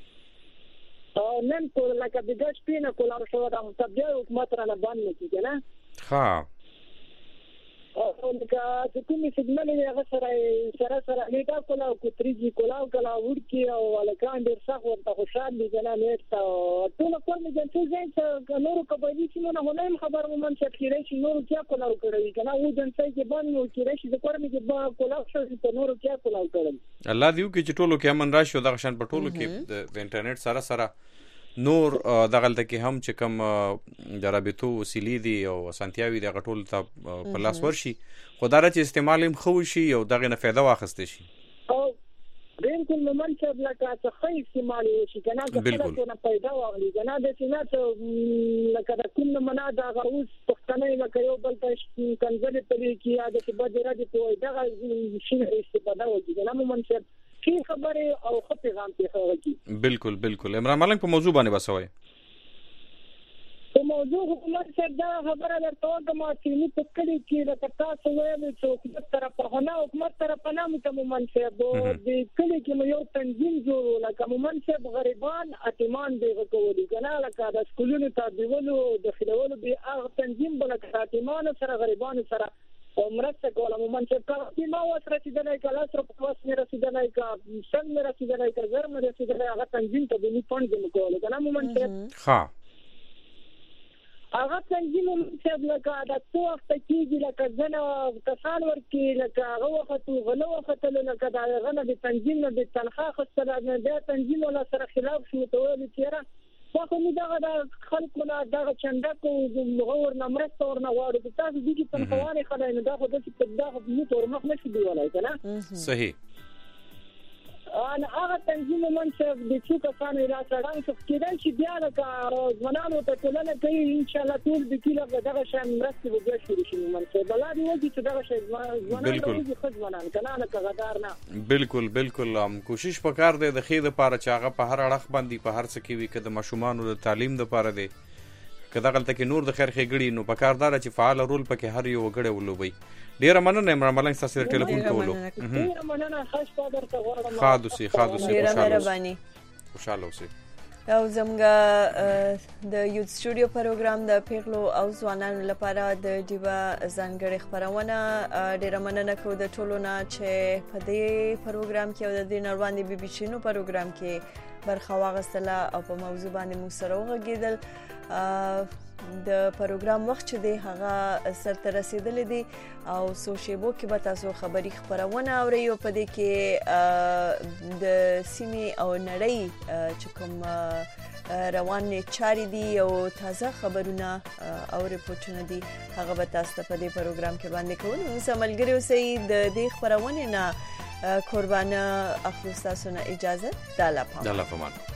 نن ټول لکه د ګش پینه کولار شو دا متبجه حکومت را نه باندې کیږي نه. ها او لکه چې کومې سیګنال یې هغه سره نیټا کولا او کتریجی کولا او کلا ورکی او الکان ډیر ښه ورته خوشحال دي جنا نیټ ټول کور مې جنسي زین چې نور قبایلی چې نه هنه خبر مو من چې کېږي چې نور کیا کولا کوي کنه و جنسي کې باندې نور کېږي چې کور مې کې کولا شو چې نور کیا کولا کوي. الله دیو کې چې ټولو کې امن راشي دغه شان په ټولو کې د انټرنیټ سره نور دغلته کې هم چې کوم د رابطو وسیلې دي او اسانتیاوي دغه ټول ته په لاس ورشي خدای چې استعمال هم خو شي او دغه نه فایده واخیسته شي. او بالکل مومن چې لکه څه استعمال شي کنه چې نه پیدا واغلي کنه د چې لکه د کوم منا دا اوس پښتنې لکه یو بل ته کنځلې تلې کیه د چې بدره دي ته دغه شي استفاده وکړي کنه مومن چې کی خبره او خط پیغام ته خوږي. بالکل عمران ملنګ په موضوع باندې بسوي. په موضوع حکومت سره دا خبره درته کوم چې په کلی کې د تاسو ویل چې حکومت طرف نه حکومت طرف نه مو منصب د کلی کې یو تنظیم جوړ لکه منصب غریبان اتمان دی کوي کنه لکه د سکولونو ته دیولو د خلولو به هغه تنظیم بلکې اتمان سره غریبان سره مرسته کوله مومن چې کارتي ما وسره چې د نه کلا سره په واس مې رسیدلای کا څنګه مې رسیدلای کا زر مې رسیدلای هغه تنظیم ته د فند دې کوله کنه مومن چې ها هغه تنظیم چې لکه د څو وخت کېږي لکه ځنه کسان ورکی لکه هغه وخت غلو وخت لکه دا غنه د تنظیم نه د تنخواه خسته نه د تنظیم ولا سره خلاف شو ته ویل چیرې خو موږ دا خلکو نه دا چنده کو مغور نمرسته ورنه واړو تاسو دې کې تنخوانه خلای نه دا خو د څه دا خو نه تور مخ نشي دی ولای کنه صحیح. انا هغه تنظیم منصب د څو کسانو را څنګه څه کېدل چې بیا لکه ځوانانو ته ټولنه کوي ان شاء الله ټول د کله دغه شان مرسته وګړي شروع شي منصب بلادي وږي چې دغه شی ځوانانو خو ځوانان کنه نه کغدار نه بالکل کوشش وکړ د خې د پاره چې هغه په هر اړخ باندې په هر څه کې وي کده مشومان د تعلیم د پاره دی کدا غلطه کې نور د خیر خېګړي نو پکاردار چې فعال رول پکې هر یو وګړي ولوبي. ډیر مننه عمران ملنګ تاسو ټلیفون کولو. ډیر مننه خاص پادر ته غواړم. خادوسي خوشاله اوسئ. او زموږ د یوت سټوډیو پروګرام د پیغلو او ځوانانو لپاره د دیوا ځانګړي خبرونه ډیر مننه کوم د ټولو نه چې په دې پروګرام کې او د دې نړوندې بي بي سي نو پروګرام کې برخه واغستله او په موضوع باندې مو سره وغږیدل. د پروګرام وخت چې دی هغه سرته رسیدلې دي او سوشيبو کې به تاسو خبري خبرونه اورئ او په دې کې د سیمې او نړۍ چې کوم روان چاري دي او تازه خبرونه او ریپورتونه دي هغه به تاسو په دې پروګرام کې باندې کوو. نو سملګری اوسئ د دې خبرونه نه قربانه اخلو تاسو نه اجازه. د الله پامان.